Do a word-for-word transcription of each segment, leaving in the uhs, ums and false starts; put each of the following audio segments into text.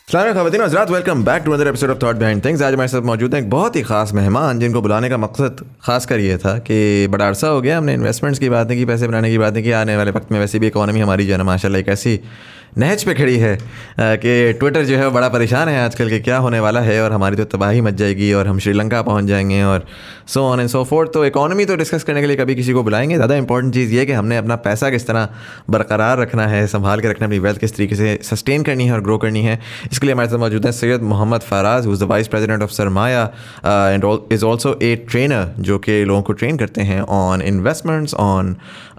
अस्सलाम ख़वातीन हज़रात, welcome back to another episode of thought behind things. आज हमारे साथ मौजूद हैं एक बहुत ही ख़ास मेहमान जिनको बुलाने का मकसद खास कर ये था कि बड़ा अरसा हो गया हमने इन्वेस्टमेंट्स की बातें की, पैसे बनाने की बातें की। आने वाले वक्त में वैसे भी इकॉनमी हमारी जो है ना माशाल्लाह एक ऐसी नहज पे खड़ी है कि ट्विटर जो है बड़ा परेशान है आजकल कि क्या होने वाला है और हमारी तो तबाही मच जाएगी और हम श्रीलंका पहुंच जाएंगे और so on and so forth. तो इकॉनमी तो डिस्कस करने के लिए कभी किसी को बुलाएंगे। ज़्यादा इंपॉर्टेंट चीज़ ये कि हमने अपना पैसा किस तरह बरकरार रखना है, संभाल के रखना, अपनी वेल्थ किस तरीके से सस्टेन करनी है और ग्रो करनी है। इसके लिए हमारे साथ मौजूद हैं Syed Mohammad Faraz, who is the vice president of Sarmaya and is also a trainer जो कि लोगों को ट्रेन करते हैं on investments, on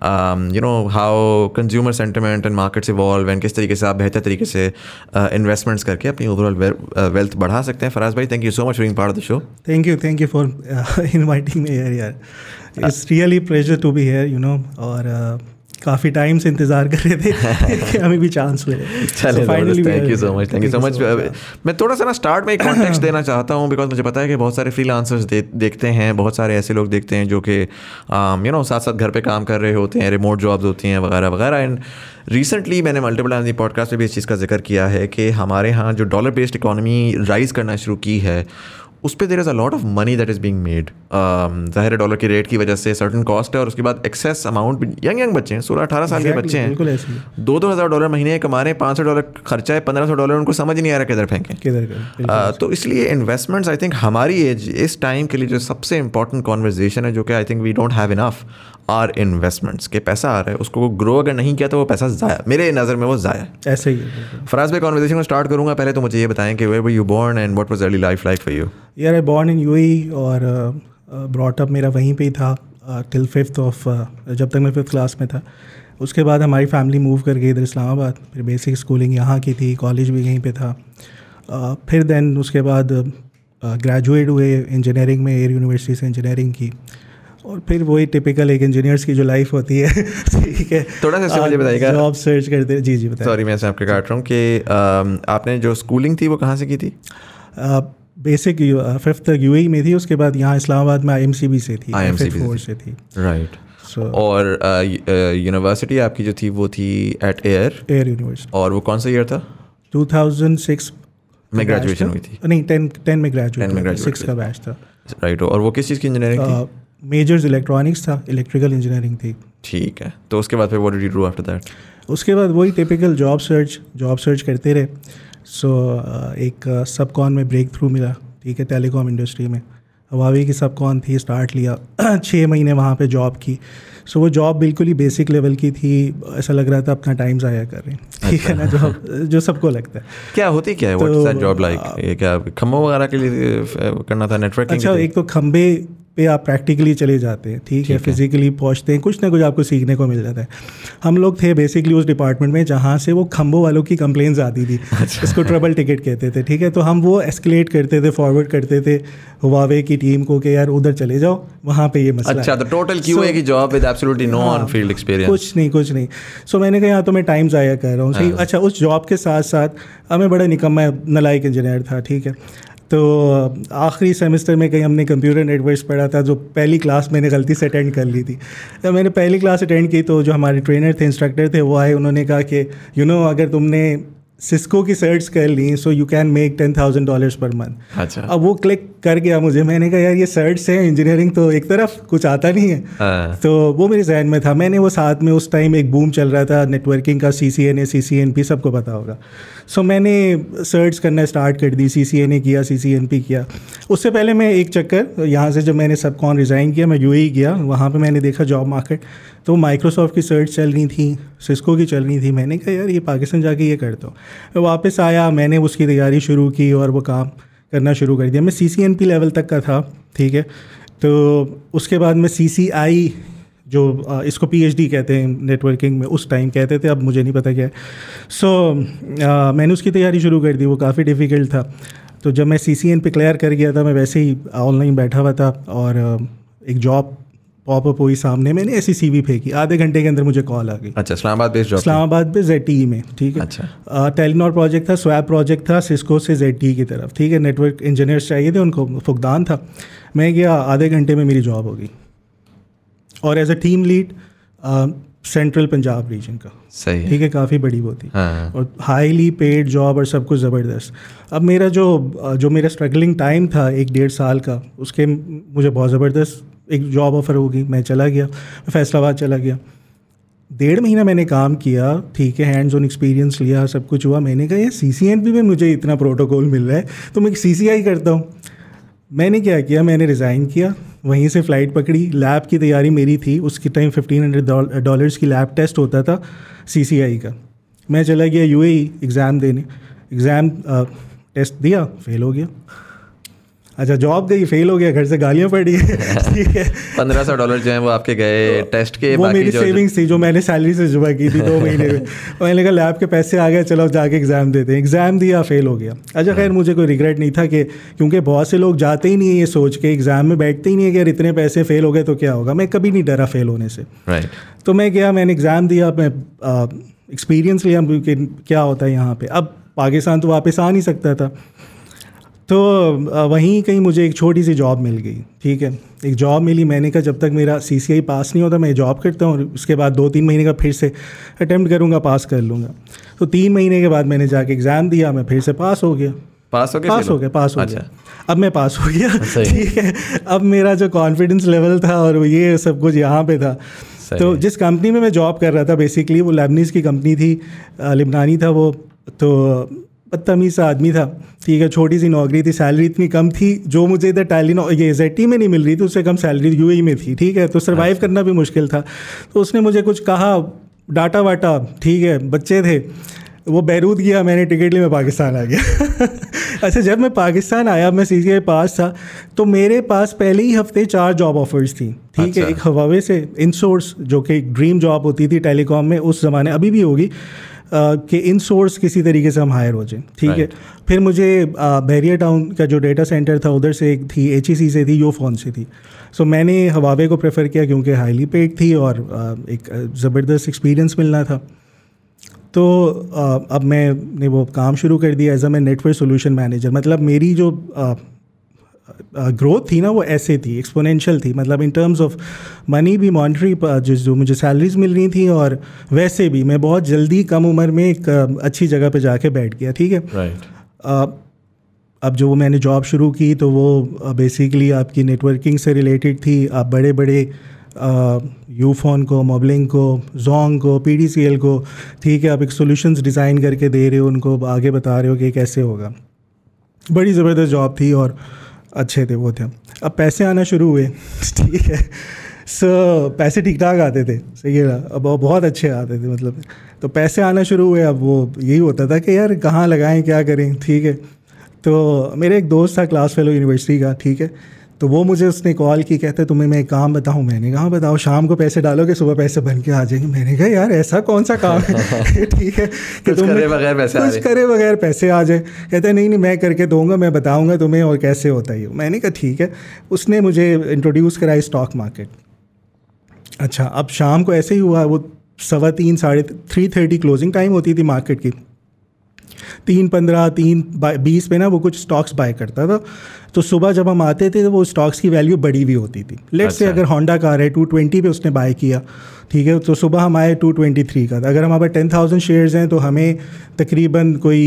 you know how consumer sentiment and markets evolve and किस तरीके से आप बेहतर तरीके से इन्वेस्टमेंट्स uh, करके अपनी ओवरऑल वेल्थ बढ़ा सकते हैं। फराज भाई, thank you so much for being part of the show. Thank you thank you for inviting me here यार, it's really pleasure to be here you know. और uh, काफ़ी time से इंतज़ार कर रहे थे कि हमें भी चांस मिले। चलिए, thank you so much, thank you so much. मैं थोड़ा सा ना स्टार्ट में एक कॉन्टेक्स्ट देना चाहता हूँ बिकॉज मुझे पता है कि बहुत सारे फ्रीलांसर्स दे, देखते हैं, बहुत सारे ऐसे लोग देखते हैं जो कि यू नो साथ साथ घर पे काम कर रहे होते हैं, रिमोट जॉब्स होती हैं वगैरह वगैरह। एंड रिसेंटली मैंने मल्टीपल टाइम्स पॉडकास्ट में भी इस चीज़ का जिक्र किया है कि हमारे यहाँ जो डॉलर बेस्ड इकॉनमी राइज करना शुरू की है उस पर there is a lot of money that is being made. ज़ाहिर डॉलर की रेट की वजह से सर्टन कॉस्ट है और उसके बाद एक्सेस अमाउंट। यंग यंग बच्चे हैं, सोलह अठारह साल के बच्चे हैं, दो दो हज़ार डॉलर महीने कमा रहे हैं, पाँच सौ डॉलर खर्चा है, पंद्रह सौ डॉलर उनको समझ नहीं आ रहा किधर फेंकें किधर। तो इसलिए इन्वेस्टमेंट्स आई थिंक हमारी एज इस टाइम के लिए जो सबसे इंपॉर्टेंट कॉन्वर्जेसन है जो कि I think we don't have enough or investments के पैसा आ रहा है उसको ग्रो अगर नहीं किया तो वो पैसा ज़ाया, मेरे नज़र में वो ज़ाया ऐसे ही है। फराज भाई, कॉन्वर्जेसन को स्टार्ट करूँगा। पहले तो मुझे ये बताएं कि where were you born and what was early life like for you? यार आई बॉर्न इन यूएई और ब्रॉट अप मेरा वहीं पे ही था टिल फिफ्थ ऑफ जब तक मैं फिफ्थ क्लास में था। उसके बाद हमारी फैमिली मूव कर गई इधर इस्लामाबाद। फिर बेसिक स्कूलिंग यहाँ की थी, कॉलेज भी यहीं पे था। uh, फिर देन उसके बाद ग्रेजुएट uh, हुए इंजीनियरिंग में, एयर यूनिवर्सिटी से इंजीनियरिंग की। और फिर वही टिपिकल एक इंजीनियर्स की जो लाइफ होती है ठीक है। थोड़ा सा मुझे बताइएगा, जॉब सर्च करते हैं। जी जी बताइए। सॉरी मैं आपके काट रहा हूँ कि आपने जो स्कूलिंग थी वो कहाँ से की थी? बेसिक फिफ्थ तक यूएई में थी, उसके बाद यहाँ इस्लामाबाद में आईएमसीबी से थी, आईएमसीबी से थी। राइट। और यूनिवर्सिटी आपकी जो थी वो थी एट एयर एयर यूनिवर्सिटी। और वो कौन सा ईयर था? टू थाउजेंड सिक्स में ग्रेजुएशन हुई थी? नहीं, टेन टेन में ग्रेजुएट, सिक्स का बैच था। राइट। और वो किस चीज़ की इंजीनियरिंग थी? मेजर्स इलेक्ट्रॉनिक्स था, इलेक्ट्रिकल इंजीनियरिंग थी। ठीक है। तो उसके बाद फिर what did you do after that? उसके बाद वही typical job search job search करते रहे। सो so, एक सब कॉन में ब्रेक थ्रू मिला, ठीक है, टेलीकॉम इंडस्ट्री में। हवावी की सब कॉन थी, स्टार्ट लिया, छः महीने वहाँ पे जॉब की। सो so, वो जॉब बिल्कुल ही बेसिक लेवल की थी, ऐसा लग रहा था अपना टाइम ज़ाया कर रहे हैं, ठीक है ना, जॉब जो सबको लगता है। क्या होती क्या है? What is that job like? ये क्या खंभों वगैरह के लिए करना था, नेटवर्किंग? अच्छा, एक तो खंभे पे आप प्रैक्टिकली चले जाते हैं, ठीक है, फिजिकली पहुंचते हैं, कुछ ना कुछ आपको सीखने को मिल जाता है। हम लोग थे बेसिकली उस डिपार्टमेंट में जहाँ से वो खंभों वालों की कंप्लेंट्स आती थी। अच्छा। इसको ट्रबल टिकट कहते थे, ठीक है। तो हम वो एस्केलेट करते थे, फॉरवर्ड करते थे हुआवे की टीम को कि यार उधर चले जाओ, वहाँ पे ये मसला। अच्छा, तो टोटल क्यूए की job with absolutely no on field experience? कुछ नहीं कुछ नहीं। सो मैंने कहा यहाँ तो मैं टाइम ज़ाया कर रहा हूँ, सही। अच्छा, उस जॉब के साथ साथ हमें बड़ा निकम्मा नलायक इंजीनियर था, ठीक है। तो आखिरी सेमेस्टर में कहीं हमने कंप्यूटर नेटवर्क्स पढ़ा था, जो पहली क्लास मैंने गलती से अटेंड कर ली थी। जब मैंने पहली क्लास अटेंड की तो जो हमारे ट्रेनर थे, इंस्ट्रक्टर थे, वो आए, उन्होंने कहा कि यू नो अगर तुमने सिस्को की सर्ट्स कर ली so you can make ten thousand dollars per month. अच्छा। अब वो क्लिक कर गया मुझे, मैंने कहा यार ये सर्ट्स हैं, इंजीनियरिंग तो एक तरफ, कुछ आता नहीं है। हाँ। तो वो मेरे जहन में था। मैंने वो साथ में उस टाइम एक बूम चल रहा था नेटवर्किंग का, C C N A, C C N P, सबको पता होगा। सो मैंने सर्च करना स्टार्ट कर दी, सी सी एन ए किया, सी सी एन पी किया। उससे पहले मैं एक चक्कर यहाँ से जब मैंने सबकॉन रिज़ाइन किया, मैं यूएई गया, वहाँ पे मैंने देखा जॉब मार्केट, तो माइक्रोसॉफ्ट की सर्च चल रही थी, सिस्को की चल रही थी। मैंने कहा यार ये पाकिस्तान जाके ये करता हूँ। मैं वापस आया, मैंने उसकी तैयारी शुरू की और वो काम करना शुरू कर दिया। मैं C C N P level तक का था, ठीक है। तो उसके बाद मैं सी सी आई, जो इसको पीएचडी कहते हैं नेटवर्किंग में, उस टाइम कहते थे, अब मुझे नहीं पता क्या है। सो so, मैंने उसकी तैयारी शुरू कर दी। वो काफ़ी डिफ़िकल्ट था। तो जब मैं सी सी एन पे क्लियर कर गया था, मैं वैसे ही ऑनलाइन बैठा हुआ था और एक जॉब पॉपअप हुई सामने, मैंने ऐसी सीवी फेंकी, आधे घंटे के अंदर मुझे कॉल आ गई। अच्छा, इस्लामाबाद बेस्ड जॉब? इस्लामाबाद पे जेड टी में, ठीक है। अच्छा। टेलीनॉर प्रोजेक्ट था, स्वैप प्रोजेक्ट था, सिस्को से जेड टी की तरफ, ठीक है। नेटवर्क इंजीनियर्स चाहिए थे, उनको फुकदान था। मैं गया, आधे घंटे में मेरी जॉब होगी और as a team lead central Punjab region का। सही, ठीक है, काफ़ी बड़ी वो थी। हाँ। और हाईली पेड जॉब और सब कुछ ज़बरदस्त। अब मेरा जो जो मेरा स्ट्रगलिंग टाइम था एक डेढ़ साल का, उसके मुझे बहुत ज़बरदस्त एक जॉब ऑफ़र हो गई, मैं चला गया, मैं फैसलाबाद चला गया। डेढ़ महीना मैंने काम किया, ठीक है, हैंड्स ऑन एक्सपीरियंस लिया, सब कुछ हुआ। मैंने कहा यार सी सी एन पी में मुझे इतना प्रोटोकॉल मिल रहा है तो मैं सी सी आई करता हूँ। मैंने क्या किया, मैंने रिज़ाइन किया, वहीं से फ़्लाइट पकड़ी। लैब की तैयारी मेरी थी, उसकी टाइम फिफ्टीन हंड्रेड डॉलर्स की लैब टेस्ट होता था सी सी आई का। मैं चला गया यू ए ई एग्ज़ाम देने, एग्ज़ाम टेस्ट दिया, फेल हो गया। अच्छा, जॉब गई, फेल हो गया, घर से गालियाँ पड़ी ठीक है। पंद्रह सौ डॉलर जो है वो आपके गए टेस्ट के, वो बाकी मेरी जो सेविंग्स थी जो मैंने सैलरी से जुड़ा की थी दो महीने में। मैंने कहा लैब के पैसे आ गए, चलो जाके एग्ज़ाम देते हैं। एग्ज़ाम दिया, फेल हो गया। अच्छा खैर, मुझे कोई रिग्रेट नहीं था कि क्योंकि बहुत से लोग जाते ही नहीं है ये सोच के, एग्ज़ाम में बैठते ही नहीं है कि यार इतने पैसे, फेल हो गए तो क्या होगा। मैं कभी नहीं डरा फेल होने से। राइट। तो मैं गया, मैंने एग्ज़ाम दिया, मैं एक्सपीरियंस लिया कि क्या होता है यहाँ पर। अब पाकिस्तान तो वापस आ नहीं सकता था, तो वहीं कहीं मुझे एक छोटी सी जॉब मिल गई। ठीक है, एक जॉब मिली। मैंने कहा जब तक मेरा सी सी आई पास नहीं होता मैं जॉब करता हूँ, उसके बाद दो तीन महीने का फिर से अटेम्प्ट करूँगा, पास कर लूँगा। तो तीन महीने के बाद मैंने जाके एग्ज़ाम दिया, मैं फिर से पास हो गया। पास हो गया पास हो गया पास हो अच्छा। गया अब मैं पास हो गया। ठीक है, अब मेरा जो कॉन्फिडेंस लेवल था और ये सब कुछ यहाँ पे था। तो जिस कंपनी में मैं जॉब कर रहा था, बेसिकली वो लेबनीज़ की कंपनी थी, लिबनानी था वो, तो बदतमीज़ सा आदमी था। ठीक है, छोटी सी नौकरी थी, सैलरी इतनी कम थी जो मुझे इधर टैली ये जेटी में नहीं मिल रही थी, उससे कम सैलरी यूएई में थी। ठीक है, तो सर्वाइव करना भी मुश्किल था। तो उसने मुझे कुछ कहा, डाटा वाटा, ठीक है, बच्चे थे, वो बैरूत गया, मैंने टिकट ली, मैं पाकिस्तान आ गया। अच्छा, जब मैं पाकिस्तान आया, मैं सी सी आई पास था, तो मेरे पास पहले ही हफ्ते चार जॉब ऑफर्स थी। ठीक अच्छा। है, एक हवावे से इनसोर्स, जो कि एक ड्रीम जॉब होती थी टेलीकॉम में उस ज़माने, अभी भी होगी, कि इन सोर्स किसी तरीके से हम हायर हो जाए। ठीक है, फिर मुझे बैरियर टाउन का जो डेटा सेंटर था उधर से एक थी, एच ई सी से थी, यूफोन से थी। सो मैंने हवावे को प्रेफर किया क्योंकि हाईली पेड थी और एक ज़बरदस्त एक्सपीरियंस मिलना था। तो अब मैंने वो काम शुरू कर दिया एज अ मैं नेटवर्क सोल्यूशन मैनेजर। मतलब मेरी जो ग्रोथ थी ना वो ऐसे थी, एक्सपोनेंशियल थी। मतलब इन टर्म्स ऑफ मनी भी, मॉनिटरी जो जो मुझे सैलरीज मिल रही थी, और वैसे भी मैं बहुत जल्दी कम उम्र में एक अच्छी जगह पे जाके बैठ गया। ठीक है, right. अब जो मैंने जॉब शुरू की तो वो बेसिकली आपकी नेटवर्किंग से रिलेटेड थी। आप बड़े बड़े यूफोन को, मोबलिंग को, जोंग को, पी डी सी एल को, ठीक है, आप एक सोल्यूशंस डिज़ाइन करके दे रहे हो, उनको आगे बता रहे हो कि कैसे होगा। बड़ी ज़बरदस्त जॉब थी और अच्छे थे वो थे। अब पैसे आना शुरू हुए। ठीक है, सो पैसे ठीक ठाक आते थे, सही है, अब बहुत अच्छे आते थे। मतलब तो पैसे आना शुरू हुए। अब वो यही होता था कि यार कहाँ लगाएं, क्या करें। ठीक है, तो मेरे एक दोस्त था क्लास फेलो यूनिवर्सिटी का। ठीक है, तो वो मुझे उसने कॉल की, कहते तुम्हें मैं एक काम बताऊं। मैंने कहा बताओ। शाम को पैसे डालोगे, सुबह पैसे बन के आ जाएंगे। मैंने कहा यार ऐसा कौन सा काम है ठीक है कि तुम करे बगैर पैसे कुछ करे बगैर पैसे आ जाए। कहते नहीं नहीं मैं करके दूंगा, मैं बताऊंगा तुम्हें और कैसे होता है। मैंने कहा ठीक है। उसने मुझे इंट्रोड्यूस कराई स्टॉक मार्केट। अच्छा, अब शाम को ऐसे ही हुआ, वो सवा तीन साढ़े थ्री थर्टी क्लोजिंग टाइम होती थी मार्केट की। तीन पंद्रह तीन बीस पे ना वो कुछ स्टॉक्स बाय करता था। तो सुबह जब हम आते थे तो वो स्टॉक्स की वैल्यू बढ़ी हुई होती थी। लेट्स से अगर होंडा कार है टू ट्वेंटी पे उसने बाय किया, ठीक है, तो सुबह हम आए टू ट्वेंटी थ्री का। अगर हमारे टेन थाउजेंड शेयर्स हैं तो हमें तकरीबन कोई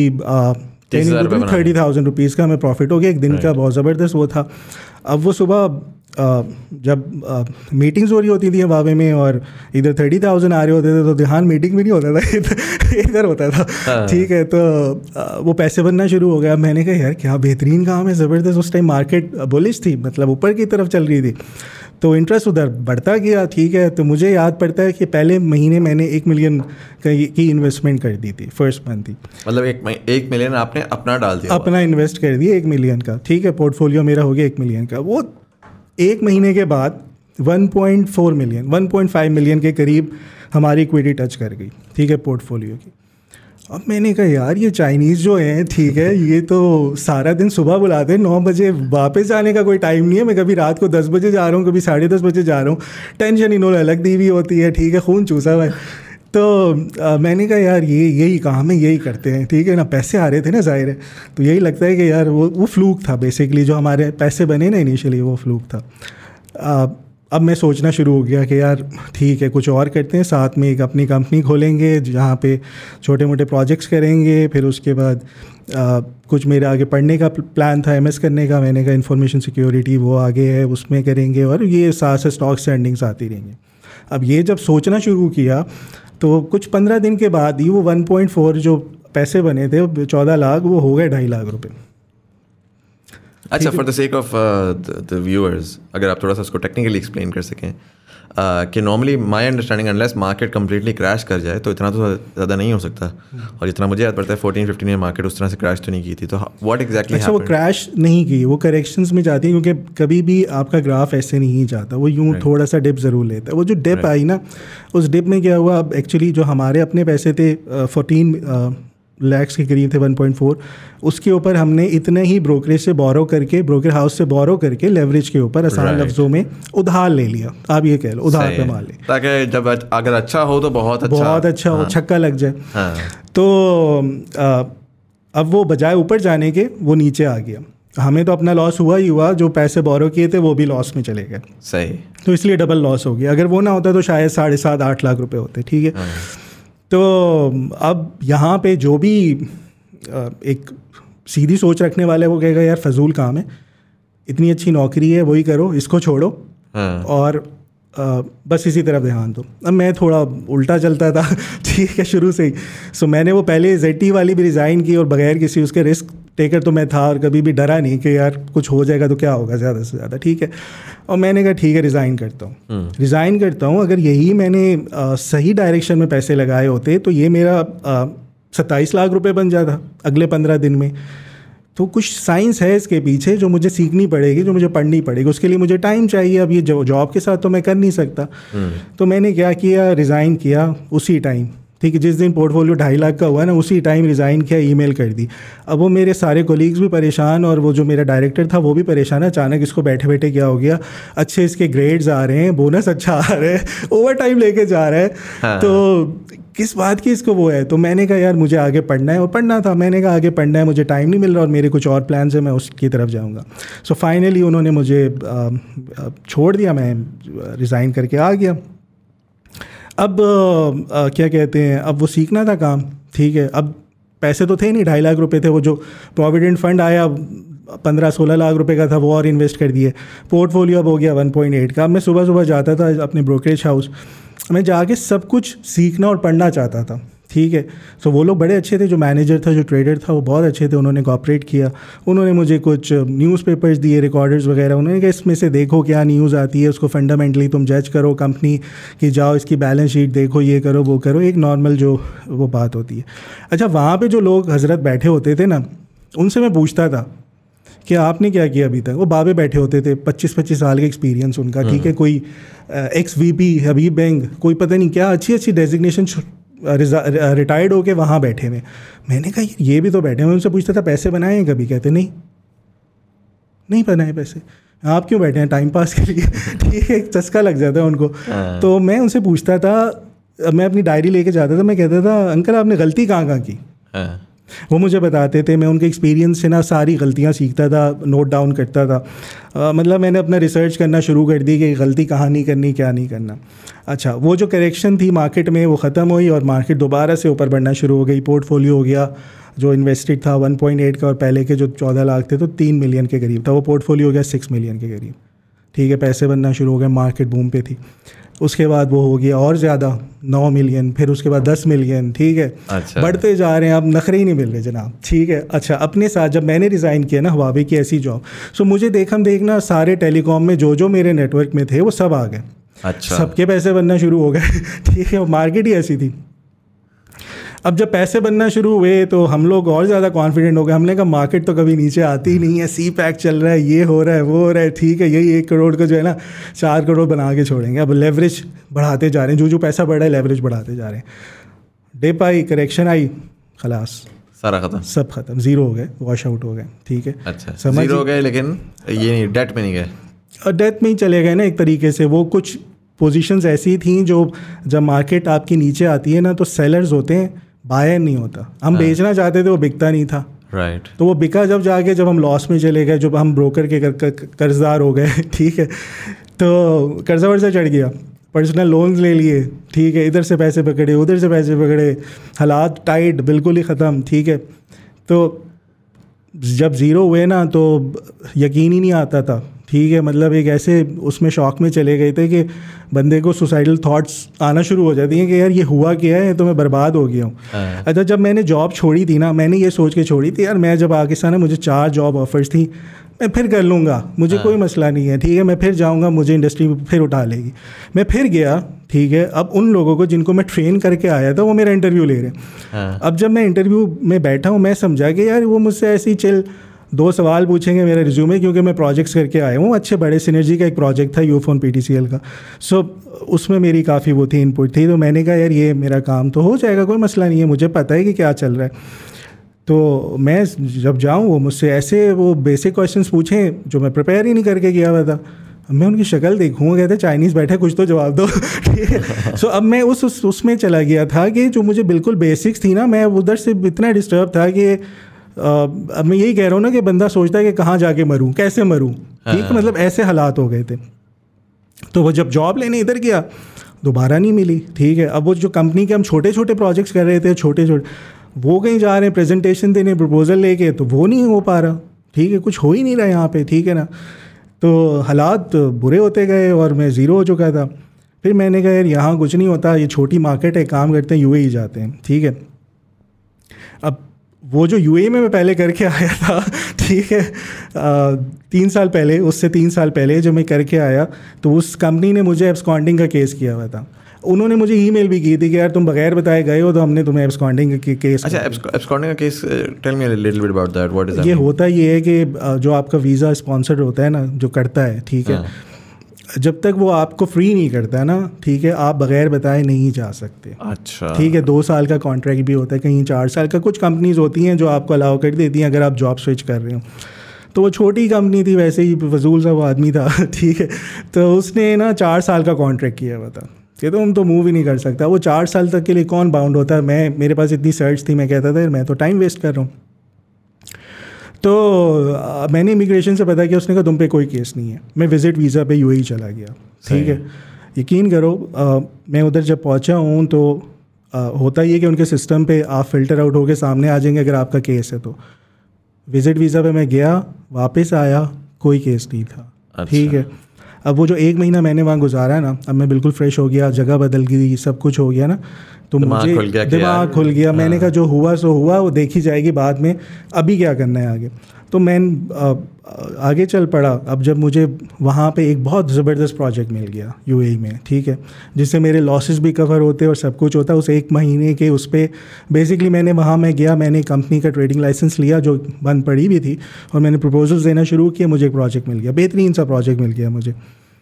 थर्टी थाउजेंड रुपीज़ का हमें प्रॉफिट हो गया एक दिन का। बहुत ज़बरदस्त वो था। अब वो सुबह Uh, जब मीटिंग्स uh, हो रही होती थी हवावे में और इधर थर्टी थाउजेंड आ रहे होते थे तो ध्यान मीटिंग में नहीं होता था, इधर होता था। ठीक है, तो uh, वो पैसे बनना शुरू हो गया। मैंने कहा यार क्या बेहतरीन काम है, ज़बरदस्त। उस टाइम मार्केट बुलिश थी, मतलब ऊपर की तरफ चल रही थी, तो इंटरेस्ट उधर बढ़ता गया। ठीक है, तो मुझे याद पड़ता है कि पहले महीने मैंने एक मिलियन की इन्वेस्टमेंट कर दी थी, फर्स्ट मंथ ही। मतलब एक एक मिलियन आपने अपना डाल दिया? अपना इन्वेस्ट कर दिया एक मिलियन का। ठीक है, पोर्टफोलियो मेरा हो गया एक मिलियन का। वो एक महीने के बाद one point four million one point five million के करीब हमारी इक्विटी टच कर गई। ठीक है, पोर्टफोलियो की। अब मैंने कहा यार ये चाइनीज़ जो हैं, ठीक है, ये तो सारा दिन सुबह बुलाते हैं नौ बजे, वापस जाने का कोई टाइम नहीं है। मैं कभी रात को दस बजे जा रहा हूँ, कभी साढ़े दस बजे जा रहा हूँ। टेंशन इन्होंने अलग दी हुई होती है। ठीक है, खून चूसा हुआ है। तो आ, मैंने कहा यार ये यही काम है, यही करते हैं। ठीक है ना, पैसे आ रहे थे ना, जाहिर है, तो यही लगता है कि यार वो वो फ्लूक था बेसिकली। जो हमारे पैसे बने ना इनिशियली, वो फ्लूक था। आ, अब मैं सोचना शुरू हो गया कि यार ठीक है कुछ और करते हैं, साथ में एक अपनी कंपनी खोलेंगे जहाँ पे छोटे मोटे प्रोजेक्ट्स करेंगे। फिर उसके बाद आ, कुछ मेरे आगे पढ़ने का प्लान था, एमएस करने का। मैंने कहा इंफॉर्मेशन सिक्योरिटी वो आगे है, उसमें करेंगे और ये साथ से स्टॉक्स एंडिंग्स आती रहेंगी। अब ये जब सोचना शुरू किया तो कुछ पंद्रह दिन के बाद ही वो वन पॉइंट फोर जो पैसे बने थे चौदह लाख वो हो गए ढाई लाख रुपए। अच्छा, for the sake of the viewers, अगर आप थोड़ा सा उसको टेक्निकली एक्सप्लेन कर सकें uh, कि normally my understanding unless market completely crash कर जाए तो इतना तो ज़्यादा नहीं हो सकता, और जितना मुझे याद पड़ता है फोर्टीन फिफ्टीन में मार्केट उस तरह से क्रैश तो नहीं की थी। तो व्हाट एग्जैक्टली अच्छा, वो क्रैश नहीं की, वो करेक्शंस में जाती है, क्योंकि कभी भी आपका ग्राफ ऐसे नहीं जाता, वो यूँ right. थोड़ा सा डिप ज़रूर लेता है। वो जो डिप right. आई ना, उस डिप में क्या हुआ, अब एक्चुअली जो हमारे अपने पैसे थे फोर्टीन लैक्स के करीब थे, वन पॉइंट फोर, उसके ऊपर हमने इतने ही ब्रोकरेज से बोरो करके, ब्रोकर हाउस से बोरो करके लेवरेज के ऊपर आसान right. लफ्ज़ों में उधार ले लिया। आप ये कह लो उधार पे मान ले, ताकि जब अगर अच्छा हो तो बहुत अच्छा बहुत अच्छा हाँ. हो, छक्का लग जाए हाँ. तो आ, अब वो बजाय ऊपर जाने के वो नीचे आ गया। हमें तो अपना लॉस हुआ ही हुआ, जो पैसे बोरो किए थे वो भी लॉस में चले गए। सही, तो इसलिए डबल लॉस हो गया। अगर वो ना होता तो शायद साढ़े सात आठ लाख रुपए होते। ठीक है हाँ. तो अब यहाँ पे जो भी एक सीधी सोच रखने वाले वो कहेगा यार फजूल काम है, इतनी अच्छी नौकरी है वही करो, इसको छोड़ो हाँ. और आ, बस इसी तरफ ध्यान दो। अब मैं थोड़ा उल्टा चलता था ठीक है शुरू से ही। सो मैंने वो पहले जेटी वाली भी रिज़ाइन की और बगैर किसी उसके रिस्क टेकर तो मैं था, और कभी भी डरा नहीं कि यार कुछ हो जाएगा तो क्या होगा ज़्यादा से ज़्यादा। ठीक है, और मैंने कहा ठीक है रिज़ाइन करता हूँ रिज़ाइन करता हूँ अगर यही मैंने आ, सही डायरेक्शन में पैसे लगाए होते तो ये मेरा सत्ताईस लाख रुपए बन जाता अगले पंद्रह दिन में। तो कुछ साइंस है इसके पीछे जो मुझे सीखनी पड़ेगी, जो मुझे पढ़नी पड़ेगी, उसके लिए मुझे टाइम चाहिए। अब ये जॉब के साथ तो मैं कर नहीं सकता। तो मैंने क्या किया, रिज़ाइन किया उसी टाइम। ठीक है, जिस दिन पोर्टफोलियो ढाई लाख का हुआ ना उसी टाइम रिज़ाइन किया, ईमेल कर दी। अब वो मेरे सारे कोलीग्स भी परेशान और वो जो मेरा डायरेक्टर था वो भी परेशान है। अचानक इसको बैठे बैठे क्या हो गया, अच्छे इसके ग्रेड्स आ रहे हैं, बोनस अच्छा आ रहा है, ओवर टाइम लेके जा रहा है हाँ। तो किस बात की इसको वो है। तो मैंने कहा यार मुझे आगे पढ़ना है, और पढ़ना था। मैंने कहा आगे पढ़ना है, मुझे टाइम नहीं मिल रहा और मेरे कुछ और प्लान्स हैं, मैं उसकी तरफ जाऊँगा। सो फाइनली उन्होंने मुझे छोड़ दिया, मैं रिज़ाइन करके आ गया। अब आ, क्या कहते हैं, अब वो सीखना था काम। ठीक है, अब पैसे तो थे नहीं, ढाई लाख रुपए थे। वो जो प्रोविडेंट फंड आया पंद्रह सोलह लाख रुपए का था, वो और इन्वेस्ट कर दिए। पोर्टफोलियो अब हो गया वन पॉइंट एट का। अब मैं सुबह सुबह जाता था अपने ब्रोकरेज हाउस, मैं जाके सब कुछ सीखना और पढ़ना चाहता था। ठीक है, तो वो लोग बड़े अच्छे थे, जो मैनेजर था, जो ट्रेडर था, वो बहुत अच्छे थे। उन्होंने कोऑपरेट किया, उन्होंने मुझे कुछ न्यूज़पेपर्स दिए, रिकॉर्डर्स वगैरह। उन्होंने कहा इसमें से देखो क्या न्यूज़ आती है, उसको फंडामेंटली तुम जज करो कंपनी की, जाओ इसकी बैलेंस शीट देखो, ये करो वो करो, एक नॉर्मल जो वो बात होती है। अच्छा, वहाँ पर जो लोग हजरत बैठे होते थे ना, उनसे मैं पूछता था कि आपने क्या किया अभी तक। वो बाबे बैठे होते थे, पच्चीस पच्चीस साल का एक्सपीरियंस उनका। ठीक है, कोई X V P Habib bank, कोई पता नहीं क्या अच्छी अच्छी डेजिग्नेशन, रिटायर्ड होके वहाँ बैठे हुए। मैंने कहा ये भी तो बैठे हुए। उनसे पूछता था पैसे बनाए हैं कभी, कहते नहीं नहीं बनाए पैसे। आप क्यों बैठे हैं, टाइम पास के लिए। ठीक है, चस्का लग जाता है उनको। तो मैं उनसे पूछता था, मैं अपनी डायरी लेके जाता था, मैं कहता था अंकल आपने गलती कहाँ कहाँ की। वो मुझे बताते थे, मैं उनके एक्सपीरियंस से ना सारी गलतियाँ सीखता था, नोट डाउन करता था। आ, मतलब मैंने अपना रिसर्च करना शुरू कर दी कि गलती कहाँ नहीं करनी, क्या नहीं करना। अच्छा, वो जो करेक्शन थी मार्केट में वो ख़त्म हुई और मार्केट दोबारा से ऊपर बढ़ना शुरू हो गई। पोर्टफोलियो हो गया जो इन्वेस्टेड था वन पॉइंट एट का, और पहले के जो चौदह लाख थे तो तीन मिलियन के करीब था, वो पोर्टफोलियो हो गया सिक्स मिलियन के करीब। ठीक है, पैसे बनना शुरू हो गए, मार्केट बूम पे थी। उसके बाद वो हो गया और ज़्यादा, नौ मिलियन, फिर उसके बाद दस मिलियन। ठीक है, अच्छा। बढ़ते जा रहे हैं, अब नखरे ही नहीं मिल रहे जनाब। ठीक है, अच्छा, अपने साथ जब मैंने रिज़ाइन किया ना हवावे की ऐसी जॉब, सो मुझे देखम देखना सारे टेलीकॉम में जो जो मेरे नेटवर्क में थे वो सब आ गए। अच्छा, सबके पैसे बनना शुरू हो गए। ठीक है, मार्केट ही ऐसी थी। अब जब पैसे बनना शुरू हुए तो हम लोग और ज़्यादा कॉन्फिडेंट हो गए। हमने कहा मार्केट तो कभी नीचे आती ही नहीं है, सी पैक चल रहा है, ये हो रहा है, वो हो रहा है। ठीक है, यही एक करोड़ का जो है ना चार करोड़ बना के छोड़ेंगे। अब लेवरेज बढ़ाते जा रहे हैं, जो जो पैसा बढ़ा है लेवरेज बढ़ाते जा रहे हैं। डिप आई, करेक्शन आई, खलास सारा खत्म, सब खत्म, जीरो हो गए, वॉश आउट हो गए। ठीक है, अच्छा, जीरो हो गए, लेकिन ये नहीं डेट में नहीं गए, और डेथ में ही चले गए ना एक तरीके से। वो कुछ पोजीशंस ऐसी थी जो जब मार्केट आपकी नीचे आती है ना तो सेलर्स होते हैं, बायर नहीं होता। हम हाँ। बेचना चाहते थे, वो बिकता नहीं था। Right right. तो वो बिका जब जाके, जब हम लॉस में चले गए, जब हम ब्रोकर के कर, कर, कर्जदार हो गए। ठीक है, तो कर्जा वर्जा चढ़ गया, पर्सनल लोन्स ले लिए, ठीक है, इधर से पैसे पकड़े उधर से पैसे पकड़े, हालात टाइट, बिल्कुल ही ख़त्म, ठीक है। तो जब ज़ीरो हुए ना तो यकीन ही नहीं आता था, ठीक है, मतलब एक ऐसे उसमें शौक में चले गए थे कि बंदे को सुसाइडल थॉट्स आना शुरू हो जाती हैं कि यार ये हुआ क्या है, तो मैं बर्बाद हो गया हूँ। अच्छा, जब मैंने जॉब छोड़ी थी ना, मैंने ये सोच के छोड़ी थी यार मैं जब पाकिस्तान में मुझे चार जॉब ऑफर्स थी, मैं फिर कर लूँगा, मुझे कोई मसला नहीं है, ठीक है, मैं फिर जाऊँगा, मुझे इंडस्ट्री फिर उठा लेगी। मैं फिर गया, ठीक है। अब उन लोगों को जिनको मैं ट्रेन करके आया था वो मेरा इंटरव्यू ले रहे हैं। अब जब मैं इंटरव्यू में बैठा हूँ, मैं समझा कि यार वो मुझसे ऐसे ही चिल दो सवाल पूछेंगे मेरे रिज्यूमे, क्योंकि मैं प्रोजेक्ट्स करके आया हूँ अच्छे बड़े। सिनर्जी का एक प्रोजेक्ट था यूफोन पीटीसीएल का, सो उसमें मेरी काफ़ी वो थी इनपुट थी। तो मैंने कहा यार ये मेरा काम तो हो जाएगा, कोई मसला नहीं है, मुझे पता है कि क्या चल रहा है। तो मैं जब जाऊँ वो मुझसे ऐसे वो बेसिक क्वेश्चंस पूछें जो मैं प्रिपेयर ही नहीं करके गया हुआ था। मैं उनकी शक्ल देखूँ, कहते चाइनीज़ बैठे कुछ तो जवाब दो, ठीक है। सो अब मैं उस उस उसमें चला गया था कि जो मुझे बिल्कुल बेसिक्स थी ना, मैं उधर से इतना डिस्टर्ब था कि अब मैं यही कह रहा हूँ ना कि बंदा सोचता है कि कहाँ जाके मरूँ, कैसे मरूँ, ठीक है, मतलब ऐसे हालात हो गए थे। तो वो जब जॉब लेने इधर गया दोबारा नहीं मिली, ठीक है। अब वो जो कंपनी के हम छोटे छोटे प्रोजेक्ट्स कर रहे थे, छोटे छोटे, वो कहीं जा रहे हैं प्रेजेंटेशन देने, प्रपोजल लेके, तो वो नहीं हो पा रहा, ठीक है, कुछ हो ही नहीं रहा यहाँ पे, ठीक है ना। तो हालात बुरे होते गए और मैं ज़ीरो हो चुका था। फिर मैंने कहा यार यहाँ कुछ नहीं होता, ये छोटी मार्केट है, काम करते हैं, यूएई जाते हैं, ठीक है। अब वो जो यूएई में मैं पहले करके आया था, ठीक है, आ, तीन साल पहले, उससे तीन साल पहले जो मैं करके आया, तो उस कंपनी ने मुझे एब्सकॉन्डिंग का केस किया हुआ था। उन्होंने मुझे ईमेल भी की थी कि यार तुम बगैर बताए गए हो, तो हमने तुम्हें एब्सकॉन्डिंग का केस। अच्छा, एब्सकॉन्डिंग का case, tell me a little bit about that, what is that? ये होता ये है कि जो आपका वीज़ा स्पॉन्सर्ड होता है ना, जो करता है, ठीक है, जब तक वो आपको फ्री नहीं करता है ना, ठीक है, आप बगैर बताए नहीं जा सकते। अच्छा, ठीक है, दो साल का कॉन्ट्रैक्ट भी होता है, कहीं चार साल का। कुछ कंपनीज होती हैं जो आपको अलाउ कर देती हैं अगर आप जॉब स्विच कर रहे हो। तो वो छोटी कंपनी थी, वैसे ही फजूल सा वो आदमी था, ठीक है, तो उसने ना चार साल का कॉन्ट्रैक्ट किया हुआ था कि तो हम तो मूव ही नहीं कर सकता। वो चार साल तक के लिए कौन बाउंड होता है? मैं, मेरे पास इतनी सर्च थी, मैं कहता था मैं तो टाइम वेस्ट कर रहा हूँ। तो आ, मैंने इमिग्रेशन से पता किया, उसने कहा तुम पे कोई केस नहीं है। मैं विज़िट वीज़ा पे यूएई चला गया, ठीक है। यकीन करो, आ, मैं उधर जब पहुँचा हूँ तो आ, होता ही है कि उनके सिस्टम पे आप फ़िल्टर आउट होके सामने आ जाएंगे अगर आपका केस है तो। विज़िट वीज़ा पे मैं गया, वापस आया, कोई केस नहीं था। अच्छा। ठीक है, अब वो जो एक महीना मैंने वहाँ गुजारा है ना, अब मैं बिल्कुल फ्रेश हो गया, जगह बदल गई, सब कुछ हो गया ना, तो मुझे दिमाग खुल गया। मैंने कहा जो हुआ सो हुआ, वो देखी जाएगी बाद में, अभी क्या करना है आगे। तो मैं आगे चल पड़ा। अब जब मुझे वहाँ पे एक बहुत ज़बरदस्त प्रोजेक्ट मिल गया यूएई में, ठीक है, जिससे मेरे लॉसेस भी कवर होते और सब कुछ होता। उस एक महीने के उस पर बेसिकली मैंने वहाँ मैं गया, मैंने कंपनी का ट्रेडिंग लाइसेंस लिया जो बंद पड़ी भी थी, और मैंने प्रपोजल्स देना शुरू किया। मुझे एक प्रोजेक्ट मिल गया, बेहतरीन सा प्रोजेक्ट मिल गया मुझे।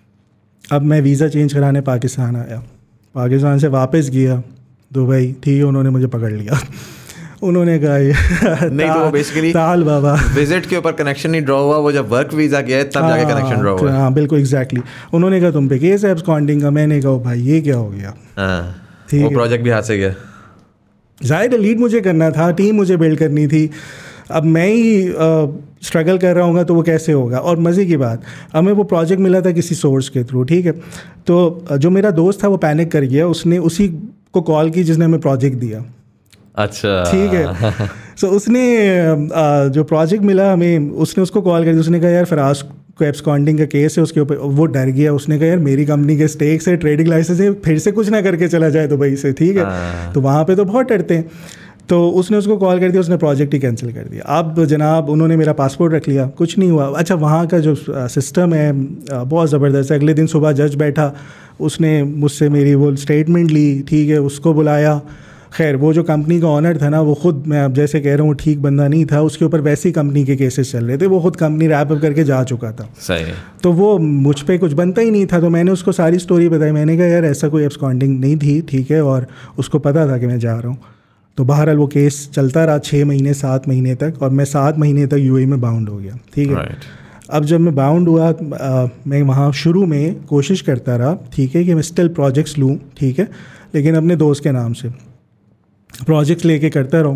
अब मैं वीज़ा चेंज कराने पाकिस्तान आया, पाकिस्तान से वापस गया दुबई, ठीक है, उन्होंने मुझे पकड़ लिया। उन्होंने कहा नहीं, तो बेसिकली ताल बाबा विजिट के ऊपर कनेक्शन नहीं ड्रॉ हुआ, वो जब वर्क वीज़ा किया है तब जाके कनेक्शन ड्रॉ हुआ। हाँ बिल्कुल एग्जैक्टली। उन्होंने कहा तुम पे केस है एब्सकॉन्डिंग का। मैंने कहा भाई ये क्या हो गया, ठीक, वो प्रोजेक्ट भी हाथ से गया। जाहिर लीड मुझे करना था, टीम मुझे बिल्ड करनी थी। अब मैं ही स्ट्रगल कर रहा हूँ तो वो कैसे होगा। और मज़े की बात, हमें वो प्रोजेक्ट मिला था किसी सोर्स के थ्रू, ठीक है। तो जो मेरा दोस्त था वो पैनिक कर गया, उसने उसी को कॉल की जिसने हमें प्रोजेक्ट दिया। अच्छा, ठीक है। सो so, उसने जो प्रोजेक्ट मिला हमें, उसने उसको कॉल कर दिया। उसने कहा यार फराज को एब्सकॉन्डिंग का केस है उसके ऊपर। वो डर गया, उसने कहा यार मेरी कंपनी के स्टेक्स है, ट्रेडिंग लाइसेंस है, फिर से कुछ ना करके चला जाए दुबई से, ठीक है। तो वहाँ पे तो बहुत डरते हैं। तो उसने उसको कॉल कर दिया, उसने प्रोजेक्ट ही कैंसिल कर दिया। अब जनाब उन्होंने मेरा पासपोर्ट रख लिया, कुछ नहीं हुआ। अच्छा, वहाँ का जो सिस्टम है बहुत ज़बरदस्त है। अगले दिन सुबह जज बैठा, उसने मुझसे मेरी वो स्टेटमेंट ली, ठीक है, उसको बुलाया। खैर वो जो कंपनी का ऑनर था ना, वो खुद, मैं अब जैसे कह रहा हूँ ठीक बंदा नहीं था, उसके ऊपर वैसी कंपनी के केसेस चल रहे थे, वो खुद कंपनी रैप अप करके जा चुका था। सही है। तो वो मुझ पे कुछ बनता ही नहीं था। तो मैंने उसको सारी स्टोरी बताई। मैंने कहा यार ऐसा कोई एब्सकॉन्डिंग नहीं थी, ठीक है, और उसको पता था कि मैं जा रहा हूँ। तो बहरहाल वो केस चलता रहा छः महीने सात महीने तक, और मैं सात महीने तक यूएई में बाउंड हो गया, ठीक है। right. अब जब मैं बाउंड हुआ, आ, मैं वहाँ शुरू में कोशिश करता रहा, ठीक है, कि मैं स्टिल प्रोजेक्ट्स लूँ, ठीक है, लेकिन अपने दोस्त के नाम से प्रोजेक्ट्स लेके करता रहूँ।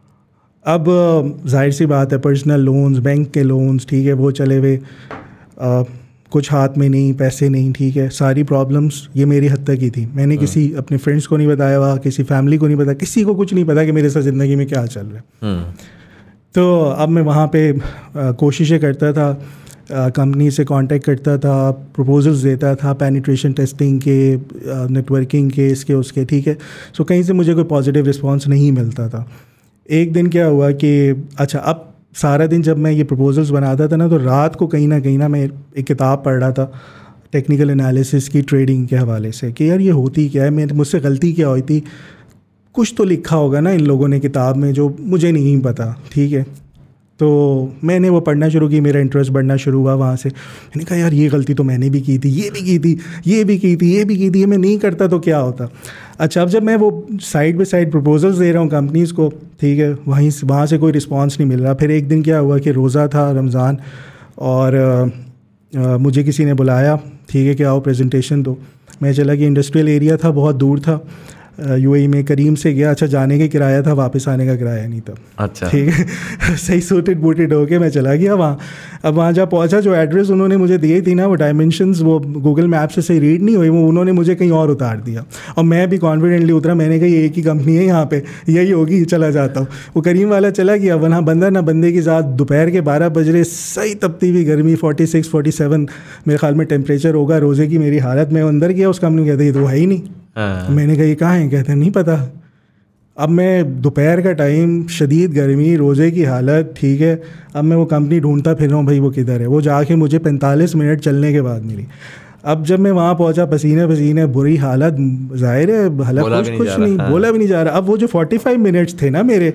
अब जाहिर सी बात है, पर्सनल लोन्स, बैंक के लोन्स, ठीक है, वो चले हुए, कुछ हाथ में नहीं, पैसे नहीं, ठीक है, सारी प्रॉब्लम्स ये मेरी हद तक ही थी। मैंने किसी अपने फ्रेंड्स को नहीं बताया हुआ, किसी फैमिली को नहीं बताया, किसी को कुछ नहीं पता कि मेरे साथ ज़िंदगी में क्या चल रहा है। तो अब मैं वहाँ पे कोशिशें करता था, कंपनी से कांटेक्ट करता था, प्रपोजल्स देता था, पेनिट्रेशन टेस्टिंग के, नेटवर्किंग के, इसके उसके, ठीक है। सो कहीं से मुझे कोई पॉजिटिव रिस्पांस नहीं मिलता था। एक दिन क्या हुआ कि अच्छा, अब सारा दिन जब मैं ये प्रपोजल्स बनाता था ना, तो रात को कहीं ना कहीं ना मैं एक किताब पढ़ रहा था टेक्निकल एनालिसिस की, ट्रेडिंग के हवाले से, कि यार ये होती क्या है, मेरे मुझसे गलती क्या हुई थी, कुछ तो लिखा होगा ना इन लोगों ने किताब में जो मुझे नहीं पता, ठीक है। तो मैंने वो पढ़ना शुरू की, मेरा इंटरेस्ट बढ़ना शुरू हुआ वहाँ से। मैंने कहा यार ये गलती तो मैंने भी की थी, ये भी की थी, ये भी की थी, ये भी की थी, ये मैं नहीं करता तो क्या होता। अच्छा, अब जब मैं वो साइड बाई साइड प्रपोजल्स दे रहा हूँ कंपनीज़ को, ठीक है, वहीं से वहाँ से कोई रिस्पांस नहीं मिल रहा। फिर एक दिन क्या हुआ कि रोज़ा था, रमज़ान, और आ, आ, मुझे किसी ने बुलाया, ठीक है, कि आओ प्रेजेंटेशन दो। मैं चला कि इंडस्ट्रियल एरिया था, बहुत दूर था, यूएई में, करीम से गया। अच्छा, जाने का किराया था, वापस आने का किराया नहीं था। अच्छा, ठीक है। सही सूटेड बूटेड होके मैं चला गया वहाँ। अब वहाँ जब पहुँचा, जो एड्रेस उन्होंने मुझे दी थी ना, वो डायमेंशंस वो गूगल मैप से सही रीड नहीं हुई, वो उन्होंने मुझे कहीं और उतार दिया। और मैं भी कॉन्फिडेंटली उतरा, मैंने कहा ये एक ही कंपनी है यहाँ पे, यही होगी, चला जाता हूँ। वो करीम वाला चला गया, वहाँ बंदा ना बंदे की ज़ात। दोपहर के बारह बज रहे, सही तपती हुई गर्मी, फोर्टी सिक्स फोर्टी सेवन मेरे ख्याल में टेम्परेचर होगा, रोज़े की मेरी हालत। मैं अंदर गया, उस कंपनी कहते ये तो है ही नहीं। हाँ। मैंने कहा ये कहाँ है, कहते हैं नहीं पता। अब मैं दोपहर का टाइम, शदीद गर्मी, रोज़े की हालत, ठीक है, अब मैं वो कंपनी ढूंढता फिर रहा हूँ, भाई वो किधर है। वो जाके मुझे पैंतालीस मिनट चलने के बाद मिली। अब जब मैं वहाँ पहुँचा, पसीने पसीने, बुरी हालत, जाहिर है हालत कुछ कुछ नहीं, बोला भी नहीं जा रहा। अब वो जो फोर्टी फाइव मिनट्स थे ना मेरे,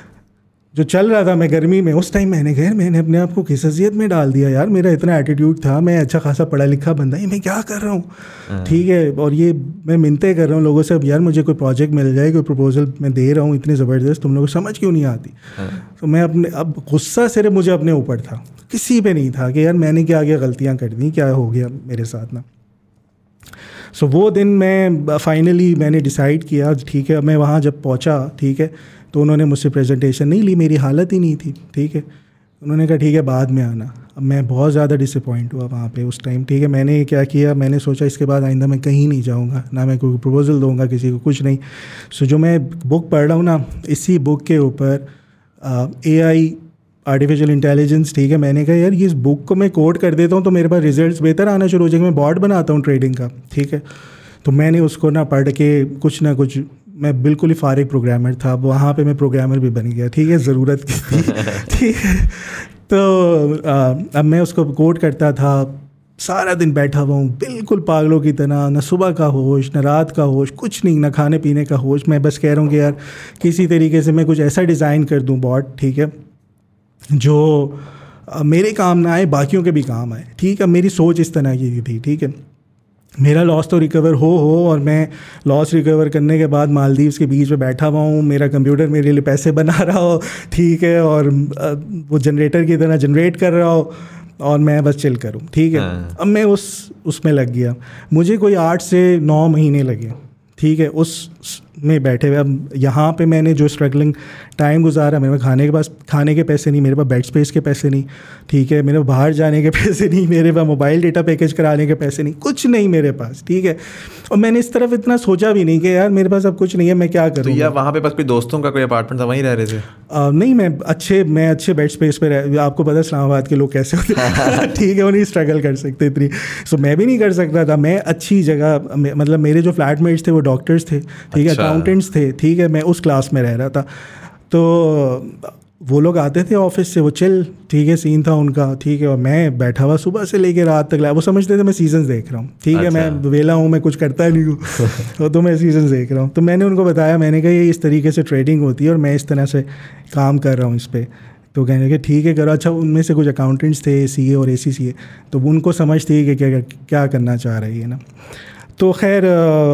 जो चल रहा था मैं गर्मी में, उस टाइम मैंने कहा मैंने अपने आप को किस अजियत में डाल दिया यार। मेरा इतना एटीट्यूड था, मैं अच्छा खासा पढ़ा लिखा बंदा, ये मैं क्या कर रहा हूँ, ठीक है। और ये मैं मिन्नतें कर रहा हूँ लोगों से, अब यार मुझे कोई प्रोजेक्ट मिल जाए, कोई प्रपोजल मैं दे रहा हूँ इतनी ज़बरदस्त, तुम लोगों को समझ क्यों नहीं आती। तो मैं अपने, अब गुस्सा सिर्फ मुझे अपने ऊपर था, किसी पे नहीं था कि यार मैंने क्या क्या गलतियाँ कर दी, क्या हो गया मेरे साथ ना। सो वो दिन मैं फाइनली मैंने डिसाइड किया, ठीक है, मैं वहाँ जब पहुँचा, ठीक है, तो उन्होंने मुझसे प्रेजेंटेशन नहीं ली, मेरी हालत ही नहीं थी, ठीक है। उन्होंने कहा ठीक है बाद में आना। अब मैं बहुत ज़्यादा डिसअपॉइंट हुआ वहाँ पे उस टाइम, ठीक है। मैंने क्या किया, मैंने सोचा इसके बाद आइंदा मैं कहीं नहीं जाऊँगा, ना मैं कोई प्रपोजल दूँगा किसी को, कुछ नहीं। सो जो मैं बुक पढ़ रहा हूँ ना, इसी बुक के ऊपर ए आई, आर्टिफिशियल इंटेलिजेंस, ठीक है, मैंने कहा यार ये इस बुक को मैं कोड कर देता हूँ तो मेरे पास रिजल्ट्स बेहतर आना शुरू हो जाएंगे। मैं बॉट बनाता हूँ ट्रेडिंग का, ठीक है। तो मैंने उसको ना पढ़ के कुछ ना कुछ, मैं बिल्कुल ही फारिग प्रोग्रामर था, वहाँ पे मैं प्रोग्रामर भी बन गया, ठीक है, ज़रूरत की थी, ठीक है। तो आ, अब मैं उसको कोड करता था, सारा दिन बैठा हुआ हूँ बिल्कुल पागलों की तरह, ना सुबह का होश, ना रात का होश, कुछ नहीं, ना खाने पीने का होश। मैं बस कह रहा हूँ कि यार किसी तरीके से मैं कुछ ऐसा डिज़ाइन कर दूँ बॉट, ठीक है, जो मेरे काम ना आए, बाकियों के भी काम आए, ठीक है। मेरी सोच इस तरह की थी, ठीक है। मेरा लॉस तो रिकवर हो हो और मैं लॉस रिकवर करने के बाद मालदीव्स के बीच में बैठा हुआ हूँ, मेरा कंप्यूटर मेरे लिए पैसे बना रहा हो, ठीक है, और वो जनरेटर की तरह जनरेट कर रहा हो और मैं बस चिल करूँ, ठीक है। अब मैं उस उसमें लग गया, मुझे कोई आठ से नौ महीने लगे, ठीक है, उस में बैठे हुए। अब यहाँ पे मैंने जो स्ट्रगलिंग टाइम गुजारा, मेरे पास खाने के पास खाने के पैसे नहीं, मेरे पास बेड स्पेस के पैसे नहीं, ठीक है, मेरे बाहर जाने के पैसे नहीं, मेरे पास मोबाइल डेटा पैकेज कराने के पैसे नहीं, कुछ नहीं मेरे पास, ठीक है। और मैंने इस तरफ इतना सोचा भी नहीं कि यार मेरे पास अब कुछ नहीं है, मैं क्या करूँ। तो यार वहाँ पे बस कोई दोस्तों का कोई अपार्टमेंट था, वहीं रह रहे थे? आ, नहीं, मैं अच्छे मैं अच्छे बेड स्पेस पे रह, आपको पता इस्लामाबाद के लोग कैसे होते हैं, ठीक है, वो नहीं स्ट्रगल कर सकते इतनी। सो मैं भी नहीं कर सकता था। मैं अच्छी जगह, मतलब मेरे जो फ्लैटमेट्स थे वो डॉक्टर्स थे, ठीक है, अकाउंटेंट्स थे, ठीक है, मैं उस क्लास में रह रहा था। तो वो लोग आते थे ऑफिस से, वो चिल, ठीक है, सीन था उनका, ठीक है, और मैं बैठा हुआ सुबह से लेकर रात तक, वो समझते थे मैं सीजन्स देख रहा हूँ, ठीक है, मैं वेला हूँ, मैं कुछ करता नहीं हूँ तो मैं सीजन्स देख रहा हूँ। तो मैंने उनको बताया, मैंने कहा ये इस तरीके से ट्रेडिंग होती है और मैं इस तरह से काम कर रहा हूँ इस पर। तो कहने लगे ठीक है करो। अच्छा, उनमें से कुछ अकाउंटेंट्स थे, सी ए और ए सी सी ए, तो उनको समझ थी कि क्या क्या करना चाह रही है ना। तो खैर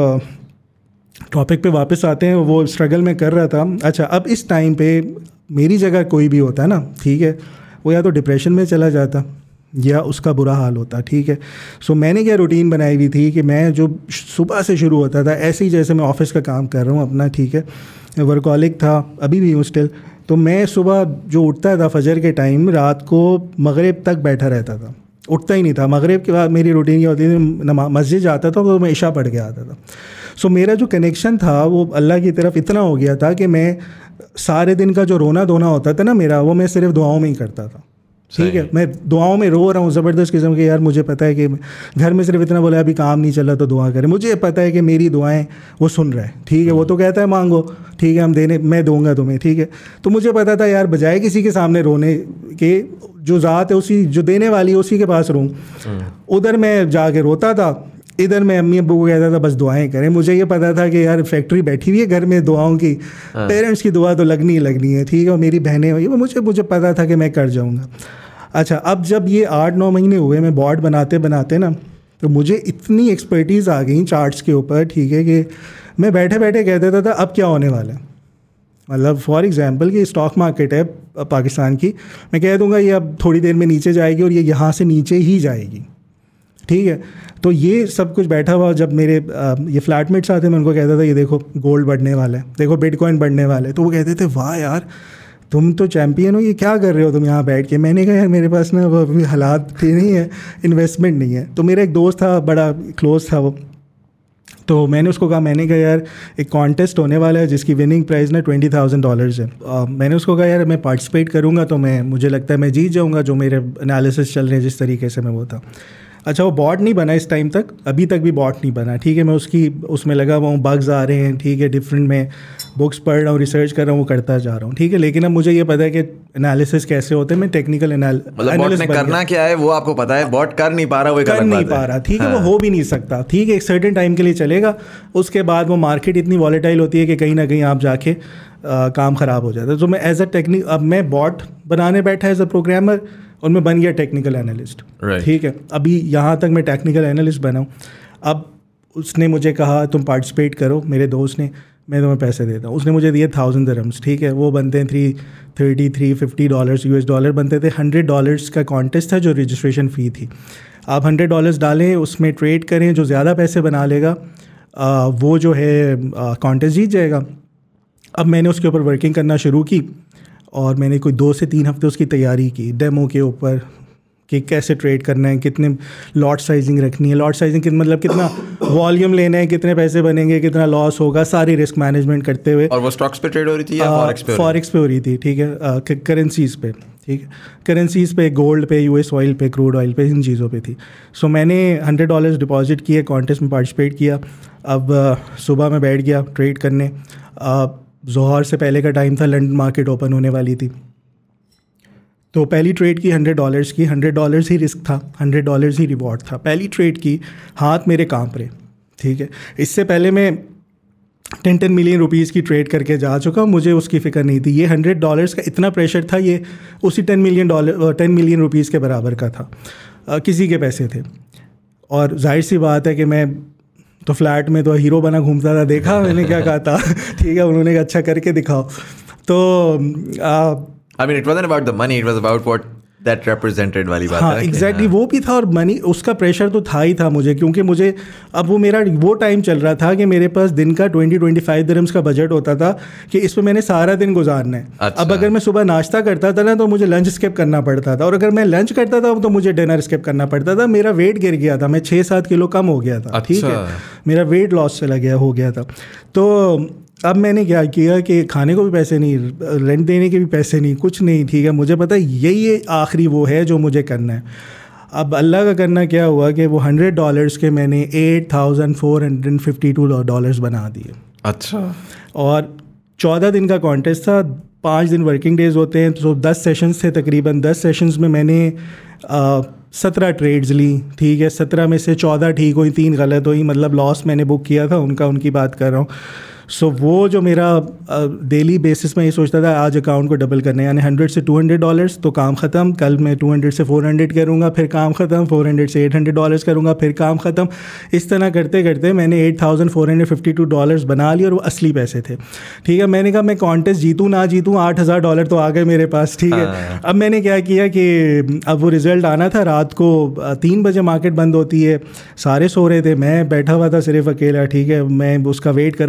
टॉपिक पे वापस आते हैं, वो स्ट्रगल में कर रहा था। अच्छा, अब इस टाइम पे मेरी जगह कोई भी होता है ना, ठीक है, वो या तो डिप्रेशन में चला जाता या उसका बुरा हाल होता, ठीक है। सो मैंने क्या रूटीन बनाई हुई थी कि मैं जो सुबह से शुरू होता था, ऐसे ही जैसे मैं ऑफिस का काम कर रहा हूँ अपना, ठीक है, वर्कहॉलिक था, अभी भी हूँ स्टिल। तो मैं सुबह जो उठता था फजर के टाइम, रात को मगरिब तक बैठा रहता था, उठता ही नहीं था। मगरिब के बाद मेरी रूटीन क्या होती थी, नमा मस्जिद जाता था तो मैं इशा पढ़ के आता था। सो मेरा जो कनेक्शन था वो अल्लाह की तरफ इतना हो गया था कि मैं सारे दिन का जो रोना धोना होता था ना मेरा, वो मैं सिर्फ दुआओं में ही करता था। ठीक है, मैं दुआओं में रो रहा हूँ ज़बरदस्त किस्म के, यार मुझे पता है कि घर में सिर्फ इतना बोला अभी काम नहीं चल रहा तो दुआ करें, मुझे पता है कि मेरी दुआएं वो सुन रहा है। ठीक है, वो तो कहता है मांगो, ठीक है हम देने, मैं दूंगा तुम्हें। ठीक है, तो मुझे पता था यार बजाय किसी के सामने रोने के, जो ज़ात है उसी जो देने वाली है उसी के पास रहूँ। उधर मैं जाके रोता था, इधर मैं अम्मी अब्बू को कहता था बस दुआएं करें। मुझे ये पता था कि यार फैक्ट्री बैठी हुई है घर में दुआओं की, पेरेंट्स की दुआ तो लगनी ही लगनी है। ठीक है, और मेरी बहनें हुई, मुझे मुझे पता था कि मैं कर जाऊँगा। अच्छा, अब जब ये आठ नौ महीने हुए मैं बॉर्ड बनाते बनाते ना, तो मुझे इतनी एक्सपर्टीज़ आ गई चार्ट्स के ऊपर, ठीक है, कि मैं बैठे बैठे कह देता था अब क्या होने वाला है। मतलब फॉर एग्जांपल कि स्टॉक मार्केट है पाकिस्तान की, मैं कह दूंगा ये अब थोड़ी देर में नीचे जाएगी और ये यहाँ से नीचे ही जाएगी। ठीक है, तो ये सब कुछ बैठा हुआ जब मेरे आ, ये फ्लैटमेट्स आते, मैं उनको कहता था ये देखो गोल्ड बढ़ने वाला है, देखो बिटकॉइन बढ़ने वाला है, तो वो कहते थे वाह यार तुम तो चैम्पियन हो, ये क्या कर रहे हो तुम यहाँ बैठ के। मैंने कहा यार मेरे पास ना वो अभी हालात थे नहीं है, इन्वेस्टमेंट नहीं है। तो मेरा एक दोस्त था, बड़ा क्लोज था वो, तो मैंने उसको कहा, मैंने कहा यार एक कॉन्टेस्ट होने वाला है जिसकी विनिंग प्राइस ना ट्वेंटी थाउजेंड डॉलर्स है। आ, मैंने उसको कहा यार मैं पार्टिसिपेट करूँगा तो मैं मुझे लगता है मैं जीत जाऊँगा, जो मेरे एनालिसिस चल रहे हैं जिस तरीके से मैं वो था। अच्छा, वो बॉट नहीं बना इस टाइम तक, अभी तक भी बॉट नहीं बना। ठीक है, मैं उसकी उसमें लगा हुआ हूँ, बग्स आ रहे हैं, ठीक है, डिफरेंट में बुक्स पढ़ रहा हूँ, रिसर्च कर रहा हूँ, वो करता जा रहा हूँ। ठीक है, लेकिन अब मुझे ये पता है कि एनालिसिस कैसे होते हैं, मैं टेक्निकल एनालिसिस करना क्या है वो आपको पता है, बॉट कर नहीं पा रहा, वो कर नहीं पा रहा। ठीक है, वो हो भी नहीं सकता। ठीक है, एक सर्टेन टाइम के लिए चलेगा, उसके बाद वो मार्केट इतनी वॉलेटाइल होती है कि कहीं ना कहीं आप जाके आ, काम ख़राब हो जाता है। तो मैं एज अ टेक्निक, अब मैं बॉट बनाने बैठा एज अ प्रोग्रामर और मैं बन गया टेक्निकल एनालिस्ट। ठीक है, अभी यहाँ तक मैं टेक्निकल एनालिस्ट बना हूँ। अब उसने मुझे कहा तुम पार्टिसिपेट करो, मेरे दोस्त ने, मैं तुम्हें पैसे देता हूँ। उसने मुझे दिए थाउजेंड दिरहम्स। ठीक है, वो बनते हैं three thirty three fifty dollars US dollar बनते थे। हंड्रेड डॉलर्स का कॉन्टेस्ट था जो रजिस्ट्रेशन फ़ी थी। आप हंड्रेड डॉलर्स डालें, उसमें ट्रेड करें, जो ज़्यादा पैसे बना लेगा आ, वो जो है कॉन्टेस्ट जीत जाएगा। अब मैंने उसके ऊपर वर्किंग करना शुरू की और मैंने कोई दो से तीन हफ्ते उसकी तैयारी की डेमो के ऊपर कि कैसे ट्रेड करना है, कितने लॉट साइजिंग रखनी है, लॉट साइजिंग कितना मतलब कितना वॉल्यूम लेना है, कितने पैसे बनेंगे, कितना लॉस होगा, सारी रिस्क मैनेजमेंट करते हुए। और वो स्टॉक्स पे ट्रेड हो रही थी या फॉरेक्स पे? फॉरेक्स पे हो रही थी। ठीक है, करेंसीज पे। ठीक है, करेंसीज पे, गोल्ड पे, यूएस ऑयल पे, क्रूड ऑयल पे, इन चीज़ों पे थी। सो so, मैंने हंड्रेड डॉलर्स डिपॉजिट किए, कॉन्टेस्ट में पार्टिसिपेट किया। अब सुबह में बैठ गया ट्रेड करने। ज़ोहर से पहले का टाइम था, लंदन मार्केट ओपन होने वाली थी, तो पहली ट्रेड की हंड्रेड डॉलर्स की। हंड्रेड डॉलर्स ही रिस्क था, हंड्रेड डॉलर्स ही रिवॉर्ड था। पहली ट्रेड की, हाथ मेरे कांप रहे। ठीक है, इससे पहले मैं टेन टेन मिलियन रुपीज़ की ट्रेड करके जा चुका हूँ, मुझे उसकी फ़िक्र नहीं थी। ये हंड्रेड डॉलर्स का इतना प्रेशर था, ये उसी ten million dollar ten million rupees के बराबर का था। आ, किसी के पैसे थे। और जाहिर सी बात है कि मैं तो फ्लैट में तो हीरो बना घूमता था, देखा मैंने क्या कहा था। ठीक है, उन्होंने कहा अच्छा करके दिखाओ। तो I mean, it wasn't about the money, it was about what that represented वाली बात है। हाँ, एग्जैक्टली वो भी था, और मनी उसका प्रेशर तो था ही था मुझे, क्योंकि मुझे अब वो मेरा वो टाइम चल रहा था कि मेरे पास दिन का ट्वेंटी ट्वेंटी फाइव दिरहम्स का बजट होता था कि इस पर मैंने सारा दिन गुजारना है। अच्छा। अब अगर मैं सुबह नाश्ता करता था ना तो मुझे लंच स्किप करना पड़ता था, और अगर मैं लंच करता था तो मुझे डिनर स्किप करना पड़ता था। मेरा वेट गिर गया था, मैं छः सात किलो कम हो गया था। ठीक है, मेरा वेट लॉस चला गया हो गया था। तो अब मैंने क्या किया कि खाने को भी पैसे नहीं, रेंट देने के भी पैसे नहीं, कुछ नहीं। ठीक है, मुझे पता है यही आखिरी वो है जो मुझे करना है। अब अल्लाह का करना क्या हुआ कि वो हंड्रेड डॉलर्स के मैंने eight thousand four hundred fifty two dollars बना दिए। अच्छा। और चौदह दिन का कॉन्टेस्ट था, पाँच दिन वर्किंग डेज होते हैं, तो दस सेशंस थे तकरीबन। दस सेशंस में मैंने सत्रह ट्रेड्स ली। ठीक है, सत्रह में से चौदह ठीक हुई, तीन गलत हुई, मतलब लॉस मैंने बुक किया था उनका, उनकी बात कर रहा हूँ। सो so, वो जो मेरा डेली बेसिस में ये सोचता था आज अकाउंट को डबल करना है, यानी हंड्रेड से टू हंड्रेड डॉलर्स तो काम ख़त्म, कल मैं टू हंड्रेड से फोर हंड्रेड करूँगा, फिर काम ख़त्म, फोर हंड्रेड से एट हंड्रेड डॉलर्स करूँगा, फिर काम ख़त्म। इस तरह करते करते मैंने eight thousand four hundred fifty two dollars बना लिए, और वो असली पैसे थे। ठीक है, मैंने कहा मैं कॉन्टेस्ट जीतूँ ना जीतूँ, आठ हज़ार डॉलर तो आ गए मेरे पास। ठीक है, अब मैंने क्या किया कि अब वो रिज़ल्ट आना था, रात को तीन बजे मार्केट बंद होती है, सारे सो रहे थे, मैं बैठा हुआ था सिर्फ अकेला। ठीक है, मैं उसका वेट कर रहा हूँ, ऐसे जैसे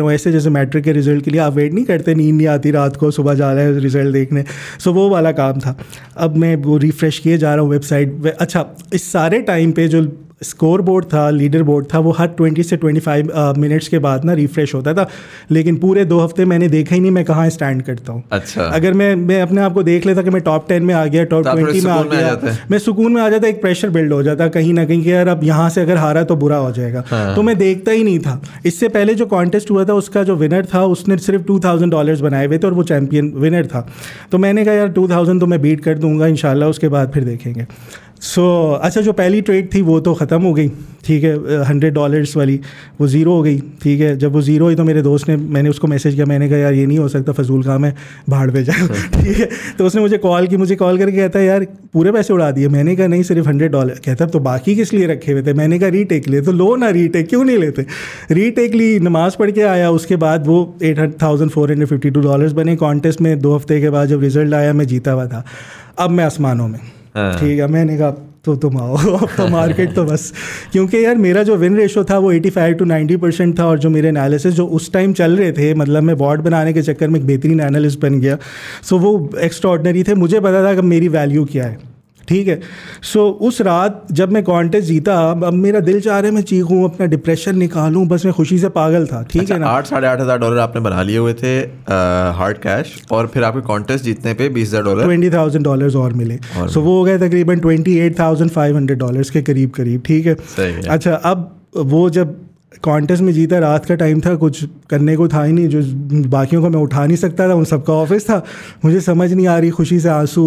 से मैट्रिक के रिजल्ट के लिए आप वेट नहीं करते, नींद नहीं आती रात को, सुबह जा रहे हैं रिजल्ट देखने, सो वो वाला काम था। अब मैं वो रिफ़्रेश किए जा रहा हूँ वेबसाइट। अच्छा, इस सारे टाइम पे जो स्कोर बोर्ड था, लीडर बोर्ड था, वो हर ट्वेंटी से ट्वेंटी फाइव मिनट्स के बाद ना रिफ़्रेश होता था, लेकिन पूरे दो हफ्ते मैंने देखा ही नहीं मैं कहाँ स्टैंड करता हूँ। अच्छा, अगर मैं मैं अपने आप को देख लेता कि मैं टॉप टेन में आ गया, टॉप ट्वेंटी में आ गया, मैं सुकून में आ जाता, एक प्रेशर बिल्ड हो जाता कहीं ना कहीं कि यार अब यहाँ से अगर हारा तो बुरा हो जाएगा। हाँ। तो मैं देखता ही नहीं था। इससे पहले जो कॉन्टेस्ट हुआ था उसका जो विनर था उसने सिर्फ टू थाउजेंड डॉलर्स बनाए हुए थे और वो चैम्पियन विनर था। तो मैंने कहा यार टू थाउजेंड तो मैं बीट कर दूंगा इंशाल्लाह, उसके बाद फिर देखेंगे। सो so, अच्छा, जो पहली ट्रेड थी वो तो ख़त्म हो गई, ठीक है, हंड्रेड डॉलर्स वाली वो ज़ीरो हो गई, ठीक है। जब वो ज़ीरो हुई तो मेरे दोस्त ने, मैंने उसको मैसेज किया, मैंने कहा यार ये नहीं हो सकता, फजूल काम है, भाड़ पे जाओ, ठीक है। तो उसने मुझे कॉल की, मुझे कॉल करके कहता है यार पूरे पैसे उड़ा दिए। मैंने कहा नहीं, सिर्फ हंड्रेड डॉलर। कहता तो बाकी किस लिए रखे हुए थे? मैंने कहा रीटेक लिए। तो लो ना रीटेक, क्यों नहीं लेते? रीटेक ली, नमाज़ पढ़ के आया, उसके बाद वो eight thousand four hundred fifty two dollars बने कॉन्टेस्ट में। दो हफ्ते के बाद जब रिजल्ट आया मैं जीता हुआ था। अब मैं आसमानों में, ठीक है। मैंने कहा तो तुम आओ तो मार्केट तो बस, क्योंकि यार मेरा जो विन रेशो था वो पचासी टू नब्बे परसेंट था, और जो मेरे एनालिसिस जो उस टाइम चल रहे थे, मतलब मैं बॉर्ड बनाने के चक्कर में एक बेहतरीन एनालिस्ट बन गया, सो वो एक्स्ट्रा ऑर्डिनरी थे। मुझे पता था कि मेरी वैल्यू क्या है, ठीक है। सो so, उस रात जब मैं कॉन्टेस्ट जीता, अब मेरा दिल चाह रहा है मैं चीखूँ, अपना डिप्रेशन निकालूँ, बस मैं खुशी से पागल था, ठीक अच्छा, है ना। आठ साढ़े आठ हज़ार डॉलर आपने बना लिए हुए थे हार्ड कैश, और फिर आपके कॉन्टेस्ट जीतने पे बीस हज़ार डॉलर ट्वेंटी थाउजेंड डॉलर्स और मिले। सो so, वो हो गए तकरीबन twenty eight thousand five hundred dollars के करीब करीब, ठीक है। सही है। अच्छा, अब वो जब कॉन्टेस्ट में जीता, रात का टाइम था, कुछ करने को था ही नहीं, जो बाकियों को मैं उठा नहीं सकता था, उन सबका ऑफिस था, मुझे समझ नहीं आ रही, खुशी से आंसू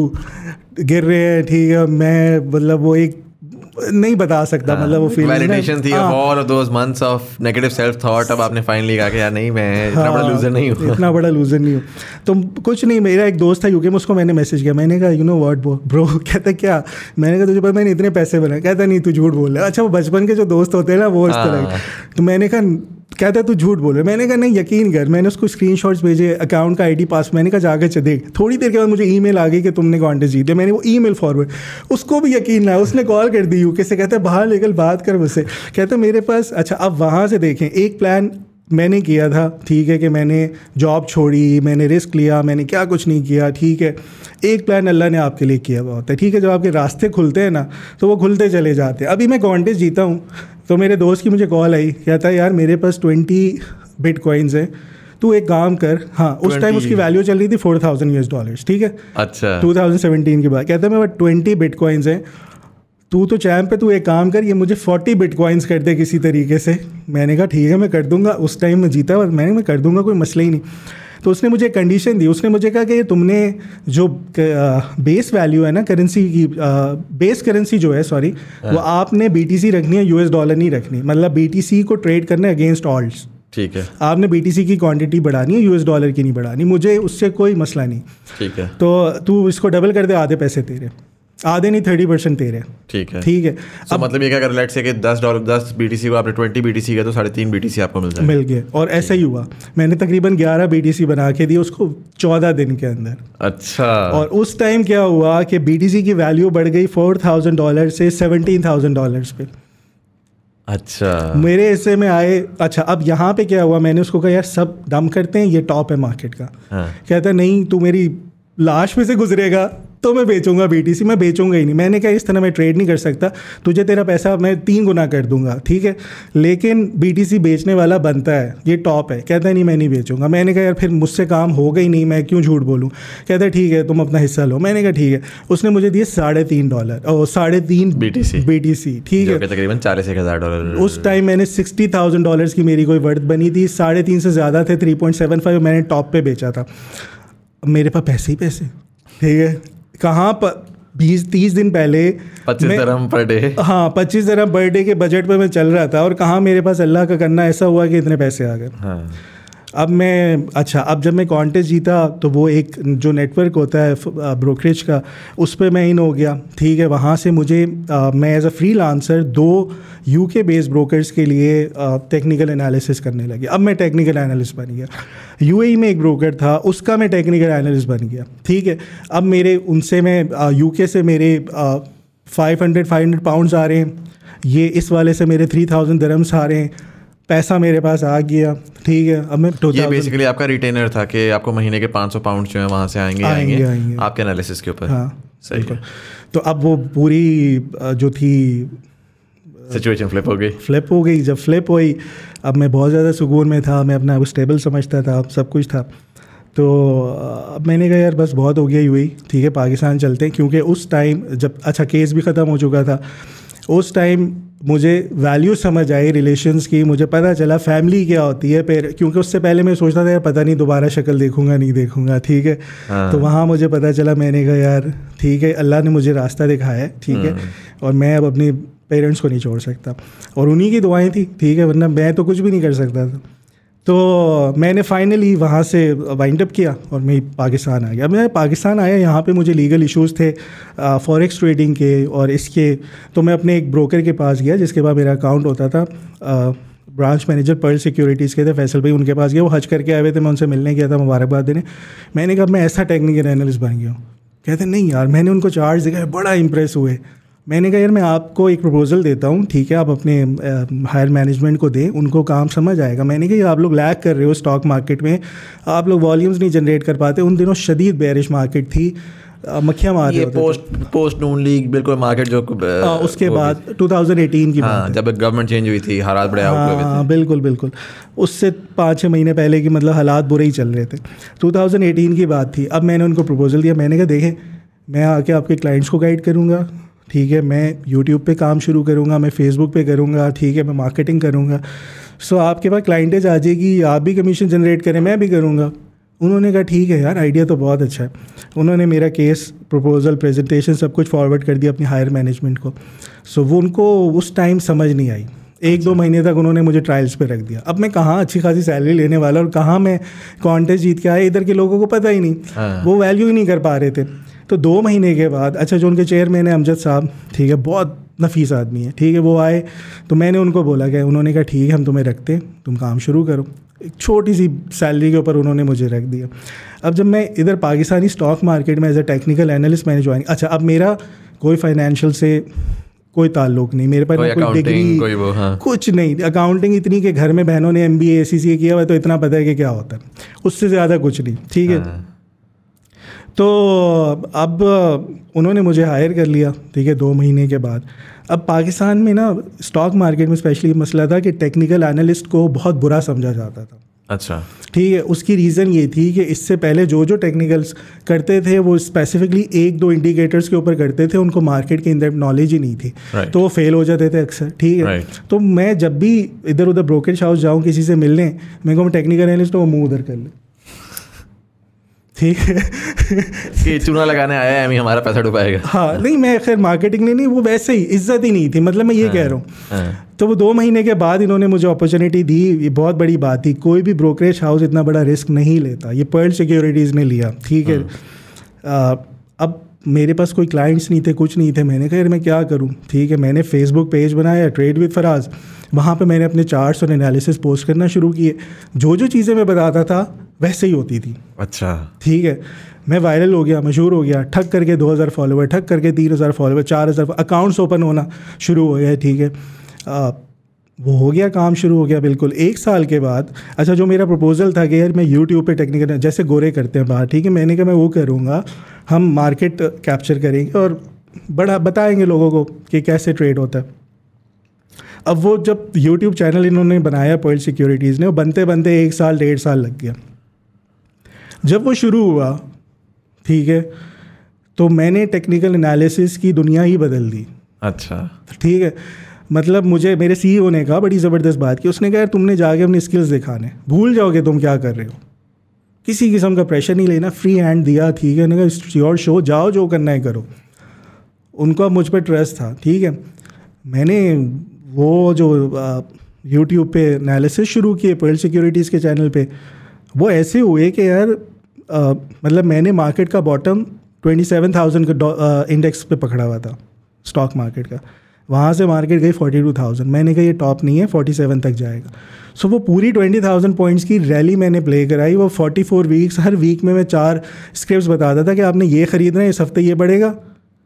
गिर रहे हैं, ठीक है। मैं मतलब वो एक नहीं बता सकता, मतलब वो फीलिंग वैलिडेशन थी of all of those months of negative self thought. अब आपने फाइनली कहा कि यार नहीं, मैं इतना बड़ा लूजर नहीं हूँ, इतना बड़ा लूजर नहीं हूँ। तो कुछ नहीं, मेरा एक दोस्त था यूके में, उसको मैंने मैसेज किया, मैंने कहा यू नो व्हाट ब्रो। कहता क्या? मैंने कहा तुझे पता मैंने इतने पैसे बनाए? कहता नहीं तू झूठ बोल रहा है। अच्छा, वो बचपन के जो दोस्त होते हैं ना वो इस तरह। तो मैंने कहा, कहता तू झूठ बोल रहे। मैंने कहा नहीं, यकीन कर। मैंने उसको स्क्रीनशॉट्स भेजे, अकाउंट का आईडी पास, मैंने कहा जाकर देख। थोड़ी देर के बाद मुझे ईमेल आ गई कि तुमने कॉन्टेस्ट जीते। मैंने वो ईमेल फॉरवर्ड, उसको भी यकीन ना, उसने कॉल कर दी यूके से, कहता है बाहर लेकर बात कर मुझसे, कहता मेरे पास। अच्छा, अब वहाँ से देखें, एक प्लान मैंने किया था, ठीक है, कि मैंने जॉब छोड़ी, मैंने रिस्क लिया, मैंने क्या कुछ नहीं किया, ठीक है। एक प्लान अल्लाह ने आपके लिए किया हुआ होता है, ठीक है। जब आपके रास्ते खुलते हैं ना तो वो खुलते चले जाते हैं। अभी मैं कॉन्टेस्ट जीता हूँ तो मेरे दोस्त की मुझे कॉल आई, कहता है यार मेरे पास ट्वेंटी बिटकॉइंस हैं, तू एक काम कर। हाँ, उस टाइम उसकी वैल्यू चल रही थी फोर थाउजेंड यूएस डॉलर्स, ठीक है। अच्छा, टू थाउजेंड सेवेंटीन के बाद। कहता है मैं ट्वेंटी बिटकॉइंस हैं, तू तो चैम्प पे, तू एक काम कर, ये मुझे फोर्टी बिटकॉइंस कर दे किसी तरीके से। मैंने कहा ठीक है मैं कर दूंगा। उस टाइम में जीता और मैंने मैं कर दूंगा, कोई मसला ही नहीं। तो उसने मुझे कंडीशन दी, उसने मुझे कहा कि तुमने जो बेस वैल्यू है ना करेंसी की, बेस करेंसी जो है सॉरी, वो आपने बीटीसी रखनी है, यूएस डॉलर नहीं रखनी। मतलब बीटीसी को ट्रेड करना है अगेंस्ट ऑल्ट्स, ठीक है। आपने बीटीसी की क्वांटिटी बढ़ानी है, यूएस डॉलर की नहीं बढ़ानी। मुझे उससे कोई मसला नहीं, ठीक है। तो तू इसको डबल कर दे, आधे पैसे तेरे, आधे नहीं थर्टी परसेंट तेरे, ठीक है, ठीक है। अब मतलब ये क्या कर, लेट्स से कि दस डॉलर दस बीटीसी को आपने ट्वेंटी बीटीसी किया तो साढ़े तीन बीटीसी आपको मिल जाए, मिल गए। और ऐसा ही हुआ, मैंने तकरीबन ग्यारह बीटीसी बना के दिए उसको चौदह दिन के अंदर। अच्छा, और उस टाइम क्या हुआ कि बीटीसी की वैल्यू बढ़ गई फोर थाउजेंड डॉलर से सेवनटीन थाउजेंड डॉलर्स पे। अच्छा, मेरे हिस्से में आए। अच्छा, अब यहाँ पे क्या हुआ, मैंने उसको कहा यार सब दम करते हैं, ये टॉप है मार्केट का। हाँ। कहता नहीं, तू मेरी लाश में से गुजरेगा तो मैं बेचूंगा बीटीसी, मैं बेचूंगा ही नहीं। मैंने कहा इस तरह मैं ट्रेड नहीं कर सकता, तुझे तेरा पैसा मैं तीन गुना कर दूंगा, ठीक है, लेकिन बीटीसी बेचने वाला बनता है, ये टॉप है। कहता है नहीं मैं नहीं बेचूंगा। मैंने कहा यार फिर मुझसे काम होगा ही नहीं, मैं क्यों झूठ बोलूँ। कहता है ठीक है तुम अपना हिस्सा लो। मैंने कहा ठीक है। उसने मुझे दिए साढ़े तीन डॉलर और साढ़े तीन बीटीसी बीटीसी ठीक है, तकरीबन चालीस एक हज़ार डॉलर। उस टाइम मैंने सिक्सटी थाउजेंड डॉलर्स की मेरी कोई वर्थ बनी थी, साढ़े तीन से ज़्यादा थे, थ्री पॉइंट सेवन फाइव मैंने टॉप पे बेचा था। मेरे पास पैसे ही पैसे, ठीक है। कहाँ पर बीस तीस दिन पहले पच्चीस दिरहम पर डे, हाँ पच्चीस दिरहम पर डे के बजट पे मैं चल रहा था, और कहाँ मेरे पास अल्लाह का करना ऐसा हुआ कि इतने पैसे आ गए। हाँ। अब मैं अच्छा अब जब मैं कॉन्टेस्ट जीता तो वो एक जो नेटवर्क होता है ब्रोकरेज का, उस पर मैं इन हो गया, ठीक है। वहाँ से मुझे आ, मैं एज अ फ्रीलांसर दो यूके बेस्ड ब्रोकर्स के लिए टेक्निकल एनालिसिस करने लगे। अब मैं टेक्निकल एनालिस्ट बन गया। यूएई में एक ब्रोकर था, उसका मैं टेक्निकल एनालिस्ट बन गया, ठीक है। अब मेरे उनसे मैं यूके से मेरे five hundred five hundred pounds आ रहे हैं, ये इस वाले से मेरे थ्री थाउजेंड दिरहम्स आ रहे हैं, पैसा मेरे पास आ गया, ठीक है। अब मैं ये बेसिकली आपका रिटेनर था कि आपको महीने के पाँच सौ पाउंड जो है वहाँ से आएंगे आएंगे, आएंगे, आएंगे आपके एनालिसिस के ऊपर। हाँ सही है। तो अब वो पूरी जो थी सिचुएशन फ्लिप हो गई फ्लिप हो गई जब फ्लिप हुई, अब मैं बहुत ज़्यादा सुकून में था, मैं अपना स्टेबल समझता था, सब कुछ था। तो अब मैंने कहा यार बस बहुत हो गया हुई, ठीक है पाकिस्तान चलते हैं। क्योंकि उस टाइम जब अच्छा केस भी ख़त्म हो चुका था, उस टाइम मुझे वैल्यू समझ आई रिलेशंस की, मुझे पता चला फैमिली क्या होती है। फिर क्योंकि उससे पहले मैं सोचता था यार पता नहीं दोबारा शक्ल देखूंगा नहीं देखूंगा, ठीक है। हाँ। तो वहाँ मुझे पता चला, मैंने कहा यार ठीक है अल्लाह ने मुझे रास्ता दिखाया है, ठीक है, और मैं अब अपनी पेरेंट्स को नहीं छोड़ सकता, और उन्हीं की दुआएं थी, ठीक है, वरना मैं तो कुछ भी नहीं कर सकता था। तो मैंने फाइनली वहाँ से वाइंड अप किया और मैं पाकिस्तान आ गया। मैं पाकिस्तान आया, यहाँ पे मुझे लीगल इश्यूज़ थे फॉरेक्स ट्रेडिंग के और इसके, तो मैं अपने एक ब्रोकर के पास गया जिसके बाद मेरा अकाउंट होता था, ब्रांच मैनेजर पर्ल सिक्योरिटीज़ के थे फैसल भाई, उनके पास गया। वो हज करके आए हुए थे, मैं उनसे मिलने गया था मुबारकबाद देने। मैंने कहा मैं ऐसा टेक्निकल एनालिस्ट बन गया हूँ। कहते नहीं यार, मैंने उनको चार्ज दिखाया, बड़ा इंप्रेस हुए। मैंने कहा यार मैं आपको एक प्रपोजल देता हूँ, ठीक है, आप अपने हायर मैनेजमेंट को दें, उनको काम समझ आएगा। मैंने कहा आप लोग लैग कर रहे हो स्टॉक मार्केट में, आप लोग वॉल्यूम्स नहीं जनरेट कर पाते। उन दिनों शदीद बेरिश मार्केट थी, मक्खियाँ मार रहे होते पोस्ट पोस्ट नून लीग बिल्कुल मार्केट जो आ, उसके बाद दो हज़ार अठारह की हाँ, बात जब गवर्नमेंट चेंज हुई थी, हालात बड़े आउट हुए थे। हाँ बिल्कुल बिल्कुल, उससे पाँच छः महीने पहले की मतलब हालात बुरे ही चल रहे थे। दो हज़ार अठारह की बात थी। अब मैंने उनको प्रपोजल दिया, मैंने कहा देखें मैं आके आपके क्लाइंट्स को गाइड करूँगा, ठीक है, मैं यूट्यूब पे काम शुरू करूँगा, मैं फेसबुक पे करूँगा, ठीक है, मैं मार्केटिंग करूँगा, सो आपके पास क्लाइंटेज आ जाएगी, आप भी कमीशन जनरेट करें, मैं भी करूँगा। उन्होंने कहा ठीक है यार, आइडिया तो बहुत अच्छा है। उन्होंने मेरा केस प्रपोजल प्रेजेंटेशन सब कुछ फॉरवर्ड कर दिया अपनी हायर मैनेजमेंट को। सो वो उनको उस टाइम समझ नहीं आई, एक दो महीने तक उन्होंने मुझे ट्रायल्स पे रख दिया। अब मैं कहाँ अच्छी खासी सैलरी लेने वाला और कहाँ मैं कॉन्टेस्ट जीत के आया, इधर के लोगों को पता ही नहीं, वो वैल्यू ही नहीं कर पा रहे थे। तो दो महीने के बाद अच्छा जो उनके चेयरमैन है अमजद साहब, ठीक है, बहुत नफीस आदमी है, ठीक है, वो आए तो मैंने उनको बोला कि उन्होंने कहा ठीक है हम तुम्हें रखते हैं, तुम काम शुरू करो। एक छोटी सी सैलरी के ऊपर उन्होंने मुझे रख दिया। अब जब मैं इधर पाकिस्तानी स्टॉक मार्केट में एज अ टेक्निकल एनालिस्ट मैंने ज्वाइन, अच्छा अब मेरा कोई फाइनेंशियल से कोई ताल्लुक नहीं, मेरे पास कोई, कोई डिग्री कोई वो, हाँ। कुछ नहीं, अकाउंटिंग इतनी कि घर में बहनों ने एम बी ए ए सी सी किया हुआ तो इतना पता है कि क्या होता है, उससे ज़्यादा कुछ नहीं, ठीक है। हाँ। तो अब उन्होंने मुझे हायर कर लिया, ठीक है, दो महीने के बाद। अब पाकिस्तान में ना स्टॉक मार्केट में स्पेशली मसला था कि टेक्निकल एनालिस्ट को बहुत बुरा समझा जाता था। अच्छा, ठीक है, उसकी रीज़न ये थी कि इससे पहले जो जो टेक्निकल्स करते थे वो स्पेसिफिकली एक दो इंडिकेटर्स के ऊपर करते थे, उनको मार्केट की इन डेप्थ नॉलेज ही नहीं थी, right. तो वो फेल हो जाते थे अक्सर, ठीक है। right. तो मैं जब भी इधर उधर ब्रोकरेज हाउस जाऊँ किसी से मिलने, मैं कहूँ टेक्निकल एनालिस्ट, तो वो मुँह उधर कर ले, ठीक है कि चूना लगाने आया है, हमारा पैसा डुबाएगा। हाँ नहीं, मैं खैर मार्केटिंग नहीं, नहीं वो वैसे ही इज्जत ही नहीं थी, मतलब मैं ये हाँ, कह रहा हूँ हाँ। तो वो दो महीने के बाद इन्होंने मुझे अपॉर्चुनिटी दी, ये बहुत बड़ी बात थी। कोई भी ब्रोकरेज हाउस इतना बड़ा रिस्क नहीं लेता, ये पर्ल सिक्योरिटीज़ ने लिया, ठीक है। हाँ। अब मेरे पास कोई क्लाइंट्स नहीं थे, कुछ नहीं थे, मैंने कहा यार मैं क्या करूँ, ठीक है। मैंने फेसबुक पेज बनाया ट्रेड विद फराज, वहाँ पे मैंने अपने चार्ट्स और एनालिसिस पोस्ट करना शुरू किए। जो जो चीज़ें मैं बताता था वैसे ही होती थी। अच्छा, ठीक है, मैं वायरल हो गया, मशहूर हो गया, ठग करके दो हज़ार फॉलोवर, ठग करके तीन हज़ार फॉलोवर, चार हज़ार अकाउंट्स ओपन होना शुरू हो गया, ठीक है। आ, वो हो गया, काम शुरू हो गया बिल्कुल। एक साल के बाद अच्छा जो मेरा प्रपोजल था कि यार मैं यूट्यूब पे टेक्निकल जैसे गोरे करते हैं बाहर, ठीक है, मैंने कहा मैं वो करूँगा, हम मार्केट कैप्चर करेंगे और बड़ा बताएंगे लोगों को कि कैसे ट्रेड होता है। अब वो जब यूट्यूब चैनल इन्होंने बनाया पर्ल सिक्योरिटीज़ ने, वो बनते बनते एक साल डेढ़ साल लग गया। जब वो शुरू हुआ, ठीक है, तो मैंने टेक्निकल एनालिसिस की दुनिया ही बदल दी। अच्छा, ठीक है, मतलब मुझे मेरे सीईओ ने कहा बड़ी ज़बरदस्त बात की, उसने कहा यार तुमने जाके अपनी स्किल्स दिखाने, भूल जाओगे तुम क्या कर रहे हो, किसी किस्म का प्रेशर नहीं लेना, फ्री हैंड दिया, ठीक है, ना योर शो, जाओ जो करना है करो। उनको मुझ पर ट्रस्ट था, ठीक है। मैंने वो जो यूट्यूब पे एनालिसिस शुरू किए पर्ल सिक्योरिटीज़ के चैनल पे, वो ऐसे हुए कि यार आ, मतलब मैंने मार्केट का बॉटम ट्वेंटी सेवन थाउजेंड का इंडेक्स पे पकड़ा हुआ था स्टॉक मार्केट का, वहाँ से मार्केट गई फोर्टी टू थाउजेंड, मैंने कहा ये टॉप नहीं है, फोर्टी सेवन तक जाएगा। सो so, वो पूरी ट्वेंटी थाउजेंड पॉइंट्स की रैली मैंने प्ले कराई, वो फोर्टी फोर वीक्स, हर वीक में मैं चार स्क्रिप्ट्स बताता था कि आपने ये ख़रीदना है, इस हफ्ते ये बढ़ेगा,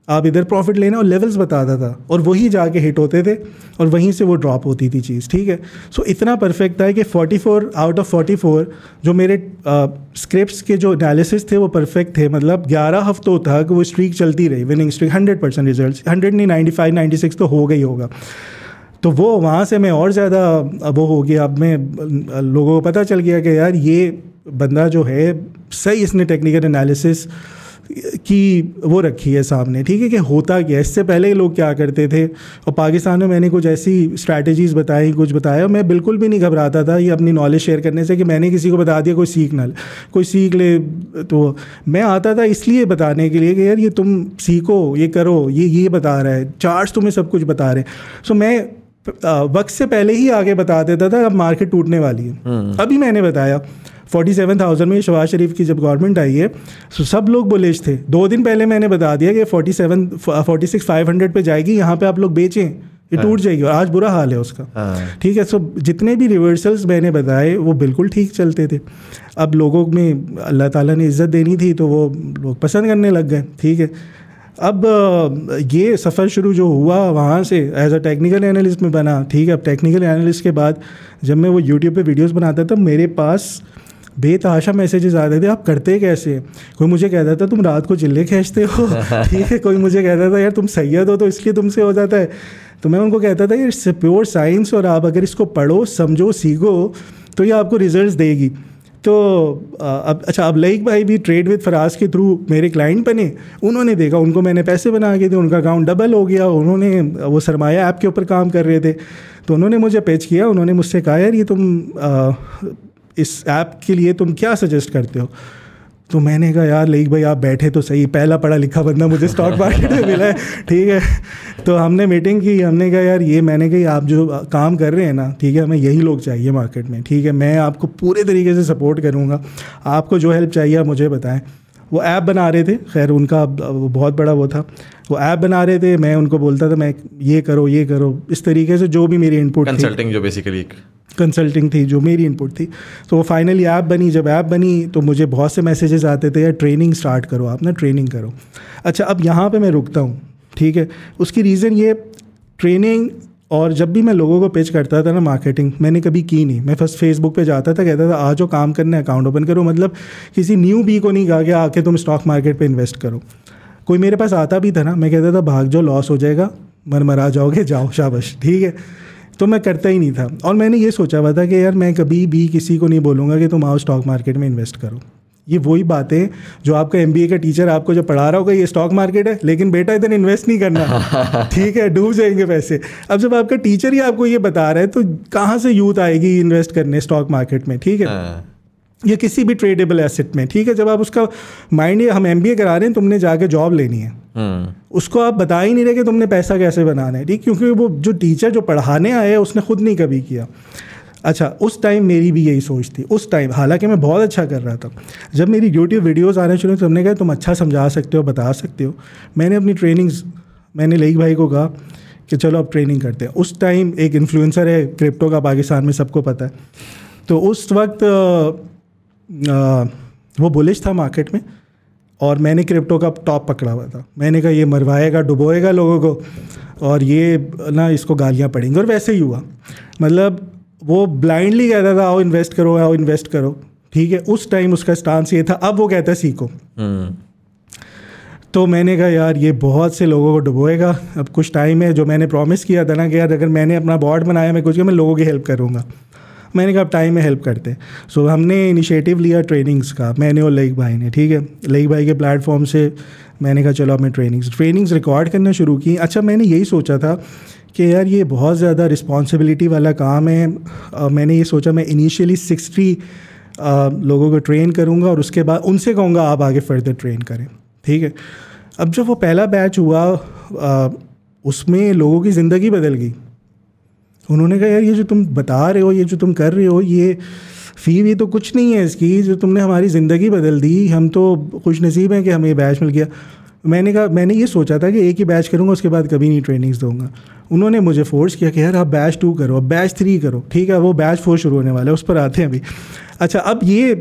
आप इधर प्रॉफिट लेना, और लेवल्स बताता था, और वही जाके हिट होते थे और वहीं से वो ड्रॉप होती थी चीज़, ठीक है। सो so, इतना परफेक्ट था कि चौवालीस आउट ऑफ चौवालीस जो मेरे स्क्रिप्ट्स के जो एनालिसिस थे वो परफेक्ट थे। मतलब ग्यारह हफ्तों तक वो स्ट्रीक चलती रही, winning streak, hundred percent result, hundred नहीं नाइन्टी फाइव नाइन्टी सिक्स तो हो गई होगा। तो वो वहाँ से मैं और ज़्यादा वो हो गया। अब मैं लोगों को पता चल गया कि यार ये बंदा जो है सही, इसने टेक्निकल एनालिसिस की वो रखी है सामने, ठीक है, कि होता क्या। इससे पहले लोग क्या करते थे, और पाकिस्तान में मैंने कुछ ऐसी स्ट्रैटेजीज़ बताई, कुछ बताया, मैं बिल्कुल भी नहीं घबराता था ये अपनी नॉलेज शेयर करने से कि मैंने किसी को बता दिया कोई सीख ना ले, कोई सीख ले। तो मैं आता था इसलिए बताने के लिए कि यार ये तुम सीखो, ये करो, ये ये बता रहा है, चार्ट्स तुम्हें सब कुछ बता रहे हैं। सो मैं वक्त से पहले ही आगे बता देता था अब मार्केट टूटने वाली है। अभी मैंने बताया फोर्टी सेवन थाउजेंड में शहबाज शरीफ की जब गवर्नमेंट आई है, तो सब लोग बुलिश थे। दो दिन पहले मैंने बता दिया कि forty seven forty six five hundred पे जाएगी, यहाँ पे आप लोग बेचें, ये टूट जाएगी, और आज बुरा हाल है उसका, ठीक है। सो जितने भी रिवर्सल्स मैंने बताए वो बिल्कुल ठीक चलते थे। अब लोगों में अल्लाह ताला ने इज़्ज़त देनी थी तो वो लोग पसंद करने लग गए, ठीक है। अब ये सफ़र शुरू जो हुआ वहाँ से एज अ टेक्निकल एनालिस्ट में बना, ठीक है। अब टेक्निकल एनालिस्ट के बाद जब मैं वो यूट्यूब पे वीडियोस बनाता था, मेरे पास बेतहाशा मैसेजेस आते थे, आप करते कैसे। कोई मुझे कहता था तुम रात को चिल्ले खींचते हो, ठीक है। कोई मुझे कहता था यार तुम सैयद हो तो इसलिए तुमसे हो जाता है। तो मैं उनको कहता था यार इससे प्योर साइंस, और आप अगर इसको पढ़ो, समझो, सीखो तो ये आपको रिजल्ट्स देगी। तो अब अच्छा, अब लईक भाई भी ट्रेड विद फराज के थ्रू मेरे क्लाइंट बने। उन्होंने देखा, उनको मैंने पैसे बना के दिए, उनका अकाउंट डबल हो गया। उन्होंने वो सरमाया ऐप के ऊपर काम कर रहे थे, तो उन्होंने मुझे पेच किया। उन्होंने मुझसे कहा यार ये तुम आ, इस ऐप के लिए तुम क्या सजेस्ट करते हो। तो मैंने कहा यार लईक भाई आप बैठे तो सही, पहला पढ़ा लिखा बंदा मुझे स्टॉक मार्केट में मिला है, ठीक है। तो हमने मीटिंग की, हमने कहा यार ये, मैंने कहा आप जो काम कर रहे हैं ना, ठीक है, हमें यही लोग चाहिए मार्केट में, ठीक है। मैं आपको पूरे तरीके से सपोर्ट करूँगा, आपको जो हेल्प चाहिए आप मुझे बताएं। वो ऐप बना रहे थे, खैर उनका बहुत बड़ा वो था, वो ऐप बना रहे थे। मैं उनको बोलता था मैं ये करो ये करो, इस तरीके से जो भी मेरी इनपुट थी, कंसल्टिंग जो बेसिकली कंसल्टिंग थी, जो मेरी इनपुट थी। तो वो फाइनली ऐप बनी। जब ऐप बनी तो मुझे बहुत से मैसेजेस आते थे यार ट्रेनिंग स्टार्ट करो, आप ना ट्रेनिंग करो। अच्छा, अब यहाँ पे मैं रुकता हूँ, ठीक है। उसकी रीज़न ये, ट्रेनिंग, और जब भी मैं लोगों को पिच करता था ना मार्केटिंग, मैंने कभी की नहीं। मैं फर्स्ट फेसबुक पे जाता था, कहता था आ जाओ काम करना है, अकाउंट ओपन करो। मतलब किसी न्यू बी को नहीं कहा कि आके तुम स्टॉक मार्केट पे इन्वेस्ट करो। कोई मेरे पास आता भी था ना, मैं कहता था भाग जाओ, लॉस हो जाएगा, मरमरा जाओगे, जाओ शाबाश, ठीक है। तो मैं करता ही नहीं था। और मैंने ये सोचा हुआ था कि यार मैं कभी भी किसी को नहीं बोलूँगा कि तुम आओ स्टॉक मार्केट में इन्वेस्ट करो। ये वही बातें जो आपका एमबीए का टीचर आपको जो पढ़ा रहा होगा, ये स्टॉक मार्केट है लेकिन बेटा इधर इन्वेस्ट नहीं करना, ठीक है, डूब जाएंगे पैसे। अब जब आपका टीचर ही आपको ये बता रहा है तो कहाँ से यूथ आएगी इन्वेस्ट करने स्टॉक मार्केट में, ठीक है, या किसी भी ट्रेडेबल एसेट में, ठीक है। जब आप उसका माइंड, ये हम एमबीए करा रहे हैं, तुमने जाके जॉब लेनी है, उसको आप बता ही नहीं रहे कि तुमने पैसा कैसे बनाना है, ठीक, क्योंकि वो जो टीचर जो पढ़ाने आए उसने खुद नहीं कभी किया। अच्छा, उस टाइम मेरी भी यही सोच थी उस टाइम, हालांकि मैं बहुत अच्छा कर रहा था। जब मेरी यूट्यूब वीडियोस आने शुरू, तो हमने कहा तुम अच्छा समझा सकते हो, बता सकते हो। मैंने अपनी ट्रेनिंग्स, मैंने लईक भाई को कहा कि चलो अब ट्रेनिंग करते हैं। उस टाइम एक इन्फ्लुएंसर है क्रिप्टो का, पाकिस्तान में सबको पता है। तो उस वक्त आ, वो बुलिश था मार्केट में, और मैंने क्रिप्टो का टॉप पकड़ा हुआ था। मैंने कहा ये मरवाएगा, डुबोएगा लोगों को, और ये ना इसको गालियाँ पड़ेंगी। और वैसे ही हुआ। मतलब वो ब्लाइंडली कहता था आओ इन्वेस्ट करो, आओ इन्वेस्ट करो, ठीक है। उस टाइम उसका स्टांस ये था। अब वो कहता है सीखो। तो मैंने कहा यार ये बहुत से लोगों को डुबोएगा। अब कुछ टाइम है, जो मैंने प्रॉमिस किया था ना कि यार अगर मैंने अपना बोर्ड बनाया, मैं कुछ मैं लोगों की हेल्प करूँगा, मैंने कहा अब टाइम में हेल्प करते हैं। सो so, हमने इनिशिएटिव लिया ट्रेनिंग्स का, मैंने और लईक भाई ने, ठीक है। लईक भाई के प्लेटफॉर्म से मैंने कहा चलो अब मैं ट्रेनिंग्स ट्रेनिंग्स रिकॉर्ड करना शुरू की। अच्छा, मैंने यही सोचा था कि यार ये बहुत ज़्यादा रिस्पॉन्सिबिलिटी वाला काम है। uh, मैंने ये सोचा मैं इनिशियली सिक्सटी uh, लोगों को ट्रेन करूँगा, और उसके बाद उनसे कहूँगा आप आगे फर्दर ट्रेन करें, ठीक है। अब जब वो पहला बैच हुआ, uh, उसमें लोगों की ज़िंदगी बदल गई। उन्होंने कहा यार ये जो तुम बता रहे हो, ये जो तुम कर रहे हो, ये फ़ी भी तो कुछ नहीं है इसकी, जो तुमने हमारी ज़िंदगी बदल दी, हम तो खुश नसीब हैं कि हमें ये बैच मिल गया। मैंने कहा, मैंने ये सोचा था कि एक ही बैच करूँगा, उसके बाद कभी नहीं ट्रेनिंग्स दूंगा। उन्होंने मुझे फोर्स किया कि यार आप बैच टू करो, अब बैच थ्री करो, ठीक है। वो बैच फोर शुरू होने वाला है, उस पर आते हैं अभी। अच्छा, अब ये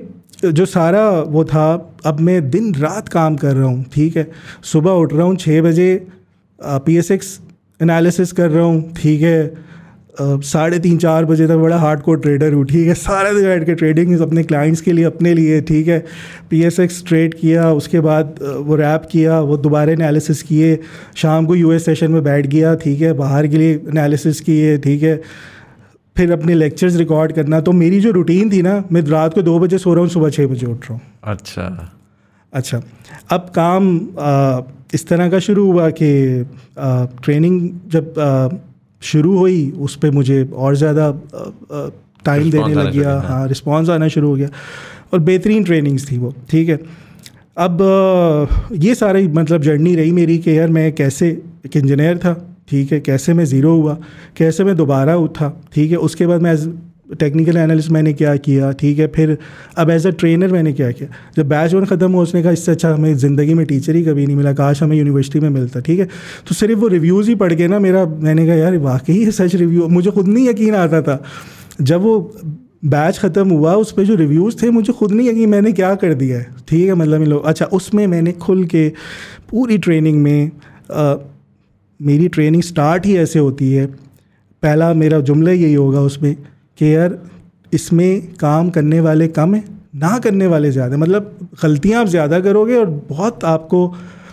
जो सारा वो था, अब मैं दिन रात काम कर रहा हूँ, ठीक है, सुबह उठ रहा हूँ छः बजे, पी एस एक्स एनालिसिस कर रहा हूँ, ठीक है, साढ़े तीन चार बजे तक बड़ा हार्ड कोर ट्रेडर हूँ, ठीक है, सारे दिन बैठ के ट्रेडिंग अपने क्लाइंट्स के लिए, अपने लिए, ठीक है, पी एस एक्स ट्रेड किया, उसके बाद वो रैप किया, वो दोबारा एनालिसिस किए, शाम को यू एस सेशन में बैठ गया, ठीक है, बाहर के लिए एनालिसिस किए, ठीक है, फिर अपने लेक्चर्स रिकॉर्ड करना। तो मेरी जो रूटीन थी ना, मैं रात को दो बजे सो रहा हूँ, सुबह छः बजे उठ रहा हूँ। अच्छा अच्छा अब काम आ, इस तरह का शुरू हुआ कि आ, ट्रेनिंग जब आ, शुरू हुई, उस पर मुझे और ज़्यादा टाइम देने लग गया, हाँ, रिस्पॉन्स आना शुरू हो गया, और बेहतरीन ट्रेनिंग्स थी वो, ठीक है। अब आ, ये सारी मतलब जर्नी रही मेरी कि यार मैं कैसे एक इंजीनियर था, ठीक है, कैसे मैं ज़ीरो हुआ, कैसे मैं दोबारा उठा, ठीक है, उसके बाद मैं एज टेक्निकल एनालिस्ट मैंने क्या किया, ठीक है, फिर अब एज अ ट्रेनर मैंने क्या किया। जब बैच वन ख़त्म हुआ, उसने कहा इससे अच्छा हमें ज़िंदगी में टीचर ही कभी नहीं मिला, काश हमें यूनिवर्सिटी में मिलता, ठीक है। तो सिर्फ वो रिव्यूज़ ही पढ़ के ना मेरा, मैंने कहा यार वाकई है सच रिव्यू, मुझे खुद नहीं यकीन आता था। जब वो बैच ख़त्म हुआ, उस पर जो रिव्यूज़ थे, मुझे खुद नहीं यकीन मैंने क्या कर दिया है, ठीक है, मतलब लोग अच्छा, उसमें मैंने खुल के पूरी ट्रेनिंग में आ, मेरी ट्रेनिंग स्टार्ट ही ऐसे होती है, पहला मेरा जुमला यही होगा उसमें कि यार इसमें काम करने वाले कम हैं, ना करने वाले ज़्यादा, मतलब गलतियाँ आप ज़्यादा करोगे और बहुत आपको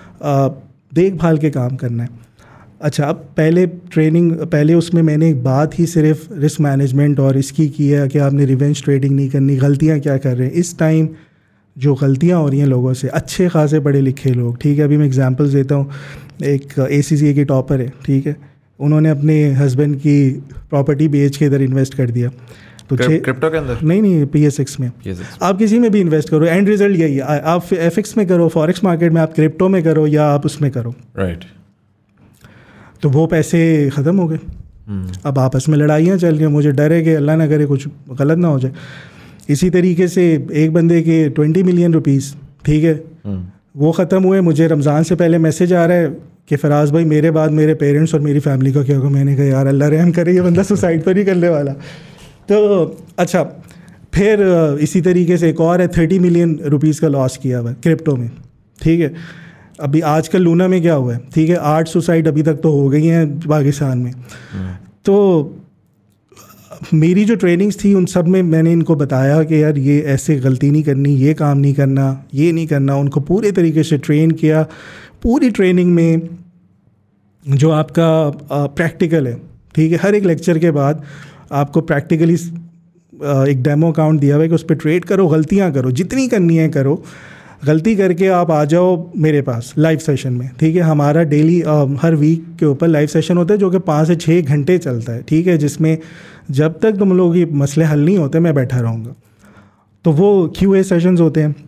देखभाल के काम करना है। अच्छा, अब पहले ट्रेनिंग पहले उसमें मैंने एक बात ही सिर्फ रिस्क मैनेजमेंट और इसकी की है कि आपने रिवेंज ट्रेडिंग नहीं करनी, गलतियाँ क्या कर रहे हैं इस टाइम, जो गलतियाँ हो रही हैं लोगों से, अच्छे खासे पढ़े लिखे लोग, ठीक है। अभी मैं एग्जांपल्स देता हूँ, एक ए सी सी ए की टॉपर है, ठीक है, उन्होंने अपने हस्बैंड की प्रॉपर्टी बेच के इधर इन्वेस्ट कर दिया, तो क्रिप्टो के अंदर नहीं नहीं पी एस एक्स में, आप किसी में भी इन्वेस्ट करो, एंड रिजल्ट यही है, आप एफ एक्स में करो, फॉरेक्स मार्केट में, आप क्रिप्टो में करो या आप उसमें करो, राइट। तो वो पैसे ख़त्म हो गए। अब आपस में लड़ाइयाँ चल रही हैं, मुझे डर है कि अल्लाह ना करे कुछ गलत ना हो जाए। इसी तरीके से एक बंदे के ट्वेंटी मिलियन रुपीज़, ठीक है, वो ख़त्म हुए। मुझे रमज़ान से पहले मैसेज आ रहा है कि फराज भाई मेरे बाद मेरे पेरेंट्स और मेरी फैमिली का क्या होगा। मैंने कहा यार अल्लाह रहम करे, ये बंदा सुसाइड तो नहीं करने वाला। तो अच्छा, फिर इसी तरीके से एक और है, थर्टी मिलियन रुपीज़ का लॉस किया हुआ क्रिप्टो में, ठीक है। अभी आजकल लूना में क्या हुआ है, ठीक है, आठ सुसाइड अभी तक तो हो गई हैं पाकिस्तान में। तो मेरी जो ट्रेनिंग्स थी उन सब में मैंने इनको बताया कि यार ये ऐसे गलती नहीं करनी, ये काम नहीं करना, ये नहीं करना, उनको पूरे तरीके से ट्रेन किया। पूरी ट्रेनिंग में जो आपका प्रैक्टिकल है, ठीक है, हर एक लेक्चर के बाद आपको प्रैक्टिकली एक डेमो अकाउंट दिया हुआ है कि उस पर ट्रेड करो, गलतियाँ करो, जितनी करनी है करो, गलती करके आप आ जाओ मेरे पास लाइव सेशन में, ठीक है। हमारा डेली हर वीक के ऊपर लाइव सेशन होता है जो कि पाँच से छः घंटे चलता है, ठीक है, जिसमें जब तक तुम लोगों के मसले हल नहीं होते मैं बैठा रहूँगा। तो वो क्यू ए सेशंस होते हैं।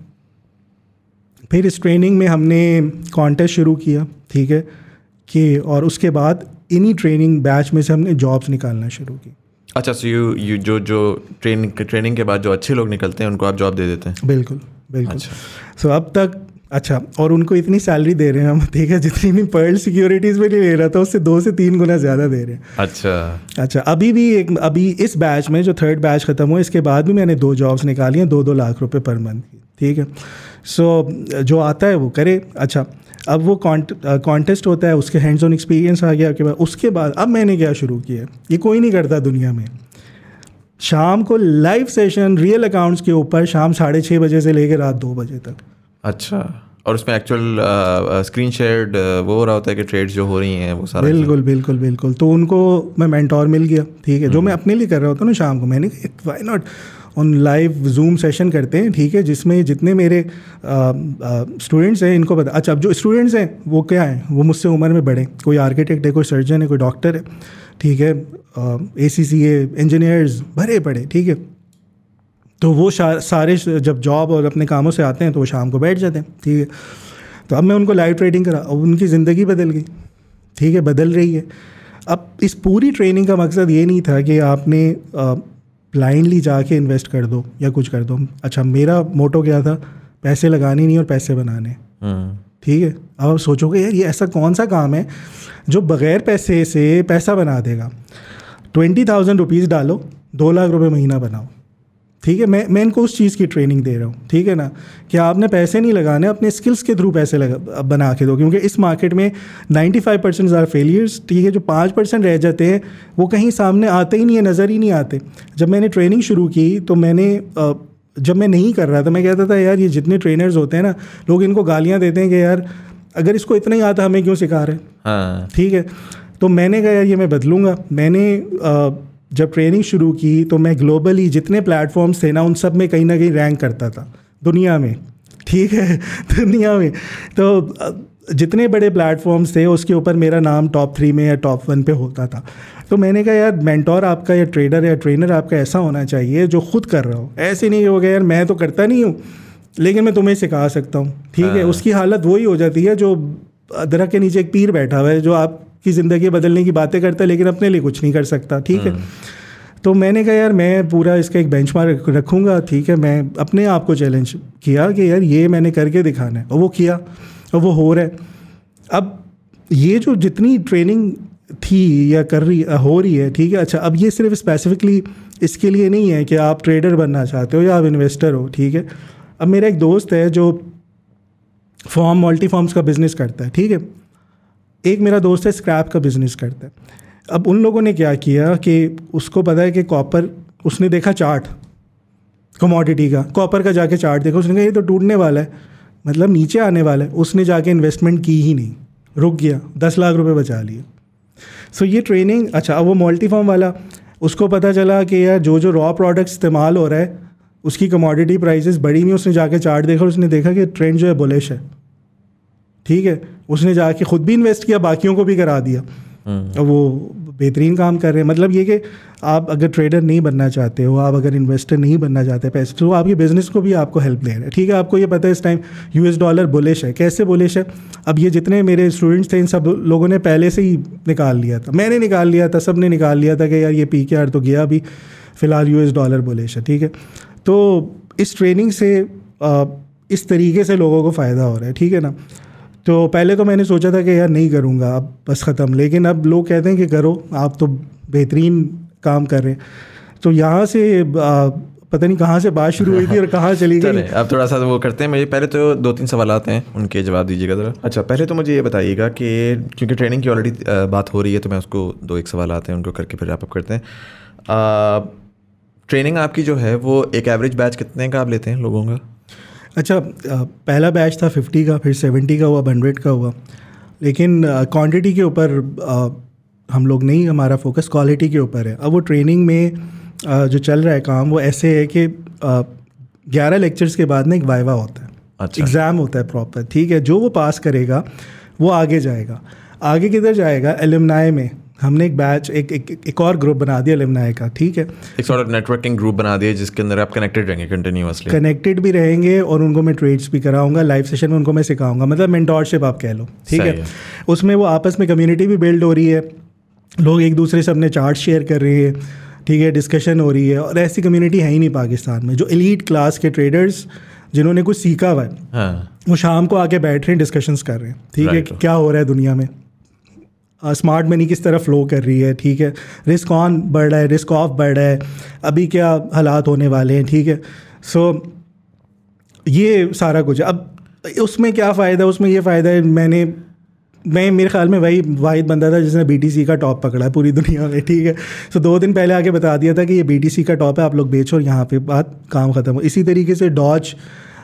फिर इस ट्रेनिंग में हमने कॉन्टेस्ट शुरू किया, ठीक है, कि और उसके बाद इन्हीं ट्रेनिंग बैच में से हमने जॉब्स निकालना शुरू की। अच्छा, सो यू यू जो जो ट्रेनिंग ट्रेनिंग के बाद जो अच्छे लोग निकलते हैं उनको आप जॉब दे देते हैं? बिल्कुल बिल्कुल। अच्छा, सो so, अब तक अच्छा, और उनको इतनी सैलरी दे रहे हैं हम, ठीक है, जितनी भी पर्ल सिक्योरिटीज़ में नहीं ले रहा था उससे दो से तीन गुना ज़्यादा दे रहे हैं। अच्छा अच्छा, अभी भी एक अभी इस बैच में जो थर्ड बैच ख़त्म हुआ इसके बाद भी मैंने दो जॉब्स निकाली हैं, दो दो लाख रुपए पर मंथ की, ठीक है। सो so, जो आता है वो करे। अच्छा, अब वो कॉन्टेस्ट होता है, उसके हैंड्स ऑन एक्सपीरियंस आ गया के बाद उसके बाद अब मैंने क्या शुरू किया, ये कोई नहीं करता दुनिया में, शाम को लाइव सेशन रियल अकाउंट्स के ऊपर शाम साढ़े छः बजे से लेकर रात दो बजे तक। अच्छा, और उसमें एक्चुअल स्क्रीन शेयर्ड वो हो रहा होता है कि ट्रेड्स जो हो रही हैं वो सारा? बिल्कुल बिल्कुल बिल्कुल। तो उनको मैं मेंटोर मिल गया, ठीक है, जो मैं अपने लिए कर रहा होता ना शाम को, मैंने कहा why not on live Zoom session करते हैं, ठीक है, जिसमें जितने मेरे स्टूडेंट्स हैं इनको बता। अच्छा, अब जो स्टूडेंट्स हैं वो क्या हैं, वो मुझसे उम्र में बड़े, कोई आर्किटेक्ट है, कोई सर्जन है, कोई डॉक्टर है, ठीक है, ए सी सी ए इंजीनियर्स भरे पड़े, ठीक है। तो वो सारे जब जॉब और अपने कामों से आते हैं तो वो शाम को बैठ जाते हैं, ठीक है। तो अब मैं उनको लाइव ट्रेडिंग करा, अब उनकी ज़िंदगी बदल गई, ठीक है, बदल रही है। अब इस पूरी ट्रेनिंग का मकसद ये नहीं था कि आपने ब्लाइंडली जाके इन्वेस्ट कर दो या कुछ कर दो। अच्छा, मेरा मोटो क्या था, पैसे लगाने नहीं और पैसे बनाने, ठीक है। अब आप सोचोगे यार ये ऐसा कौन सा काम है जो बग़ैर पैसे से पैसा बना देगा। ट्वेंटी थाउजेंड रुपीज़ डालो, दो लाख रुपये महीना बनाओ, ठीक है, मैं मैं इनको उस चीज़ की ट्रेनिंग दे रहा हूँ, ठीक है ना, कि आपने पैसे नहीं लगाने, अपने स्किल्स के थ्रू पैसे लगा बना के दो, क्योंकि इस मार्केट में ninety five percent are failures, ठीक है, जो पाँच परसेंट रह जाते हैं वो कहीं सामने आते ही नहीं है, नज़र ही नहीं आते। जब मैंने ट्रेनिंग शुरू की तो मैंने जब मैं नहीं कर रहा था, मैं कहता था यार ये जितने ट्रेनर्स होते हैं ना, लोग इनको गालियाँ देते हैं कि यार अगर इसको इतना ही आता हमें क्यों सिखा रहे हैं, ठीक है। तो मैंने कहा यार ये मैं बदलूँगा। मैंने जब ट्रेनिंग शुरू की तो मैं ग्लोबली जितने प्लेटफॉर्म्स थे ना उन सब में कहीं ना कहीं रैंक करता था दुनिया में, ठीक है दुनिया में। तो जितने बड़े प्लेटफॉर्म्स थे उसके ऊपर मेरा नाम टॉप थ्री में या टॉप वन पे होता था। तो मैंने कहा यार मेंटोर आपका या ट्रेडर या ट्रेनर आपका ऐसा होना चाहिए जो खुद कर रहा हो, ऐसे नहीं हो गया यार मैं तो करता नहीं हूँ लेकिन मैं तुम्हें सिखा सकता हूँ, ठीक है। उसकी हालत वही हो जाती है जो दरख्त के नीचे एक पीर बैठा हुआ है जो आपकी ज़िंदगी बदलने की बातें करता है लेकिन अपने लिए कुछ नहीं कर सकता, ठीक है। तो मैंने कहा यार मैं पूरा इसका एक बेंचमार्क रखूँगा, ठीक है। मैं अपने आप को चैलेंज किया कि यार ये मैंने करके दिखाना है, और वो किया और वो हो रहा है। अब ये जो जितनी ट्रेनिंग थी या कर रही हो रही है, ठीक है। अच्छा, अब ये सिर्फ स्पेसिफिकली इसके लिए नहीं है कि आप ट्रेडर बनना चाहते हो या आप इन्वेस्टर हो, ठीक है। अब मेरा एक दोस्त है जो फॉर्म मल्टी फॉर्म्स का बिज़नेस करता है, ठीक है। एक मेरा दोस्त है स्क्रैप का बिज़नेस करता है। अब उन लोगों ने क्या किया कि उसको पता है कि कॉपर, उसने देखा चार्ट कमोडिटी का, कॉपर का जाके चार्ट देखा, उसने कहा ये तो टूटने वाला है, मतलब नीचे आने वाला है। उसने जाके इन्वेस्टमेंट की ही नहीं, रुक गया, दस लाख रुपए बचा लिए। सो ये ट्रेनिंग, अच्छा अब वो मल्टी फॉर्म वाला, उसको पता चला कि यार जो जो रॉ प्रोडक्ट इस्तेमाल हो रहा है उसकी कमोडिटी प्राइसेस बढ़ी नहीं। उसने जाके चार्ट देखा, उसने देखा कि ट्रेंड जो है बुलिश है, ठीक है। उसने जाके खुद भी इन्वेस्ट किया, बाकियों को भी करा दिया, और वो बेहतरीन काम कर रहे हैं। मतलब ये कि आप अगर ट्रेडर नहीं बनना चाहते हो, आप अगर इन्वेस्टर नहीं बनना चाहते पैसे, तो आपके बिजनेस को भी आपको हेल्प दे रहे हैं, ठीक है। आपको ये पता है इस टाइम यूएस डॉलर बुलिश है। कैसे बुलिश है? अब ये जितने मेरे स्टूडेंट्स थे इन सब लोगों ने पहले से ही निकाल लिया था, मैंने निकाल लिया था, सब ने निकाल लिया था कि यार ये पी के आर तो गया अभी, फ़िलहाल यूएस डॉलर बुलिश है, ठीक है। तो इस ट्रेनिंग से आ, इस तरीके से लोगों को फ़ायदा हो रहा है, ठीक है ना। तो पहले तो मैंने सोचा था कि यार नहीं करूँगा, अब बस ख़त्म। लेकिन अब लोग कहते हैं कि करो, आप तो बेहतरीन काम कर रहे हैं। तो यहाँ से आ, पता नहीं कहाँ से बात शुरू हुई थी और कहाँ चली गई। अब थोड़ा सा वो करते हैं। मुझे पहले तो दो तीन सवाल आते हैं, उनके जवाब दीजिएगा ज़रा। अच्छा, पहले तो मुझे ये बताइएगा कि क्योंकि ट्रेनिंग की ऑलरेडी बात हो रही है तो मैं उसको दो एक सवाल आते हैं उनको करके फिर आप करते हैं। आ, ट्रेनिंग आपकी जो है वो एक एवरेज बैच कितने का आप लेते हैं लोगों का? अच्छा, पहला बैच था फिफ्टी का, फिर सेवेंटी का हुआ, हंड्रेड का हुआ। लेकिन क्वांटिटी के ऊपर हम लोग नहीं, हमारा फोकस क्वालिटी के ऊपर है। अब वो ट्रेनिंग में आ, जो चल रहा है काम वो ऐसे है कि ग्यारह लेक्चर्स के बाद ना एक वाइवा होता है, अच्छा। एग्ज़ाम होता है प्रॉपर, ठीक है। जो वो पास करेगा वो आगे जाएगा। आगे किधर जाएगा? एलुमनाई में हमने एक बैच एक एक, एक और ग्रुप बना दिया एलुमनाई का, ठीक है। एक सॉर्ट ऑफ नेटवर्किंग ग्रुप बना दिया जिसके अंदर आप कनेक्टेड रहेंगे, कंटिन्यूअसली कनेक्टेड भी रहेंगे, और उनको मैं ट्रेड्स भी कराऊंगा, लाइव सेशन में उनको मैं सिखाऊंगा, मतलब मेंटोरशिप आप कह लो, ठीक है, है। उसमें वो आपस में कम्युनिटी भी बिल्ड हो रही है, लोग एक दूसरे से अपने चार्ट शेयर कर रहे हैं, ठीक है, डिस्कशन हो रही है। और ऐसी कम्युनिटी है ही नहीं पाकिस्तान में। जो एलीट क्लास के ट्रेडर्स जिन्होंने कुछ सीखा हुआ है, हाँ। वो शाम को आके बैठ रहे हैं, डिस्कशंस कर रहे हैं, ठीक है, क्या हो रहा है दुनिया में, स्मार्ट मनी किस तरह फ्लो कर रही है, ठीक है, रिस्क ऑन बढ़ रहा है, रिस्क ऑफ बढ़ रहा है, अभी क्या हालात होने वाले हैं, ठीक है। सो ये सारा कुछ। अब उसमें क्या फ़ायदा? उसमें ये फ़ायदा है, मैंने मैं मेरे ख्याल में वही वाहिद बंदा था जिसने बीटीसी का टॉप पकड़ा है पूरी दुनिया में, ठीक है। सो दो दिन पहले आके बता दिया था कि ये बीटीसी का टॉप है, आप लोग बेचो और यहाँ पे बात काम ख़त्म हो। इसी तरीके से डॉज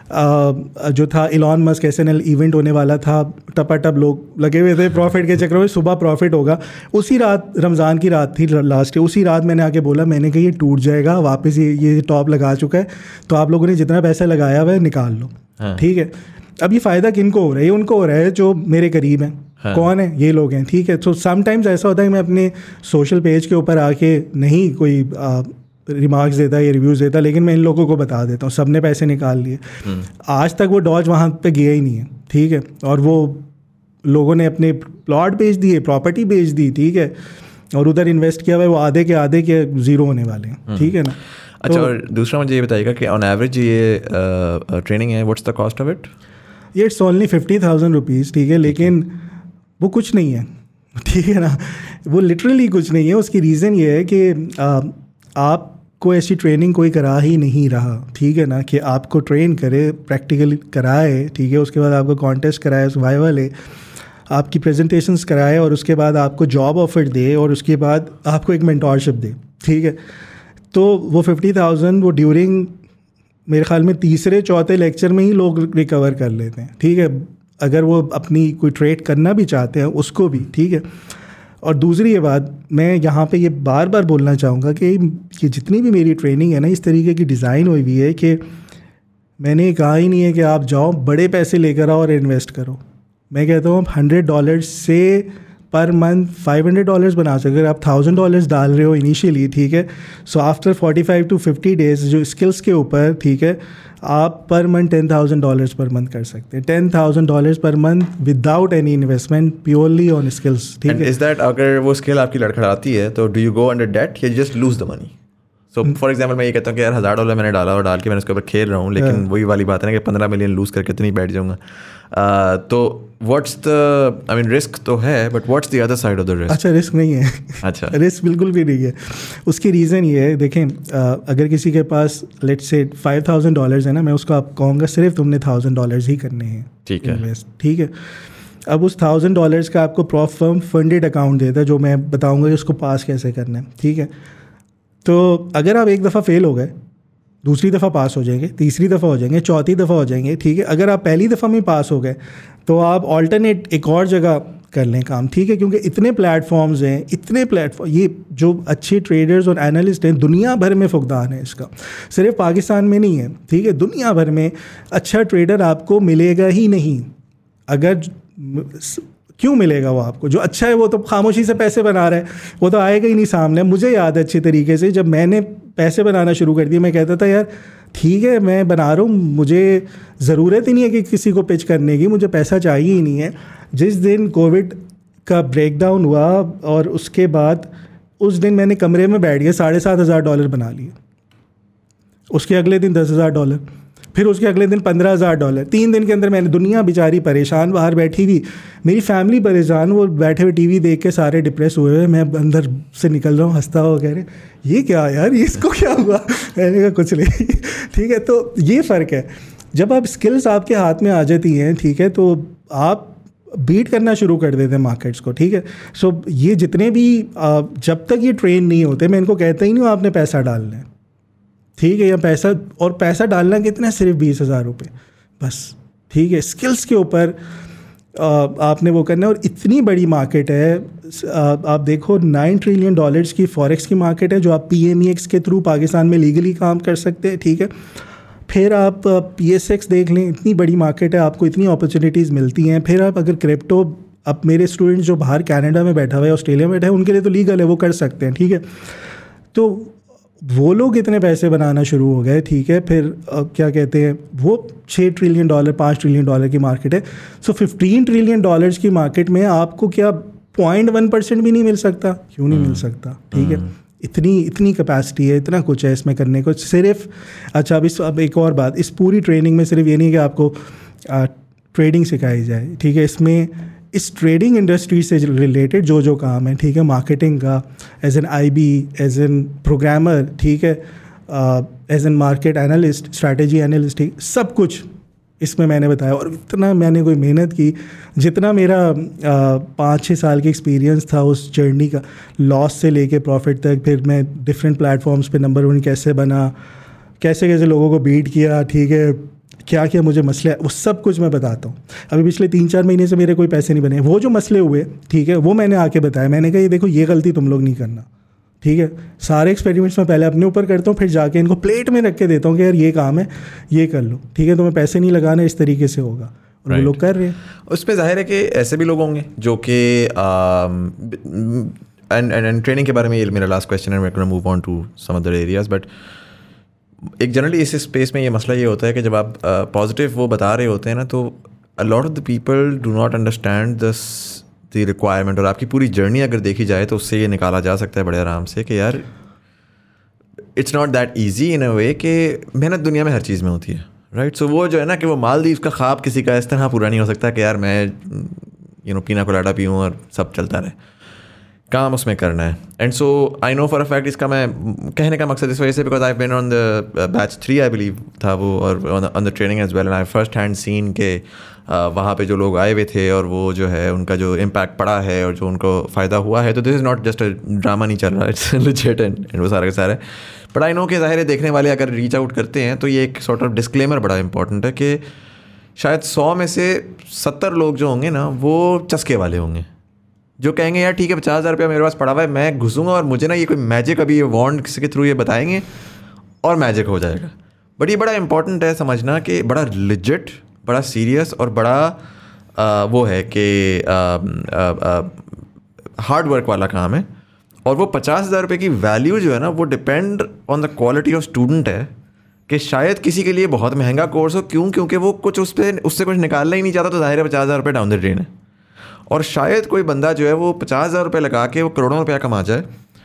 जो था, Elon Musk S N L event होने वाला था, टपाटप लोग लगे हुए थे प्रॉफिट के चक्कर में, सुबह प्रॉफिट होगा। उसी रात, रमज़ान की रात थी लास्ट, उसी रात मैंने आके बोला, मैंने कहा ये टूट जाएगा वापस, ये ये टॉप लगा चुका है, तो आप लोगों ने जितना पैसा लगाया हुआ है निकाल लो, ठीक है। अब ये फ़ायदा किन को हो रहा है? ये उनको हो रहा है जो मेरे करीब हैं। हाँ। कौन है? ये लोग हैं, ठीक है। तो समटाइम्स ऐसा होता है कि मैं अपने सोशल पेज के ऊपर आके नहीं कोई रिमार्क्स देता या रिव्यूज़ देता, लेकिन मैं इन लोगों को बता देता हूँ, सब ने पैसे निकाल लिए। आज तक वो डॉज वहाँ पे गया ही नहीं है, ठीक है। और वो लोगों ने अपने प्लॉट बेच दिए, प्रॉपर्टी बेच दी, ठीक है, और उधर इन्वेस्ट किया हुआ है, वो आधे के आधे के ज़ीरो होने वाले हैं, ठीक है ना। अच्छा, और दूसरा मुझे ये बताइएगा कि ऑन एवरेज ये ट्रेनिंग है, what's the cost of it? ये it's only fifty thousand rupees, ठीक है। लेकिन वो कुछ नहीं है, ठीक है ना, वो लिटरली कुछ नहीं है। उसकी रीज़न ये है कि आ, आप आपको ऐसी ट्रेनिंग कोई करा ही नहीं रहा, ठीक है ना, कि आपको ट्रेन करे, प्रैक्टिकल कराए, ठीक है, उसके बाद आपको कॉन्टेस्ट कराए, वाइवा ले, आपकी प्रेजेंटेशंस कराए और उसके बाद आपको जॉब ऑफर दे और उसके बाद आपको एक मेंटोरशिप दे, ठीक है। तो वो फिफ्टी थाउजेंड वो ड्यूरिंग मेरे ख्याल में तीसरे चौथे लेक्चर में ही लोग रिकवर कर लेते हैं, ठीक है, अगर वो अपनी कोई ट्रेड करना भी चाहते हैं उसको भी, ठीक है। और दूसरी ये बात मैं यहाँ पे ये बार बार बोलना चाहूँगा कि ये जितनी भी मेरी ट्रेनिंग है ना, इस तरीके की डिज़ाइन हुई हुई है कि मैंने कहा ही नहीं है कि आप जाओ बड़े पैसे लेकर आओ और इन्वेस्ट करो। मैं कहता हूँ आप हंड्रेड डॉलर्स से per month five hundred dollars बना सकते, अगर आप थाउजेंड डॉलर्स डाल रहे हो इनिशियली, ठीक है, so after forty five to fifty days जो स्किल्स के ऊपर, ठीक है, आप per month ten thousand dollars per month कर सकते हैं, ten thousand dollars per month without any investment, purely on skills, ठीक है। इज दैट अगर वो स्किल आपकी लड़खड़ाती है तो do you go under debt या just lose the money? So for example मैं ये कहता हूँ कि यार हज़ार डॉलर मैंने डाला और डाल के मैंने उसके ऊपर खेल रहा हूँ, लेकिन वही वाली बात है ना कि पंद्रह मिलियन लूज करके तो नहीं बैठ जाऊँगा। uh, तो what's the I mean risk तो है, but what's the other side of the risk? अच्छा, रिस्क नहीं है। अच्छा, रिस्क बिल्कुल भी नहीं है। उसकी रीज़न ये है, देखें, uh, अगर किसी के पास let's say five thousand dollars है ना, मैं उसको आप कहूँगा सिर्फ तुमने थाउजेंड डॉलर्स ही करने हैं, ठीक है, इन्वेस्ट, ठीक है। अब उस थाउजेंड डॉलर्स का आपको प्रॉफ फर्म फंडेड अकाउंट देता है, जो मैं बताऊँगा कि उसको पास कैसे करना है, ठीक है। तो अगर आप एक दफ़ा फेल हो गए, दूसरी दफ़ा पास हो जाएंगे, तीसरी दफ़ा हो जाएंगे, चौथी दफ़ा हो जाएंगे, ठीक है। अगर आप पहली दफ़ा में पास हो गए तो आप ऑल्टरनेट एक और जगह कर लें काम, ठीक है, क्योंकि इतने प्लेटफॉर्म्स हैं, इतने प्लेटफॉर्म, ये जो अच्छे ट्रेडर्स और एनालिस्ट हैं दुनिया भर में फुकदान है इसका, सिर्फ पाकिस्तान में नहीं है, ठीक है, दुनिया भर में अच्छा ट्रेडर आपको मिलेगा ही नहीं। अगर क्यों मिलेगा वो आपको? जो अच्छा है वो तो खामोशी से पैसे बना रहा है, वो तो आएगा ही नहीं सामने। मुझे याद है अच्छी तरीके से, जब मैंने पैसे बनाना शुरू कर दिया, मैं कहता था यार ठीक है मैं बना रहा हूँ, मुझे ज़रूरत ही नहीं है कि किसी को पिच करने की, मुझे पैसा चाहिए ही नहीं है। जिस दिन कोविड का ब्रेकडाउन हुआ और उसके बाद उस दिन मैंने कमरे में बैठ गया, साढ़े सात हज़ार डॉलर बना लिए, उसके अगले दिन दस हज़ार डॉलर, फिर उसके अगले दिन पंद्रह हज़ार डॉलर। तीन दिन के अंदर मैंने, दुनिया बेचारी परेशान बाहर बैठी हुई, मेरी फैमिली परेशान, वो बैठे हुए टीवी देख के सारे डिप्रेस हुए हुए, मैं अंदर से निकल रहा हूँ हंसता हुआ, कह रहे ये क्या यार, ये इसको क्या हुआ? मैंने कहा कुछ नहीं, ठीक है। तो ये फ़र्क है, जब आप स्किल्स आपके हाथ में आ जाती हैं, ठीक है, तो आप बीट करना शुरू कर देते हैं मार्केट्स को, ठीक है। सो ये जितने भी जब तक ये ट्रेन नहीं होते, मैं इनको कहता ही नहीं हूँ आपने पैसा डालना है, ठीक है, या पैसा, और पैसा डालना कितना, सिर्फ बीस हज़ार रुपये बस, ठीक है। स्किल्स के ऊपर आपने वो करना है, और इतनी बड़ी मार्केट है, आप देखो नाइन ट्रिलियन डॉलर्स की फॉरेक्स की मार्केट है, जो आप पी एम ई एक्स के थ्रू पाकिस्तान में लीगली काम कर सकते हैं, ठीक है। फिर आप पी एस एक्स देख लें, इतनी बड़ी मार्केट है, आपको इतनी अपॉर्चुनिटीज़ मिलती हैं। फिर आप अगर क्रिप्टो, अब मेरे स्टूडेंट जो बाहर कनाडा में बैठा हुआ है, ऑस्ट्रेलिया में बैठा है, उनके लिए तो लीगल है, वो कर सकते हैं, ठीक है। तो वो लोग इतने पैसे बनाना शुरू हो गए, ठीक है। फिर अब क्या कहते हैं, वो छः ट्रिलियन डॉलर पाँच ट्रिलियन डॉलर की मार्केट है। सो फिफ्टीन ट्रिलियन डॉलर्स की मार्केट में आपको क्या पॉइंट वन परसेंट भी नहीं मिल सकता? क्यों नहीं मिल सकता, ठीक है। इतनी इतनी कैपेसिटी है, इतना कुछ है इसमें करने को। सिर्फ अच्छा, अब इस अब एक और बात, इस पूरी ट्रेनिंग में सिर्फ ये नहीं कि आपको आ, ट्रेडिंग सिखाई जाए, ठीक है, इसमें इस ट्रेडिंग इंडस्ट्री से रिलेटेड जो जो काम है, ठीक है, मार्केटिंग का, as an I B, as an programmer, ठीक है, as an market analyst, strategy analyst, ठीक, सब कुछ इसमें मैंने बताया। और इतना मैंने कोई मेहनत की, जितना मेरा पाँच छः साल की एक्सपीरियंस था उस जर्नी का, लॉस से लेके प्रॉफिट तक, फिर मैं डिफरेंट प्लेटफॉर्म्स पे नंबर वन कैसे बना, कैसे कैसे लोगों को बीट किया, ठीक है, क्या क्या मुझे मसले, वो सब कुछ मैं बताता हूँ। अभी पिछले तीन चार महीने से मेरे कोई पैसे नहीं बने, वो जो मसले हुए, ठीक है, वो मैंने आके बताया। मैंने कहा ये देखो, ये गलती तुम लोग नहीं करना, ठीक है। सारे एक्सपेरिमेंट्स मैं पहले अपने ऊपर करता हूँ, फिर जाके इनको प्लेट में रख के देता हूँ कि यार ये काम है, ये कर लो, ठीक है, तुम्हें पैसे नहीं लगाना, इस तरीके से होगा, और right. वो लोग कर रहे हैं। उस पर जाहिर है कि ऐसे भी लोग होंगे जो कि एंड एंड ट्रेनिंग के बारे में, ये मेरा लास्ट क्वेश्चन है, मैं move on to some other areas. But एक जनरली इस स्पेस में ये मसला ये होता है कि जब आप पॉजिटिव uh, वो बता रहे होते हैं ना, तो a lot of the people do not understand this the requirement. और आपकी पूरी जर्नी अगर देखी जाए तो उससे ये निकाला जा सकता है बड़े आराम से कि यार it's not that easy in a way कि मेहनत दुनिया में हर चीज़ में होती है, राइट। सो वो जो है ना कि वो मालदीव का ख्वाब किसी का इस तरह पूरा नहीं हो सकता कि यार मैं यू नो पीना कोलाडा पीऊँ और सब चलता रहे। काम उसमें करना है. And so I know for a fact, इसका मैं कहने का मकसद इस वजह से because I been on the batch three I believe था वो, और on the training as well, and I first hand seen के वहाँ पे जो लोग आए हुए थे और वो जो है उनका जो इम्पैक्ट पड़ा है और जो उनको फ़ायदा हुआ है. तो this is not just a drama नहीं चल रहा, इट्स लेजिट एंड एंड वो सारा के सारा. बट आई नो कि ज़ाहिर है देखने वाले अगर रीच आउट करते हैं तो ये एक सॉर्ट ऑफ डिस्क्लेमर बड़ा इंपॉर्टेंट है कि शायद सौ में से सत्तर लोग जो होंगे ना वो चस्के वाले होंगे, जो कहेंगे यार ठीक है पचास हज़ार रुपया मेरे पास पड़ा हुआ है, मैं घुसूँगा और मुझे ना ये कोई मैजिक अभी ये वॉन्ड किसी के थ्रू ये बताएंगे और मैजिक हो जाएगा. बट ये बड़ा इंपॉर्टेंट है समझना कि बड़ा लिजिट, बड़ा सीरियस और बड़ा आ, वो है कि हार्ड वर्क वाला काम है. और वो पचास हज़ार रुपये की वैल्यू जो है ना वो depend on the quality of student है, कि शायद किसी के लिए बहुत महंगा कोर्स हो. क्यों? क्योंकि वो कुछ उस पर उससे कुछ निकालना ही नहीं चाहता, तो जाहिर है पचास हज़ार रुपये डाउन द ड्रेन है. और शायद कोई बंदा जो है वो पचास हज़ार रुपये लगा के वो करोड़ों रुपया कमा जाए,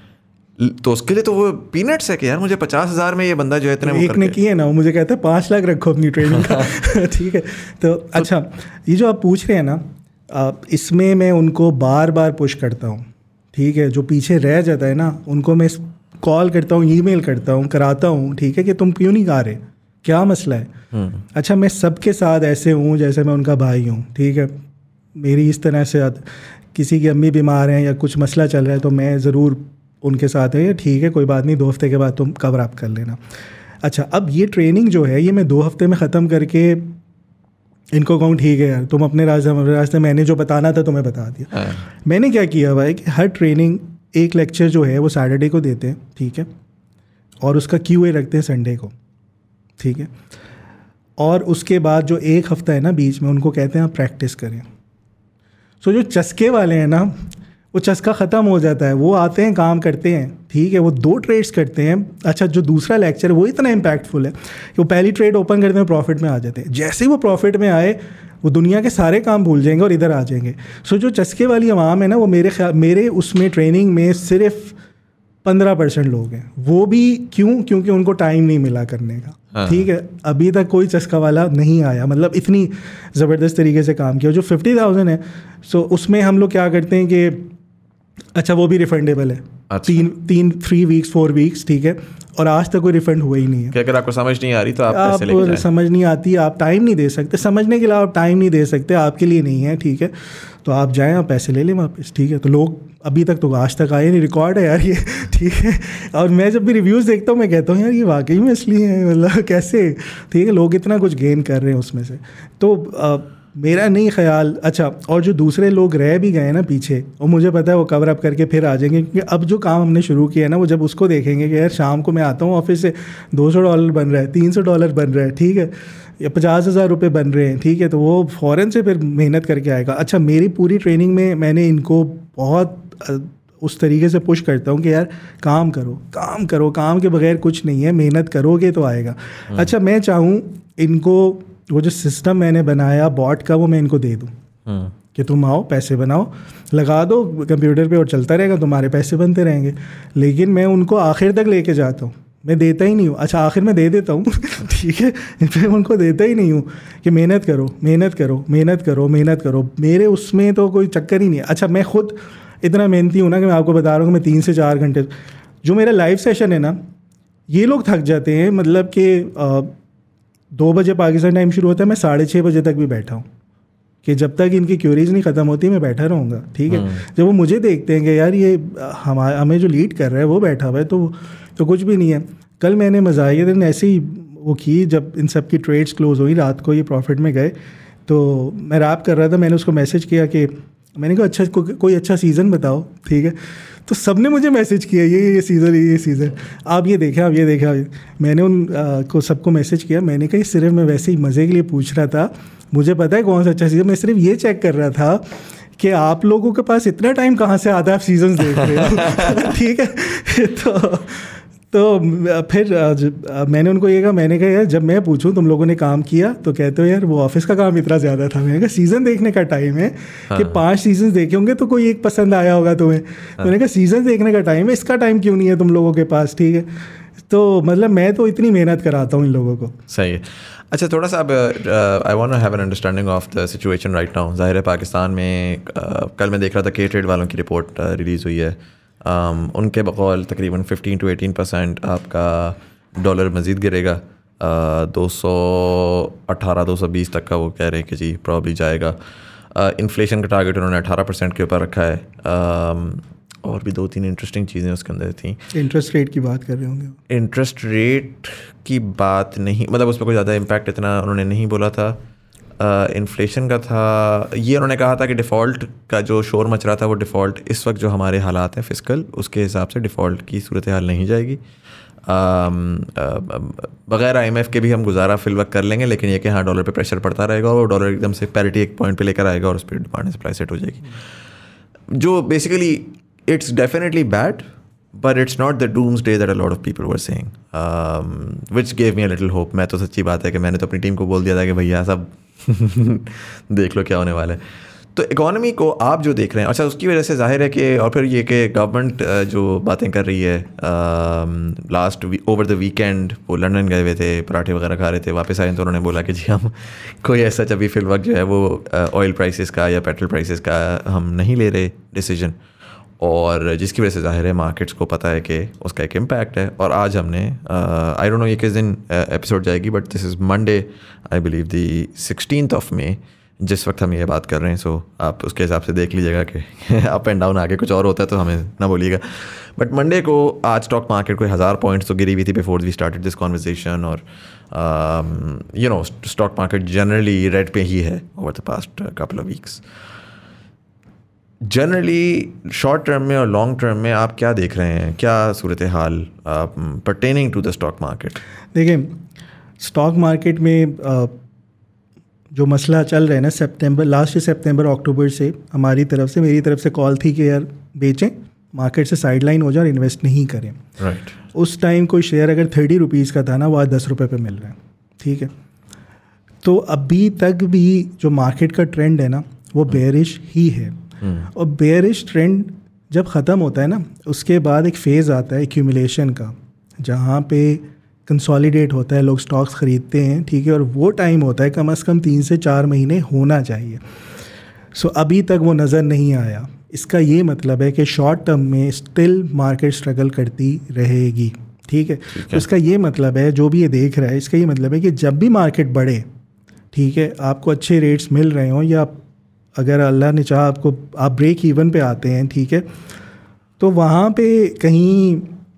तो उसके लिए तो वो पीनट्स है कि यार मुझे पचास हज़ार में ये बंदा जो है इतने एक ने किए ना, वो मुझे कहता है पाँच लाख रखो अपनी ट्रेनिंग का. ठीक है. तो अच्छा, ये जो आप पूछ रहे हैं ना, इसमें मैं उनको बार बार पुश करता हूँ. ठीक है. जो पीछे रह जाता है ना उनको मैं कॉल करता हूँ, ईमेल करता हूँ, कराता हूँ. ठीक है कि तुम क्यों नहीं गा रहे, क्या मसला है. अच्छा, मैं सबके साथ ऐसे हूँ जैसे मैं उनका भाई हूँ. ठीक है. मेरी इस तरह से किसी की अम्मी बीमार हैं या कुछ मसला चल रहा है तो मैं ज़रूर उनके साथ है. ठीक है, कोई बात नहीं, दो हफ्ते के बाद तुम कवर अप कर लेना. अच्छा, अब ये ट्रेनिंग जो है ये मैं दो हफ्ते में ख़त्म करके इनको कहूँ ठीक है यार तुम अपने रास्ते अपने रास्ते, मैंने जो बताना था तुम्हें बता दिया. मैंने क्या किया भाई कि हर ट्रेनिंग एक लेक्चर जो है वो सैटरडे को देते हैं. ठीक है. और उसका क्यू ए रखते हैं संडे को. ठीक है. और उसके बाद जो एक हफ़्ता है ना बीच में, उनको कहते हैं आप प्रैक्टिस करें. सो so, जो चस्के वाले हैं ना वो चस्का ख़त्म हो जाता है, वो आते हैं काम करते हैं. ठीक है. वो दो ट्रेड्स करते हैं. अच्छा, जो दूसरा लेक्चर है वो इतना इम्पैक्टफुल है कि वो पहली ट्रेड ओपन करते हैं, प्रॉफिट में आ जाते हैं. जैसे ही वो प्रॉफिट में आए वो दुनिया के सारे काम भूल जाएंगे और इधर आ जाएंगे. सो so, जो चस्के वाली आवाम है ना वो मेरे ख्याल मेरे उसमें ट्रेनिंग में सिर्फ पंद्रह परसेंट लोग हैं. वो भी क्यों? क्योंकि उनको टाइम नहीं मिला करने का. हाँ. ठीक है. अभी तक कोई चस्का वाला नहीं आया, मतलब इतनी ज़बरदस्त तरीके से काम किया. जो फिफ्टी थाउजेंड है सो so, उसमें हम लोग क्या करते हैं कि अच्छा वो भी रिफंडेबल है. अच्छा. तीन तीन थ्री वीक्स फोर वीक्स. ठीक है. और आज तक कोई रिफंड हुआ ही नहीं है. कि अगर आपको समझ नहीं आ रही तो आप, आप पैसे लेके जाएं. समझ नहीं आती, आप टाइम नहीं दे सकते, समझने के लिए आप टाइम नहीं दे सकते, आपके लिए नहीं है. ठीक है. तो आप जाएं, आप पैसे ले लें वापस. ठीक है. तो लोग अभी तक तो आज तक आए नहीं, रिकॉर्ड है यार ये. ठीक है. और मैं जब भी रिव्यूज़ देखता हूँ मैं कहता हूँ यार ये वाकई में असली है, मतलब कैसे. ठीक है. लोग इतना कुछ गेन कर रहे हैं उसमें से. तो आ, मेरा नहीं ख्याल. अच्छा, और जो दूसरे लोग रह भी गए ना पीछे, और मुझे पता है वो कवर अप करके फिर आ जाएंगे, क्योंकि अब जो काम हमने शुरू किया है ना वो जब उसको देखेंगे कि यार शाम को मैं आता हूँ ऑफिस से दो सौ डॉलर बन रहा है, तीन सौ डॉलर बन रहा है. ठीक है. या पचास हज़ार रुपये बन रहे हैं. ठीक है. तो वो फ़ौरन से फिर मेहनत करके आएगा. अच्छा, मेरी पूरी ट्रेनिंग में मैंने इनको बहुत उस तरीके से पुश करता हूँ कि यार काम करो, काम करो, काम के बगैर कुछ नहीं है, मेहनत करोगे तो आएगा. अच्छा, मैं चाहूँ इनको वो जो सिस्टम मैंने बनाया बॉट का वो मैं इनको दे दूँ कि तुम आओ, पैसे बनाओ, लगा दो कंप्यूटर पे और चलता रहेगा, तुम्हारे पैसे बनते रहेंगे. लेकिन मैं उनको आखिर तक लेके जाता हूँ, मैं देता ही नहीं हूँ. अच्छा, आखिर में दे देता हूँ. ठीक है. मैं उनको देता ही नहीं हूँ कि मेहनत करो, मेहनत करो, मेहनत करो, मेहनत करो. मेरे उसमें तो कोई चक्कर ही नहीं है. अच्छा, मैं खुद इतना मेहनती हूँ ना कि मैं आपको बता रहा हूँ कि मैं तीन से चार घंटे जो मेरा लाइव सेशन है ना, ये लोग थक जाते हैं. मतलब कि दो बजे पाकिस्तान टाइम शुरू होता है, मैं साढ़े छः बजे तक भी बैठा हूँ कि जब तक इनकी क्यूरीज नहीं ख़त्म होती मैं बैठा रहूँगा. ठीक है. जब वो मुझे देखते हैं कि यार ये हमारे हमें जो लीड कर रहा है वो बैठा हुआ है, तो तो कुछ भी नहीं है. कल मैंने मज़ाहिया दिन ऐसे ही वो की, जब इन सब की ट्रेड्स क्लोज हुई, रात को ये प्रॉफिट में गए, तो मैं रैप कर रहा था. मैंने उसको मैसेज किया कि मैंने कहा अच्छा को, कोई अच्छा सीज़न बताओ. ठीक है. तो सब ने मुझे मैसेज किया ये ये सीज़न ये सीज़न आप ये देखें, आप ये देखें. मैंने उन आ, को सबको मैसेज किया. मैंने कहा सिर्फ मैं वैसे ही मज़े के लिए पूछ रहा था, मुझे पता है कौन सा अच्छा सीज़न. मैं सिर्फ ये चेक कर रहा था कि आप लोगों के पास इतना टाइम कहाँ से आता है, आप सीजन्स देख रहे हो. ठीक है. तो तो फिर मैंने उनको ये कहा, मैंने कहा यार जब मैं पूछूं तुम लोगों ने काम किया तो कहते हो यार वो ऑफिस का काम इतना ज़्यादा था. मैंने कहा सीज़न देखने का टाइम है. हाँ. कि पांच सीजन देखे होंगे तो कोई एक पसंद आया होगा तुम्हें. हाँ. मैंने कहा सीज़न देखने का टाइम है, इसका टाइम क्यों नहीं है तुम लोगों के पास. ठीक है. तो मतलब मैं तो इतनी मेहनत कराता हूँ इन लोगों को. सही है. अच्छा, थोड़ा सा अब I want to have an understanding of the situation right now. ज़ाहिर है पाकिस्तान में uh, कल मैं देख रहा था के ट्रेड वालों की रिपोर्ट रिलीज़ हुई है. um, उनके बकौल तकरीबन फिफ्टीन टू एटीन परसेंट आपका डॉलर मज़ीद गिरेगा. दो सौ अठारह दो सौ बीस तक का वो कह रहे हैं कि जी प्रॉब्ली जाएगा. इन्फ्लेशन uh, का टारगेट उन्होंने अठारह परसेंट के ऊपर रखा है. um, और भी दो तीन इंटरेस्टिंग चीज़ें उसके अंदर थी. इंटरेस्ट रेट की बात कर रहे होंगे. इंटरेस्ट रेट की बात नहीं, मतलब उस पर कोई ज़्यादा इम्पैक्ट इतना उन्होंने नहीं बोला था. इन्फ्लेशन uh, का था. ये उन्होंने कहा था कि डिफ़ॉल्ट का जो शोर मच रहा था वो डिफ़ॉल्ट इस वक्त जो हमारे हालात हैं फिस्कल उसके हिसाब से डिफ़ॉल्ट की सूरत हाल नहीं जाएगी. बग़ैर आई एम एफ के भी हम गुजारा फिल वक्त कर लेंगे, लेकिन ये कि हाँ डॉलर पे प्रेशर पड़ता रहेगा और डॉलर एकदम से पैरिटी एक पॉइंट पे लेकर आएगा और उस पर डिमांड सप्लाई सेट हो जाएगी. जो basically it's definitely bad, but it's not the doomsday that a lot of people were saying, um, which gave me a little hope. मैं तो सच्ची बात है कि मैंने तो अपनी टीम को बोल दिया था कि भैया सब देख लो क्या होने वाला है. तो इकॉनमी को आप जो देख रहे हैं, अच्छा उसकी वजह से जाहिर है कि और फिर ये कि गवर्नमेंट जो बातें कर रही है, लास्ट ओवर द वीकेंड वो लंदन गए हुए थे, पराठे वगैरह खा रहे थे, वापस आए तो उन्होंने बोला कि जी हम कोई ऐसा अभी फिल वक्त जो है वो ऑयल प्राइसेस का या पेट्रोल प्राइसेस का हम नहीं ले रहे डिसीजन, और जिसकी वजह से ज़ाहिर है मार्केट्स को पता है कि उसका एक इम्पैक्ट है. और आज हमने आई डोंट नो ये किस दिन एपिसोड जाएगी, but this is Monday I believe the sixteenth of May जिस वक्त हम ये बात कर रहे हैं. सो so, आप उसके हिसाब से देख लीजिएगा कि अप एंड डाउन आगे कुछ और होता है तो हमें ना बोलिएगा. बट मंडे को आज स्टॉक मार्केट कोई हज़ार पॉइंट्स तो गिरी हुई थी before we started this conversation. और you know stock market generally red पे ही है over the past couple of weeks. Generally short term में और लॉन्ग टर्म में आप क्या देख रहे हैं, क्या सूरत हाल pertaining to the stock market? देखिए स्टॉक मार्केट में uh, जो मसला चल रहा है ना, सितंबर लास्ट सितंबर अक्टूबर से हमारी तरफ से मेरी तरफ से कॉल थी कि यार बेचें, मार्केट से साइडलाइन हो जाए और इन्वेस्ट नहीं करें. Right right. उस टाइम कोई शेयर अगर थर्टी रुपीज़ का था ना, वो आज दस रुपये पे मिल रहा है. ठीक है, तो अभी तक भी जो मार्केट का ट्रेंड है ना वो बेयरिश ही है. hmm. और बेयरिश ट्रेंड जब ख़त्म होता है ना, उसके बाद एक फ़ेज़ आता है एक्यूमुलेशन का, जहाँ पे कंसोलिडेट होता है, लोग स्टॉक्स ख़रीदते हैं. ठीक है, और वो टाइम होता है कम से कम तीन से चार महीने होना चाहिए. सो so, अभी तक वो नज़र नहीं आया. इसका ये मतलब है कि शॉर्ट टर्म में स्टिल मार्केट स्ट्रगल करती रहेगी. ठीक है, तो इसका ये मतलब है, जो भी ये देख रहा है इसका ये मतलब है कि जब भी मार्केट बढ़े, ठीक है, आपको अच्छे रेट्स मिल रहे हों, या अगर अल्लाह ने चाहा आपको आप ब्रेक इवन पे आते हैं, ठीक है, तो वहाँ पे कहीं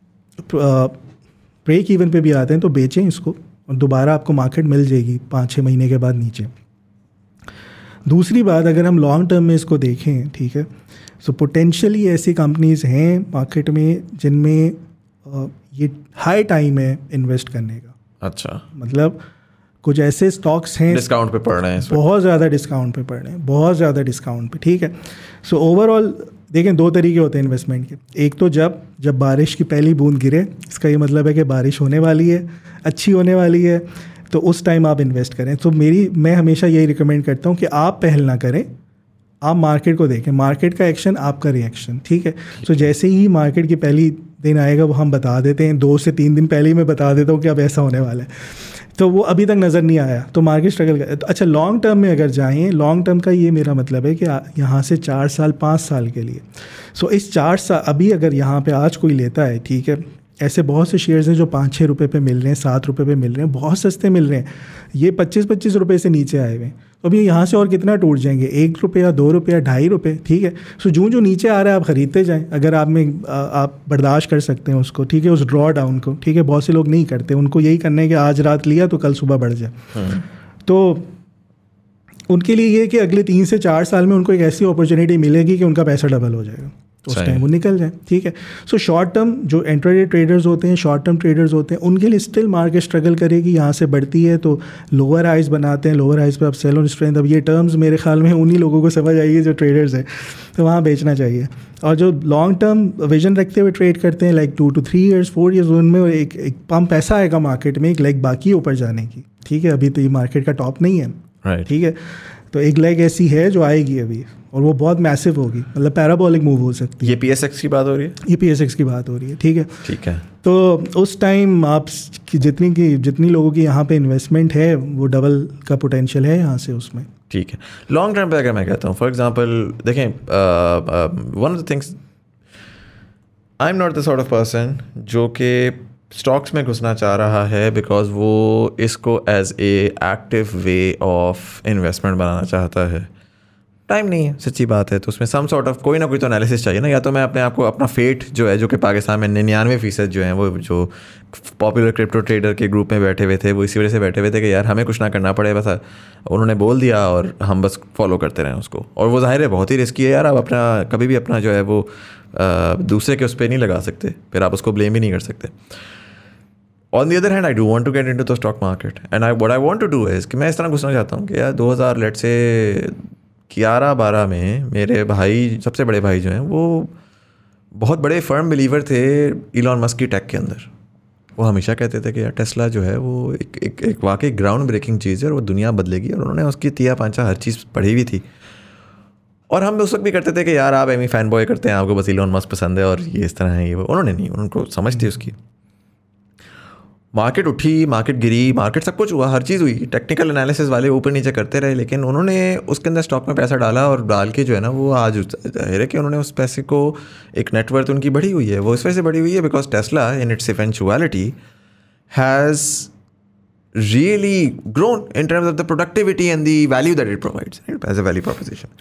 ब्रेक इवन पे भी आते हैं तो बेचें इसको, और दोबारा आपको मार्केट मिल जाएगी पाँच छः महीने के बाद नीचे. दूसरी बात, अगर हम लॉन्ग टर्म में इसको देखें, ठीक है, सो पोटेंशियली ऐसी कंपनीज़ हैं मार्केट में जिनमें ये हाई टाइम है इन्वेस्ट करने का. अच्छा, मतलब कुछ ऐसे स्टॉक्स हैं डिस्काउंट पे पड़ रहे हैं, बहुत ज़्यादा डिस्काउंट पे पड़ रहे हैं, बहुत ज़्यादा डिस्काउंट पे. ठीक है, सो ओवरऑल देखें दो तरीके होते हैं इन्वेस्टमेंट के. एक तो जब जब बारिश की पहली बूंद गिरे, इसका ये मतलब है कि बारिश होने वाली है, अच्छी होने वाली है, तो उस टाइम आप इन्वेस्ट करें. तो मेरी मैं हमेशा यही रिकमेंड करता हूँ कि आप पहल ना करें, आप मार्केट को देखें, मार्केट का एक्शन आपका रिएक्शन. ठीक है, तो so, जैसे ही मार्केट की पहली दिन आएगा वो हम बता देते हैं, दो से तीन दिन पहले ही मैं बता देता हूँ कि अब ऐसा होने वाला है, तो वो अभी तक नज़र नहीं आया, तो मार्केट स्ट्रगल कर. तो अच्छा, लॉन्ग टर्म में अगर जाएं, लॉन्ग टर्म का ये मेरा मतलब है कि यहाँ से चार साल पाँच साल के लिए. सो इस चार साल अभी अगर यहाँ पे आज कोई लेता है, ठीक है, ऐसे बहुत से शेयर्स हैं जो पाँच छः रुपये पे मिल रहे हैं, सात रुपये पे मिल रहे हैं, बहुत सस्ते मिल रहे हैं, ये पच्चीस पच्चीस रुपये से नीचे आए हुए हैं. तो अभी यहाँ से और कितना टूट जाएंगे, एक रुपया दो रुपया ढाई रुपये. ठीक है, सो जो जो नीचे आ रहा है आप ख़रीदते जाएं, अगर आप में आप बर्दाश्त कर सकते हैं उसको. ठीक है, उस ड्रॉ डाउन को. ठीक है, बहुत से लोग नहीं करते, उनको यही करना है कि आज रात लिया तो कल सुबह बढ़ जाए. तो उनके लिए ये कि अगले तीन से चार साल में उनको एक ऐसी अपॉर्चुनिटी मिलेगी कि उनका पैसा डबल हो जाएगा, तो उस टाइम वो निकल जाए. ठीक है, सो शॉर्ट टर्म जो इंट्राडे ट्रेडर्स होते हैं, शॉर्ट टर्म ट्रेडर्स होते हैं, उनके लिए स्टिल मार्केट स्ट्रगल करेगी. यहाँ से बढ़ती है तो लोअर हाइज बनाते हैं, लोअर हाइज पे आप सेल ऑन स्ट्रेंथ. अब ये टर्म्स मेरे ख्याल में उन्हीं लोगों को समझ आएगी जो ट्रेडर्स हैं, तो वहाँ बेचना चाहिए. और जो लॉन्ग टर्म विजन रखते हुए ट्रेड करते हैं, like two to three years four years, उनमें एक एक पंप ऐसा आएगा मार्केट में, एक लाइक बाकी ऊपर जाने की. ठीक है, अभी तो ये मार्केट का टॉप नहीं है. right. ठीक है, तो एक लेग ऐसी है जो आएगी अभी, और वो बहुत मैसिव होगी, मतलब पैराबोलिक मूव हो सकती है। ये पी एस एक्स की बात हो रही है, ये पी एस एक्स की बात हो रही है, ठीक है ठीक है। तो उस टाइम आप की जितनी की जितनी लोगों की यहाँ पे इन्वेस्टमेंट है वो डबल का पोटेंशियल है यहाँ से उसमें, ठीक है। लॉन्ग टर्म पे अगर मैं कहता हूँ, फॉर एग्जांपल देखें, one of the things, I am not the sort of person जो कि स्टॉक्स में घुसना चाह रहा है बिकॉज वो इसको as a active way of investment बनाना चाहता है। टाइम नहीं है, सच्ची बात है। तो उसमें सम सॉर्ट ऑफ कोई ना कोई तो एनालिसिस चाहिए ना। या तो मैं अपने आप को अपना फेट जो है, जो कि पाकिस्तान में निन्यानवे फीसद जो है वो जो पॉपुलर क्रिप्टो ट्रेडर के ग्रुप में बैठे हुए थे, वो इसी वजह से बैठे हुए थे कि यार हमें कुछ ना करना पड़े, बस उन्होंने बोल दिया और हम बस फॉलो करते रहें उसको। और वो जाहिर है बहुत ही रिस्की है यार, आप अपना कभी भी अपना जो है वो आ, दूसरे के उस पर नहीं लगा सकते, फिर आप उसको ब्लेम भी नहीं कर सकते। On the other hand I do want to get into the stock market and I what I want to do is कि मैं इस तरह घुसना चाहता हूँ कि यार दो हज़ार लेट से ग्यारह बारह में मेरे भाई, सबसे बड़े भाई जो हैं, वो बहुत बड़े फर्म बिलीवर थे इलॉन मस्क की टेक के अंदर। वो हमेशा कहते थे कि यार टेस्ला जो है वो एक एक, एक वाकई ग्राउंड ब्रेकिंग चीज़ है और वो दुनिया बदलेगी, और उन्होंने उसकी तिया पांचा हर चीज़ पढ़ी हुई थी। और हम उस वक्त भी करते थे कि यार आप एमी फैन बॉय करते हैं, आपको बस इलॉन मस्क पसंद है और ये इस तरह है ये वो। उन्होंने नहीं, उनको समझ थी उसकी। मार्केट उठी, मार्केट गिरी, मार्केट सब कुछ हुआ, हर चीज़ हुई, टेक्निकल एनालिसिस वाले ऊपर नीचे करते रहे, लेकिन उन्होंने उसके अंदर स्टॉक में पैसा डाला और डाल के जो है ना वो आज जाहिर है कि उन्होंने उस पैसे को, एक नेटवर्थ उनकी बढ़ी हुई है। वो इस वजह से बढ़ी हुई है because Tesla in its eventuality has really grown in terms of the productivity and the value that it provides, right, as a value proposition.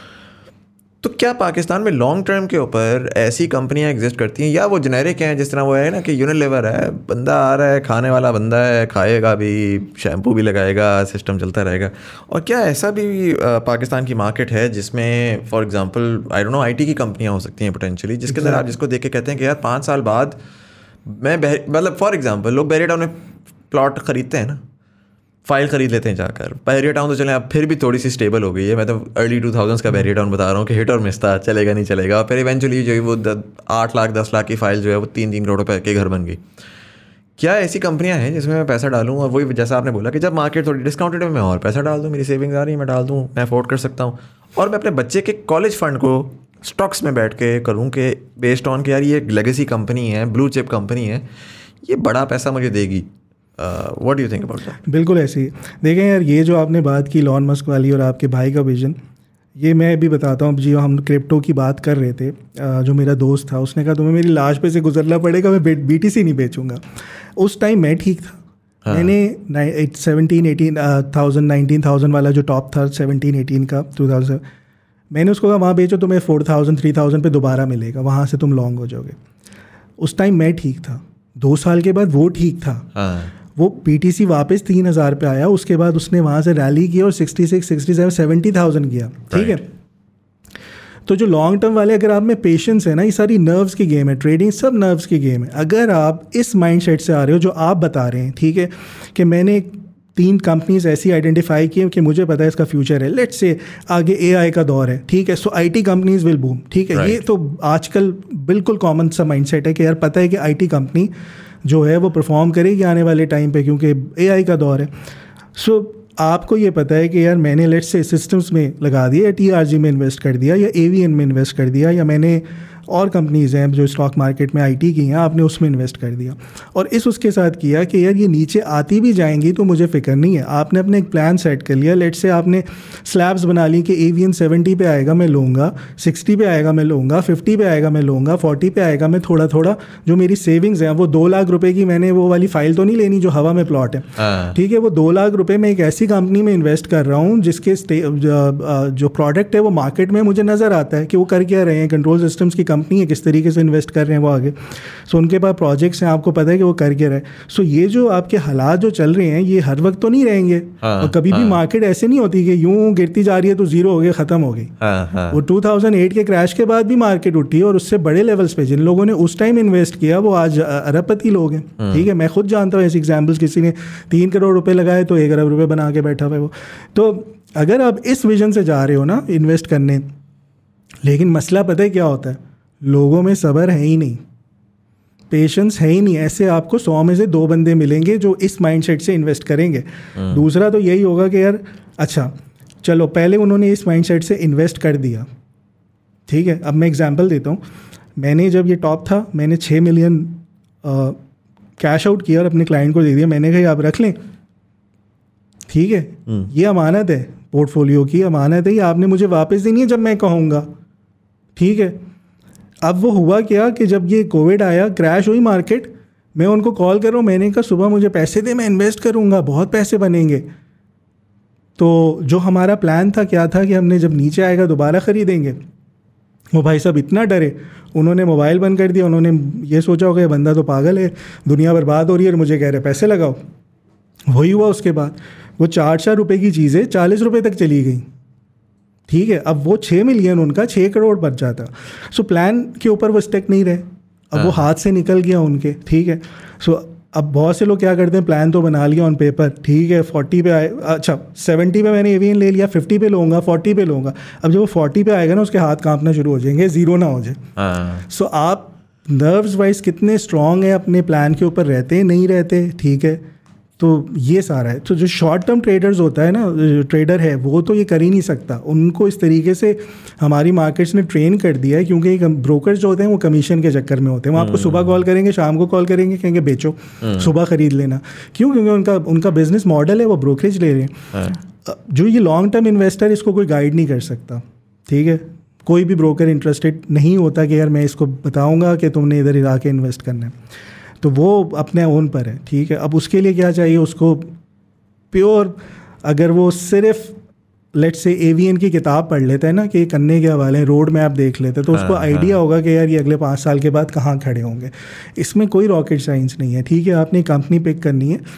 तो क्या पाकिस्तान में लॉन्ग टर्म के ऊपर ऐसी कंपनियां एग्जिस्ट करती हैं, या वो जेनेरिक हैं जिस तरह वो है ना कि यूनिलीवर है, बंदा आ रहा है, खाने वाला बंदा है, खाएगा भी, शैम्पू भी लगाएगा, सिस्टम चलता रहेगा। और क्या ऐसा भी आ, पाकिस्तान की मार्केट है जिसमें for example I don't know IT की कंपनियां हो सकती हैं पोटेंशियली, जिसके अंदर आप जिसको देख के कहते हैं कि यार पाँच साल बाद मैं, मतलब फॉर एग्जाम्पल लोग बहरिया टाउन में प्लॉट खरीदते हैं ना, फाइल खरीद लेते हैं जाकर। बहरिया टाउन तो चलें अब फिर भी थोड़ी सी स्टेबल हो गई है, मैं तो अर्ली टू थाउजेंड्स का बहरिया टाउन बता रहा हूँ कि हिट और मिस था, चलेगा नहीं चलेगा। और फिर इवेंचुअली जो है वो आठ लाख दस लाख की फाइल जो है वो तीन तीन करोड़ रुपए के घर बन गई। क्या ऐसी कंपनियां हैं जिसमें मैं पैसा डालूँ, और वही जैसा आपने बोला कि जब मार्केट थोड़ी डिस्काउंटेड है मैं और पैसा डाल दूँ, मेरी सेविंग्स आ रही है मैं डाल दूँ, मैं अफोर्ड कर सकता हूँ, और मैं अपने बच्चे के कॉलेज फंड को स्टॉक्स में बैठ के करूँ कि बेस्ड ऑन कि यार ये लेगेसी कंपनी है, ब्लू चिप कंपनी है, ये बड़ा पैसा मुझे देगी। What do you think about that? बिल्कुल ऐसे ही देखें यार, ये जो आपने बात की इलॉन मस्क वाली और आपके भाई का विजन, ये मैं भी बताता हूँ। जी हम क्रिप्टो की बात कर रहे थे, जो मेरा दोस्त था उसने कहा तुम्हें मेरी लाश पे से गुजरना पड़ेगा, मैं बी टी सी नहीं बेचूंगा। उस टाइम मैं ठीक था, हाँ। मैंने seventeen eighteen thousand nineteen thousand वाला जो टॉप था सेवनटीन एटीन का टू थाउजेंड, मैंने उसको कहा वहाँ बेचो, तुम्हें फोर थाउजेंड थ्री थाउजेंड पे दोबारा मिलेगा, वहाँ से तुम लॉन्ग हो जाओगे। उस टाइम मैं ठीक था, दो साल के बाद वो ठीक था, हाँ। वो पीटीसी वापस तीन हज़ार पे आया, उसके बाद उसने वहाँ से रैली किया और sixty six sixty seven seventy thousand किया, ठीक है। तो जो लॉन्ग टर्म वाले, अगर आप में पेशेंस है ना, ये सारी नर्व्स की गेम है, ट्रेडिंग सब नर्व्स की गेम है। अगर आप इस माइंडसेट से आ रहे हो जो आप बता रहे हैं, ठीक है, कि मैंने तीन कंपनीज ऐसी आइडेंटिफाई की कि मुझे पता है इसका फ्यूचर है, लेट्स से आगे एआई का दौर है, ठीक है, so IT companies will boom, ठीक है, right. ये तो आजकल बिल्कुल कॉमन सा माइंडसेट है कि यार पता है कि आईटी कंपनी जो है वो परफॉर्म करेगी आने वाले टाइम पे क्योंकि एआई का दौर है। सो so, आपको ये पता है कि यार मैंने लेट्स से सिस्टम्स में लगा दिया, या टीआरजी में इन्वेस्ट कर दिया, या एवीएन में इन्वेस्ट कर दिया, या मैंने और कंपनीज़ हैं जो स्टॉक मार्केट में आईटी की हैं, आपने उसमें इन्वेस्ट कर दिया और इस उसके साथ किया कि यार ये नीचे आती भी जाएंगी तो मुझे फ़िक्र नहीं है। आपने अपने एक प्लान सेट कर लिया, लेट से आपने स्लैब्स बना ली कि एवीएन सेवेंटी पे आएगा मैं लूँगा, सिक्सटी पे आएगा मैं लूँगा, फिफ्टी पे आएगा मैं लूँगा, फोर्टी पे आएगा मैं थोड़ा थोड़ा, जो मेरी सेविंग्स हैं वो दो लाख रुपये की, मैंने वो वाली फ़ाइल तो नहीं लेनी जो हवा में प्लॉट है, ठीक है, वो दो लाख रुपये में एक ऐसी कंपनी में इन्वेस्ट कर रहा हूँ जिसके जो प्रोडक्ट है वो मार्केट में मुझे नज़र आता है कि वो कर क्या रहे हैं, कंट्रोल सिस्टम्स की कंपनी है, किस तरीके से इन्वेस्ट कर रहे हैं वो आगे। सो उनके पास प्रोजेक्ट्स हैं, आपको पता है कि वो कर क्या रहे। सो ये जो आपके हालात जो चल रहे हैं ये हर वक्त तो नहीं रहेंगे, हाँ, और कभी हाँ, भी मार्केट ऐसे नहीं होती कि यूं गिरती जा रही है तो जीरो हो गई ख़त्म हो गई। हाँ, हाँ, वो टू थाउजेंड एट के क्रैश के बाद भी मार्केट उठी और उससे बड़े लेवल्स पे जिन लोगों ने उस टाइम इन्वेस्ट किया वो आज अरबपति लोग हैं, ठीक है। मैं खुद जानता हूँ ऐसे एग्जाम्पल्स, किसी ने तीन करोड़ रुपये लगाए तो एक अरब रुपये बना के बैठा हुआ है वो। तो अगर आप इस विजन से जा रहे हो ना इन्वेस्ट करने, लेकिन मसला पता है क्या होता है, लोगों में सब्र है ही नहीं, पेशेंस है ही नहीं। ऐसे आपको सौ में से दो बंदे मिलेंगे जो इस माइंडसेट से इन्वेस्ट करेंगे। दूसरा तो यही होगा कि यार अच्छा चलो पहले उन्होंने इस माइंडसेट से इन्वेस्ट कर दिया, ठीक है। अब मैं एग्जांपल देता हूँ, मैंने जब ये टॉप था मैंने छः मिलियन कैश आउट किया और अपने क्लाइंट को दे दिया। मैंने कहा आप रख लें, ठीक है, ये अमानत है, पोर्टफोलियो की अमानत है, ये आपने मुझे वापस देनी है जब मैं कहूँगा, ठीक है। अब वो हुआ क्या कि जब ये कोविड आया, क्रैश हुई मार्केट, मैं उनको कॉल कर रहा हूँ, मैंने कहा सुबह मुझे पैसे दे, मैं इन्वेस्ट करूँगा, बहुत पैसे बनेंगे। तो जो हमारा प्लान था क्या था कि हमने जब नीचे आएगा दोबारा ख़रीदेंगे। वो भाई साहब इतना डरे, उन्होंने मोबाइल बंद कर दिया। उन्होंने ये सोचा होगा ये बंदा तो पागल है, दुनिया बर्बाद हो रही है और मुझे कह रहे पैसे लगाओ। वही हुआ। उसके बाद वो चार चार रुपये की चीज़ें चालीस रुपये तक चली गई, ठीक है। अब वो छः मिलियन उनका छः करोड़ बच जाता। सो प्लान के ऊपर वो स्टेक नहीं रहे, अब वो हाथ से निकल गया उनके, ठीक है। सो अब बहुत से लोग क्या करते हैं, प्लान तो बना लिया ऑन पेपर, ठीक है, फोर्टी पे आए, अच्छा सेवेंटी पे मैंने एवीएन ले लिया, फिफ्टी पे लूँगा, फोर्टी पे लूँगा। अब जब वो फोर्टी पे आएगा ना, उसके हाथ कांपना शुरू हो जाएंगे, ज़ीरो ना हो जाए। सो so, आप नर्व्स वाइज कितने स्ट्रॉन्ग हैं अपने प्लान के ऊपर, रहते नहीं रहते, ठीक है। तो ये सारा है। तो जो शॉर्ट टर्म ट्रेडर्स होता है ना, ट्रेडर है, वो तो ये कर ही नहीं सकता। उनको इस तरीके से हमारी मार्केट्स ने ट्रेन कर दिया है, क्योंकि ब्रोकर्स जो होते हैं वो कमीशन के चक्कर में होते हैं। वो आपको सुबह कॉल करेंगे, शाम को कॉल करेंगे, कहेंगे बेचो, सुबह ख़रीद लेना। क्यों? क्योंकि उनका उनका बिजनेस मॉडल है, वो ब्रोकरेज ले रहे हैं। जो ये लॉन्ग टर्म इन्वेस्टर, इसको कोई गाइड नहीं कर सकता, ठीक है। कोई भी ब्रोकर इंटरेस्टेड नहीं होता कि यार मैं इसको बताऊँगा कि तुमने इधर इधर आके इन्वेस्ट करना है। तो वो अपने ओन पर है, ठीक है। अब उसके लिए क्या चाहिए उसको, प्योर, अगर वो सिर्फ लेट्स से एवीएन की किताब पढ़ लेता है ना कि करने के हवाले, रोड मैप देख लेते तो उसको आइडिया होगा कि यार ये अगले पाँच साल के बाद कहाँ खड़े होंगे। इसमें कोई रॉकेट साइंस नहीं है, ठीक है। आपने कंपनी पिक करनी है,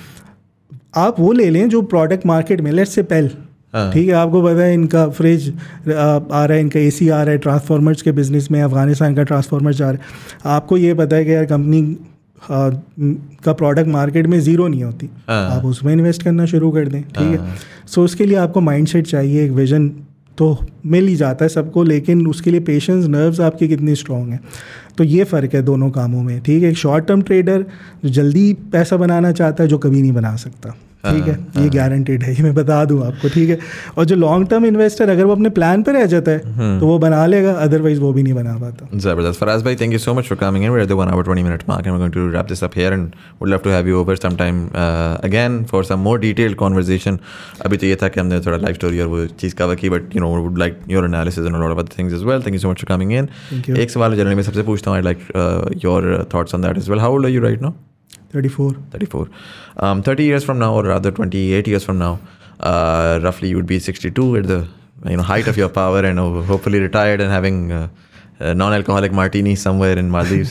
आप वो ले लें जो प्रोडक्ट मार्केट में, लेट्स से पेल, ठीक है, आपको पता है इनका फ्रिज आ रहा है, इनका एसी आ रहा है, ट्रांसफार्मर्स के बिज़नेस में अफगानिस्तान का ट्रांसफार्मर जा रहा है। आपको ये पता है कि यार कंपनी आ, का प्रोडक्ट मार्केट में ज़ीरो नहीं होती, आप उसमें इन्वेस्ट करना शुरू कर दें, ठीक है। सो उसके लिए आपको माइंडसेट चाहिए, एक विजन तो मिल ही जाता है सबको, लेकिन उसके लिए पेशेंस, नर्व्स आपकी कितनी स्ट्रॉन्ग है। तो ये फ़र्क है दोनों कामों में, ठीक है। एक शॉर्ट टर्म ट्रेडर जो जल्दी पैसा बनाना चाहता है, जो कभी नहीं बना सकता, ठीक है, ये गारंटेड है, ये मैं बता दूं आपको, ठीक है। और जो लॉन्ग टर्म इन्वेस्टर, अगर वो अपने प्लान पे रह जाता है तो वो बना लेगा, अदरवाइज वो भी नहीं बना पाता। जबरदस्त। फराज भाई, thank you so much for coming in. We are the one hour twenty minute mark and we are going to wrap this up here and would love to have you over some time again for some more detailed conversation. अभी तो ये था कि हमने थोड़ा life story और वो चीज़ कवर की, but you know would like your analysis and a lot of other things as well. Thank you so much for coming in. एक सवाल जनरली मैं सबसे पूछता हूँ, I like your thoughts on that as well. How old are you right now? thirty-four. thirty-four. Um, thirty years from now, or rather twenty-eight years from now, uh, roughly you would be sixty-two at the you know height of your power and uh, hopefully retired and having uh, uh, non-alcoholic martini somewhere in Maldives.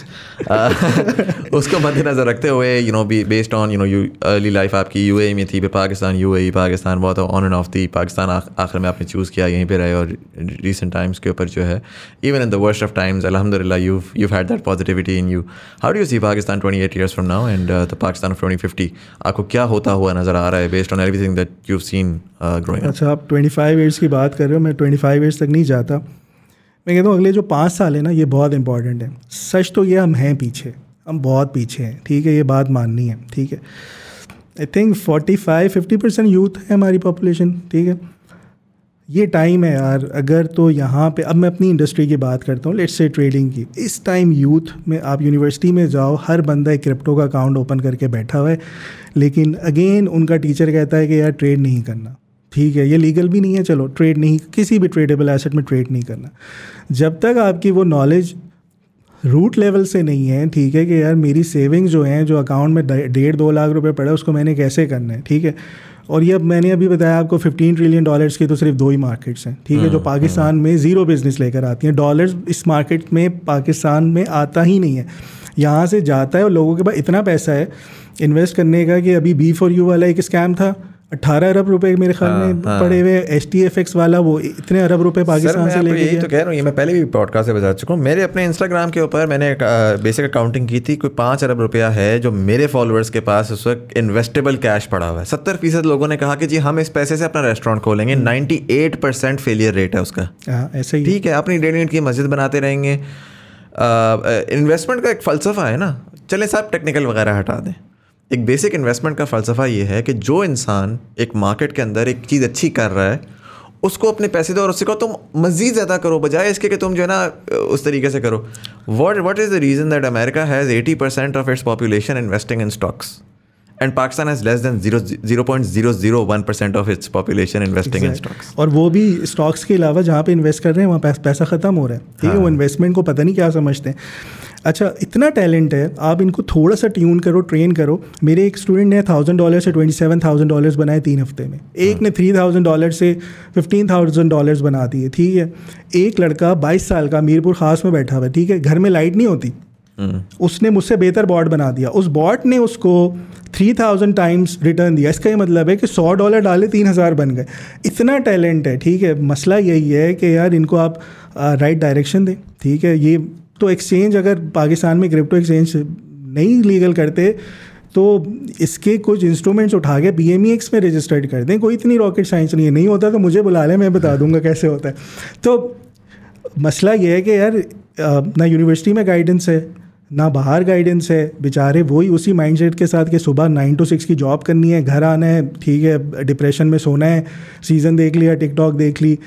uh, उसको मद्देनजर रखते हुए you know be based on you know you early life आपकी U A E में थी, फिर Pakistan U A E Pakistan बहुत on end of थी। पाकिस्तान आखिर में आपने चूज़ किया, यहीं पे रहे, और recent times के ऊपर जो है even in the worst of times alhamdulillah you've you've had that positivity in you. How do you see Pakistan twenty-eight years from now and uh, the Pakistan of twenty fifty? आपको क्या होता हुआ नज़र आ रहा है based on everything that you've seen uh, growing up? अच्छा, आप twenty-five years की बात कर रहे हो, मैं twenty-five years तक नहीं जाता। मैं कहता हूँ अगले जो पाँच साल है ना, ये बहुत इंपॉर्टेंट है। सच तो ये हम हैं पीछे, हम बहुत पीछे हैं, ठीक है, ये बात माननी है, ठीक है। I think forty five fifty percent youth है हमारी पॉपुलेशन, ठीक है। ये टाइम है यार, अगर तो यहाँ पे, अब मैं अपनी इंडस्ट्री की बात करता हूँ, लेट्स से ट्रेडिंग की। इस टाइम यूथ में आप यूनिवर्सिटी में जाओ, हर बंदा एक क्रिप्टो का अकाउंट ओपन करके बैठा हुआ है, लेकिन अगेन उनका टीचर कहता है कि यार ट्रेड नहीं करना, ठीक है, ये लीगल भी नहीं है, चलो ट्रेड नहीं, किसी भी ट्रेडेबल एसेट में ट्रेड नहीं करना। जब तक आपकी वो नॉलेज रूट लेवल से नहीं है, ठीक है, कि यार मेरी सेविंग्स जो हैं, जो अकाउंट में डेढ़ दो लाख रुपए पड़े, उसको मैंने कैसे करना है, ठीक है। और ये अब मैंने अभी बताया आपको फिफ्टीन ट्रिलियन डॉलर्स की तो सिर्फ दो ही मार्केट्स हैं, ठीक है, जो पाकिस्तान में ज़ीरो बिजनेस लेकर आती हैं। डॉलर्स इस मार्केट में पाकिस्तान में आता ही नहीं है, यहाँ से जाता है, और लोगों के पास इतना पैसा है इन्वेस्ट करने का कि अभी बी फॉर यू वाला एक स्कैम था, अट्ठारह अरब रुपए मेरे ख्याल में हाँ, पड़े हुए। एच टी एफ एक्स वाला वो इतने अरब रुपए पाकिस्तान से लेके गया। तो कह रहा हूँ, ये मैं पहले भी पॉडकास्ट से बता चुका हूँ, मेरे अपने इंस्टाग्राम के ऊपर मैंने बेसिक अकाउंटिंग की थी, कोई पाँच अरब रुपया है जो मेरे फॉलोअर्स के पास उस वक्त इन्वेस्टेबल कैश पड़ा हुआ है। सत्तर फीसद लोगों ने कहा कि जी हम इस पैसे से अपना रेस्टोरेंट खोलेंगे, ninety eight percent failure rate है उसका। ऐसे ही ठीक है, अपनी डेढ़ यूनिट की मस्जिद बनाते रहेंगे। इन्वेस्टमेंट का एक फ़लसफ़ा है ना, चले साहब टेक्निकल वगैरह हटा दें, एक बेसिक इन्वेस्टमेंट का फ़लसफ़ा ये है कि जो इंसान एक मार्केट के अंदर एक चीज़ अच्छी कर रहा है, उसको अपने पैसे दो और उससे कहो तुम मज़ीद ज़्यादा करो, बजाय इसके कि तुम जो है ना उस तरीके से करो. What what is the reason that America has eighty percent of its population investing in stocks and Pakistan has less than zero point zero zero one percent of its population investing exactly. in stocks? और वो भी stocks के अलावा जहाँ पे invest कर रहे हैं वहाँ पैसा ख़त्म हो रहा है. ठीक है, वो इन्वेस्टमेंट को पता नहीं क्या समझते हैं. अच्छा, इतना टैलेंट है, आप इनको थोड़ा सा ट्यून करो, ट्रेन करो. मेरे एक स्टूडेंट ने थाउजेंड डॉलर से ट्वेंटी सेवन थाउजेंड डॉलर्स बनाए तीन हफ्ते में. एक ने थ्री थाउजेंड डॉलर से फिफ्टीन थाउजेंड डॉलर्स बना दिए. ठीक है, एक लड़का बाईस साल का मीरपुर खास में बैठा हुआ है. ठीक है, घर में लाइट नहीं होती, उसने मुझसे बेहतर बॉट बना दिया. उस बॉट ने उसको थ्री थाउजेंड टाइम्स रिटर्न दिया. इसका ये मतलब है कि सौ डॉलर डाले तीन हज़ार बन गए. इतना टैलेंट है. ठीक है, मसला यही है कि यार इनको आप राइट डायरेक्शन दें. ठीक है, ये तो एक्सचेंज अगर पाकिस्तान में क्रिप्टो एक्सचेंज नहीं लीगल करते तो इसके कुछ इंस्ट्रूमेंट्स उठा के बी एम ई एक्स में रजिस्टर्ड कर दें. कोई इतनी रॉकेट साइंस नहीं है. नहीं होता तो मुझे बुला लें, मैं बता दूंगा कैसे होता है. तो मसला ये है कि यार ना यूनिवर्सिटी में गाइडेंस है, ना बाहर गाइडेंस है. बेचारे वही उसी माइंडसेट के साथ कि सुबह नाइन टू सिक्स की जॉब करनी है, घर आना है, ठीक है, डिप्रेशन में सोना है, सीज़न देख लिया, टिकटॉक देख ली.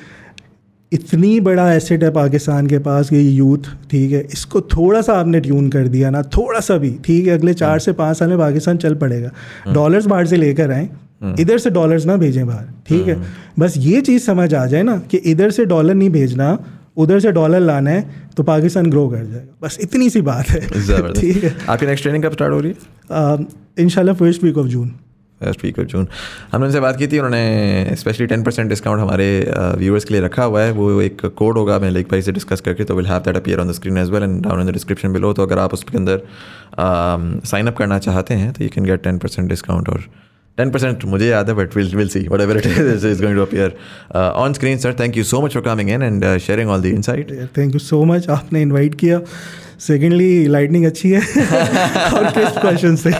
इतनी बड़ा एसेट है पाकिस्तान के पास ये यूथ. ठीक है, इसको थोड़ा सा आपने ट्यून कर दिया ना, थोड़ा सा भी, ठीक है, अगले चार से पाँच साल में पाकिस्तान चल पड़ेगा. डॉलर्स बाहर से लेकर आएँ, इधर से डॉलर्स ना भेजें बाहर. ठीक है, बस ये चीज़ समझ आ जाए ना कि इधर से डॉलर नहीं भेजना, उधर से डॉलर लाना है, तो पाकिस्तान ग्रो कर जाएगा. बस इतनी सी बात है. ठीक है. आपकी नेक्स्ट ट्रेनिंग कब स्टार्ट हो रही है? इंशाल्लाह first week of June. First week of June. हमने उनसे बात की थी, उन्होंने स्पेशली टेन परसेंट डिस्काउंट हमारे व्यूअर्स के लिए रखा हुआ है. वो एक कोड होगा, मैं लाइक भाई से डिस्कस करके, तो will have that appear on the screen as well and down in the description below. तो अगर आप उसके अंदर साइन अप करना चाहते हैं तो you can get ten percent discount. और ten percent मुझे याद है, but will will see whatever it is is going to appear uh, on screen. Sir, thank you so much for coming in and uh, sharing all the insight. Thank you so much, आपने invite किया. Secondly lightning अच्छी है और crisp question से.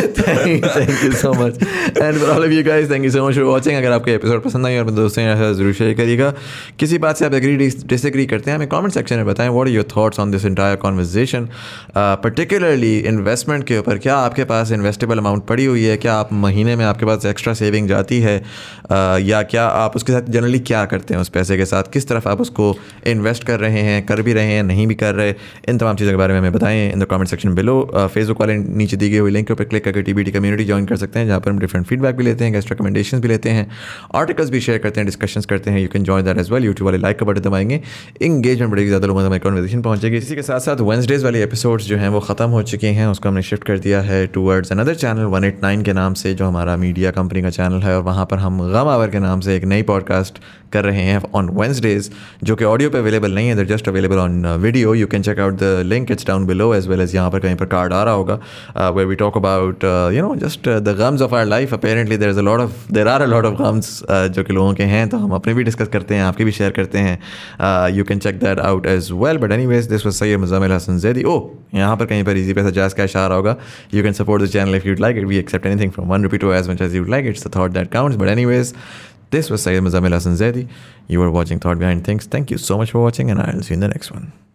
Thank you so much and for all of you guys, thank you so much for watching. अगर आपको episode पसंद आई और अपने दोस्तों के साथ जरूर शेयर करिएगा. किसी बात से आप एग्री डिसएग्री करते हैं, हमें कमेंट सेक्शन में बताएं. What are your thoughts on this entire conversation, particularly investment के ऊपर. क्या आपके पास इन्वेस्टेबल अमाउंट पड़ी हुई है? क्या आप महीने में आपके पास एक्स्ट्रा सेविंग जाती है, uh, या क्या आप उसके साथ जनरली क्या करते हैं उस पैसे के साथ? किस तरफ आप उसको इन्वेस्ट कर रहे हैं, कर भी रहे हैं, नहीं भी कर रहे? इन तमाम चीज़ों के बारे में हमें बताएं in the comment section below. Facebook वाले नीचे दी गई हुई लिंक पर क्लिक करके टीबीटी कम्युनिटी ज्वाइन कर सकते हैं, जहाँ पर हम डिफरेंट फीडबैक भी लेते हैं, गेस्ट रिकमेंडेशंस भी लेते हैं, आर्टिकल्स भी शेयर करते हैं, डिस्कशंस करते हैं. You can join that as well. YouTube वाले लाइक का बटन दबाएंगे, इंगेजमेंट बढ़ेगी, ज़्यादा लोगों तक हमारी कन्वर्सेशन पहुंचेगी. इसी के साथ साथ वेडनेसडेज वाले एपिसोड्स जो हैं वो ख़त्म हो चुके हैं. उसको हमने शिफ्ट कर दिया है towards another channel one eight nine के नाम से, जो हमारा मीडिया कंपनी का चैनल है. और वहाँ पर हम गम आवर के नाम से एक नई पॉडकास्ट कर रहे हैं ऑन वेडनेसडेज, जो कि ऑडियो पे अवेलेबल नहीं है, there just available on video. You can check out the link, it's down below as well as यहाँ पर कहीं पर कार्ड आ रहा होगा, where we talk about you know just the gums of our life. Apparently there is a lot of there are a lot of gums जो कि लोगों के हैं, तो हम अपने भी डिस्कस करते हैं, आपके भी शेयर करते हैं. You can check that out as well. But anyways, this was Syed Muzammil Hasan Zaidi. Oh, यहाँ पर कहीं पर इजी पैसा जायज़ कैश आ रहा होगा. You can support the channel if you'd like it. We accept anything from one rupee to as much as you'd like. It's the thought that counts. But anyways, this was Syed Muzammil Hasan Zaidi. You were watching Thought Behind Things. Thank you so much for watching, and I'll see you in the next one.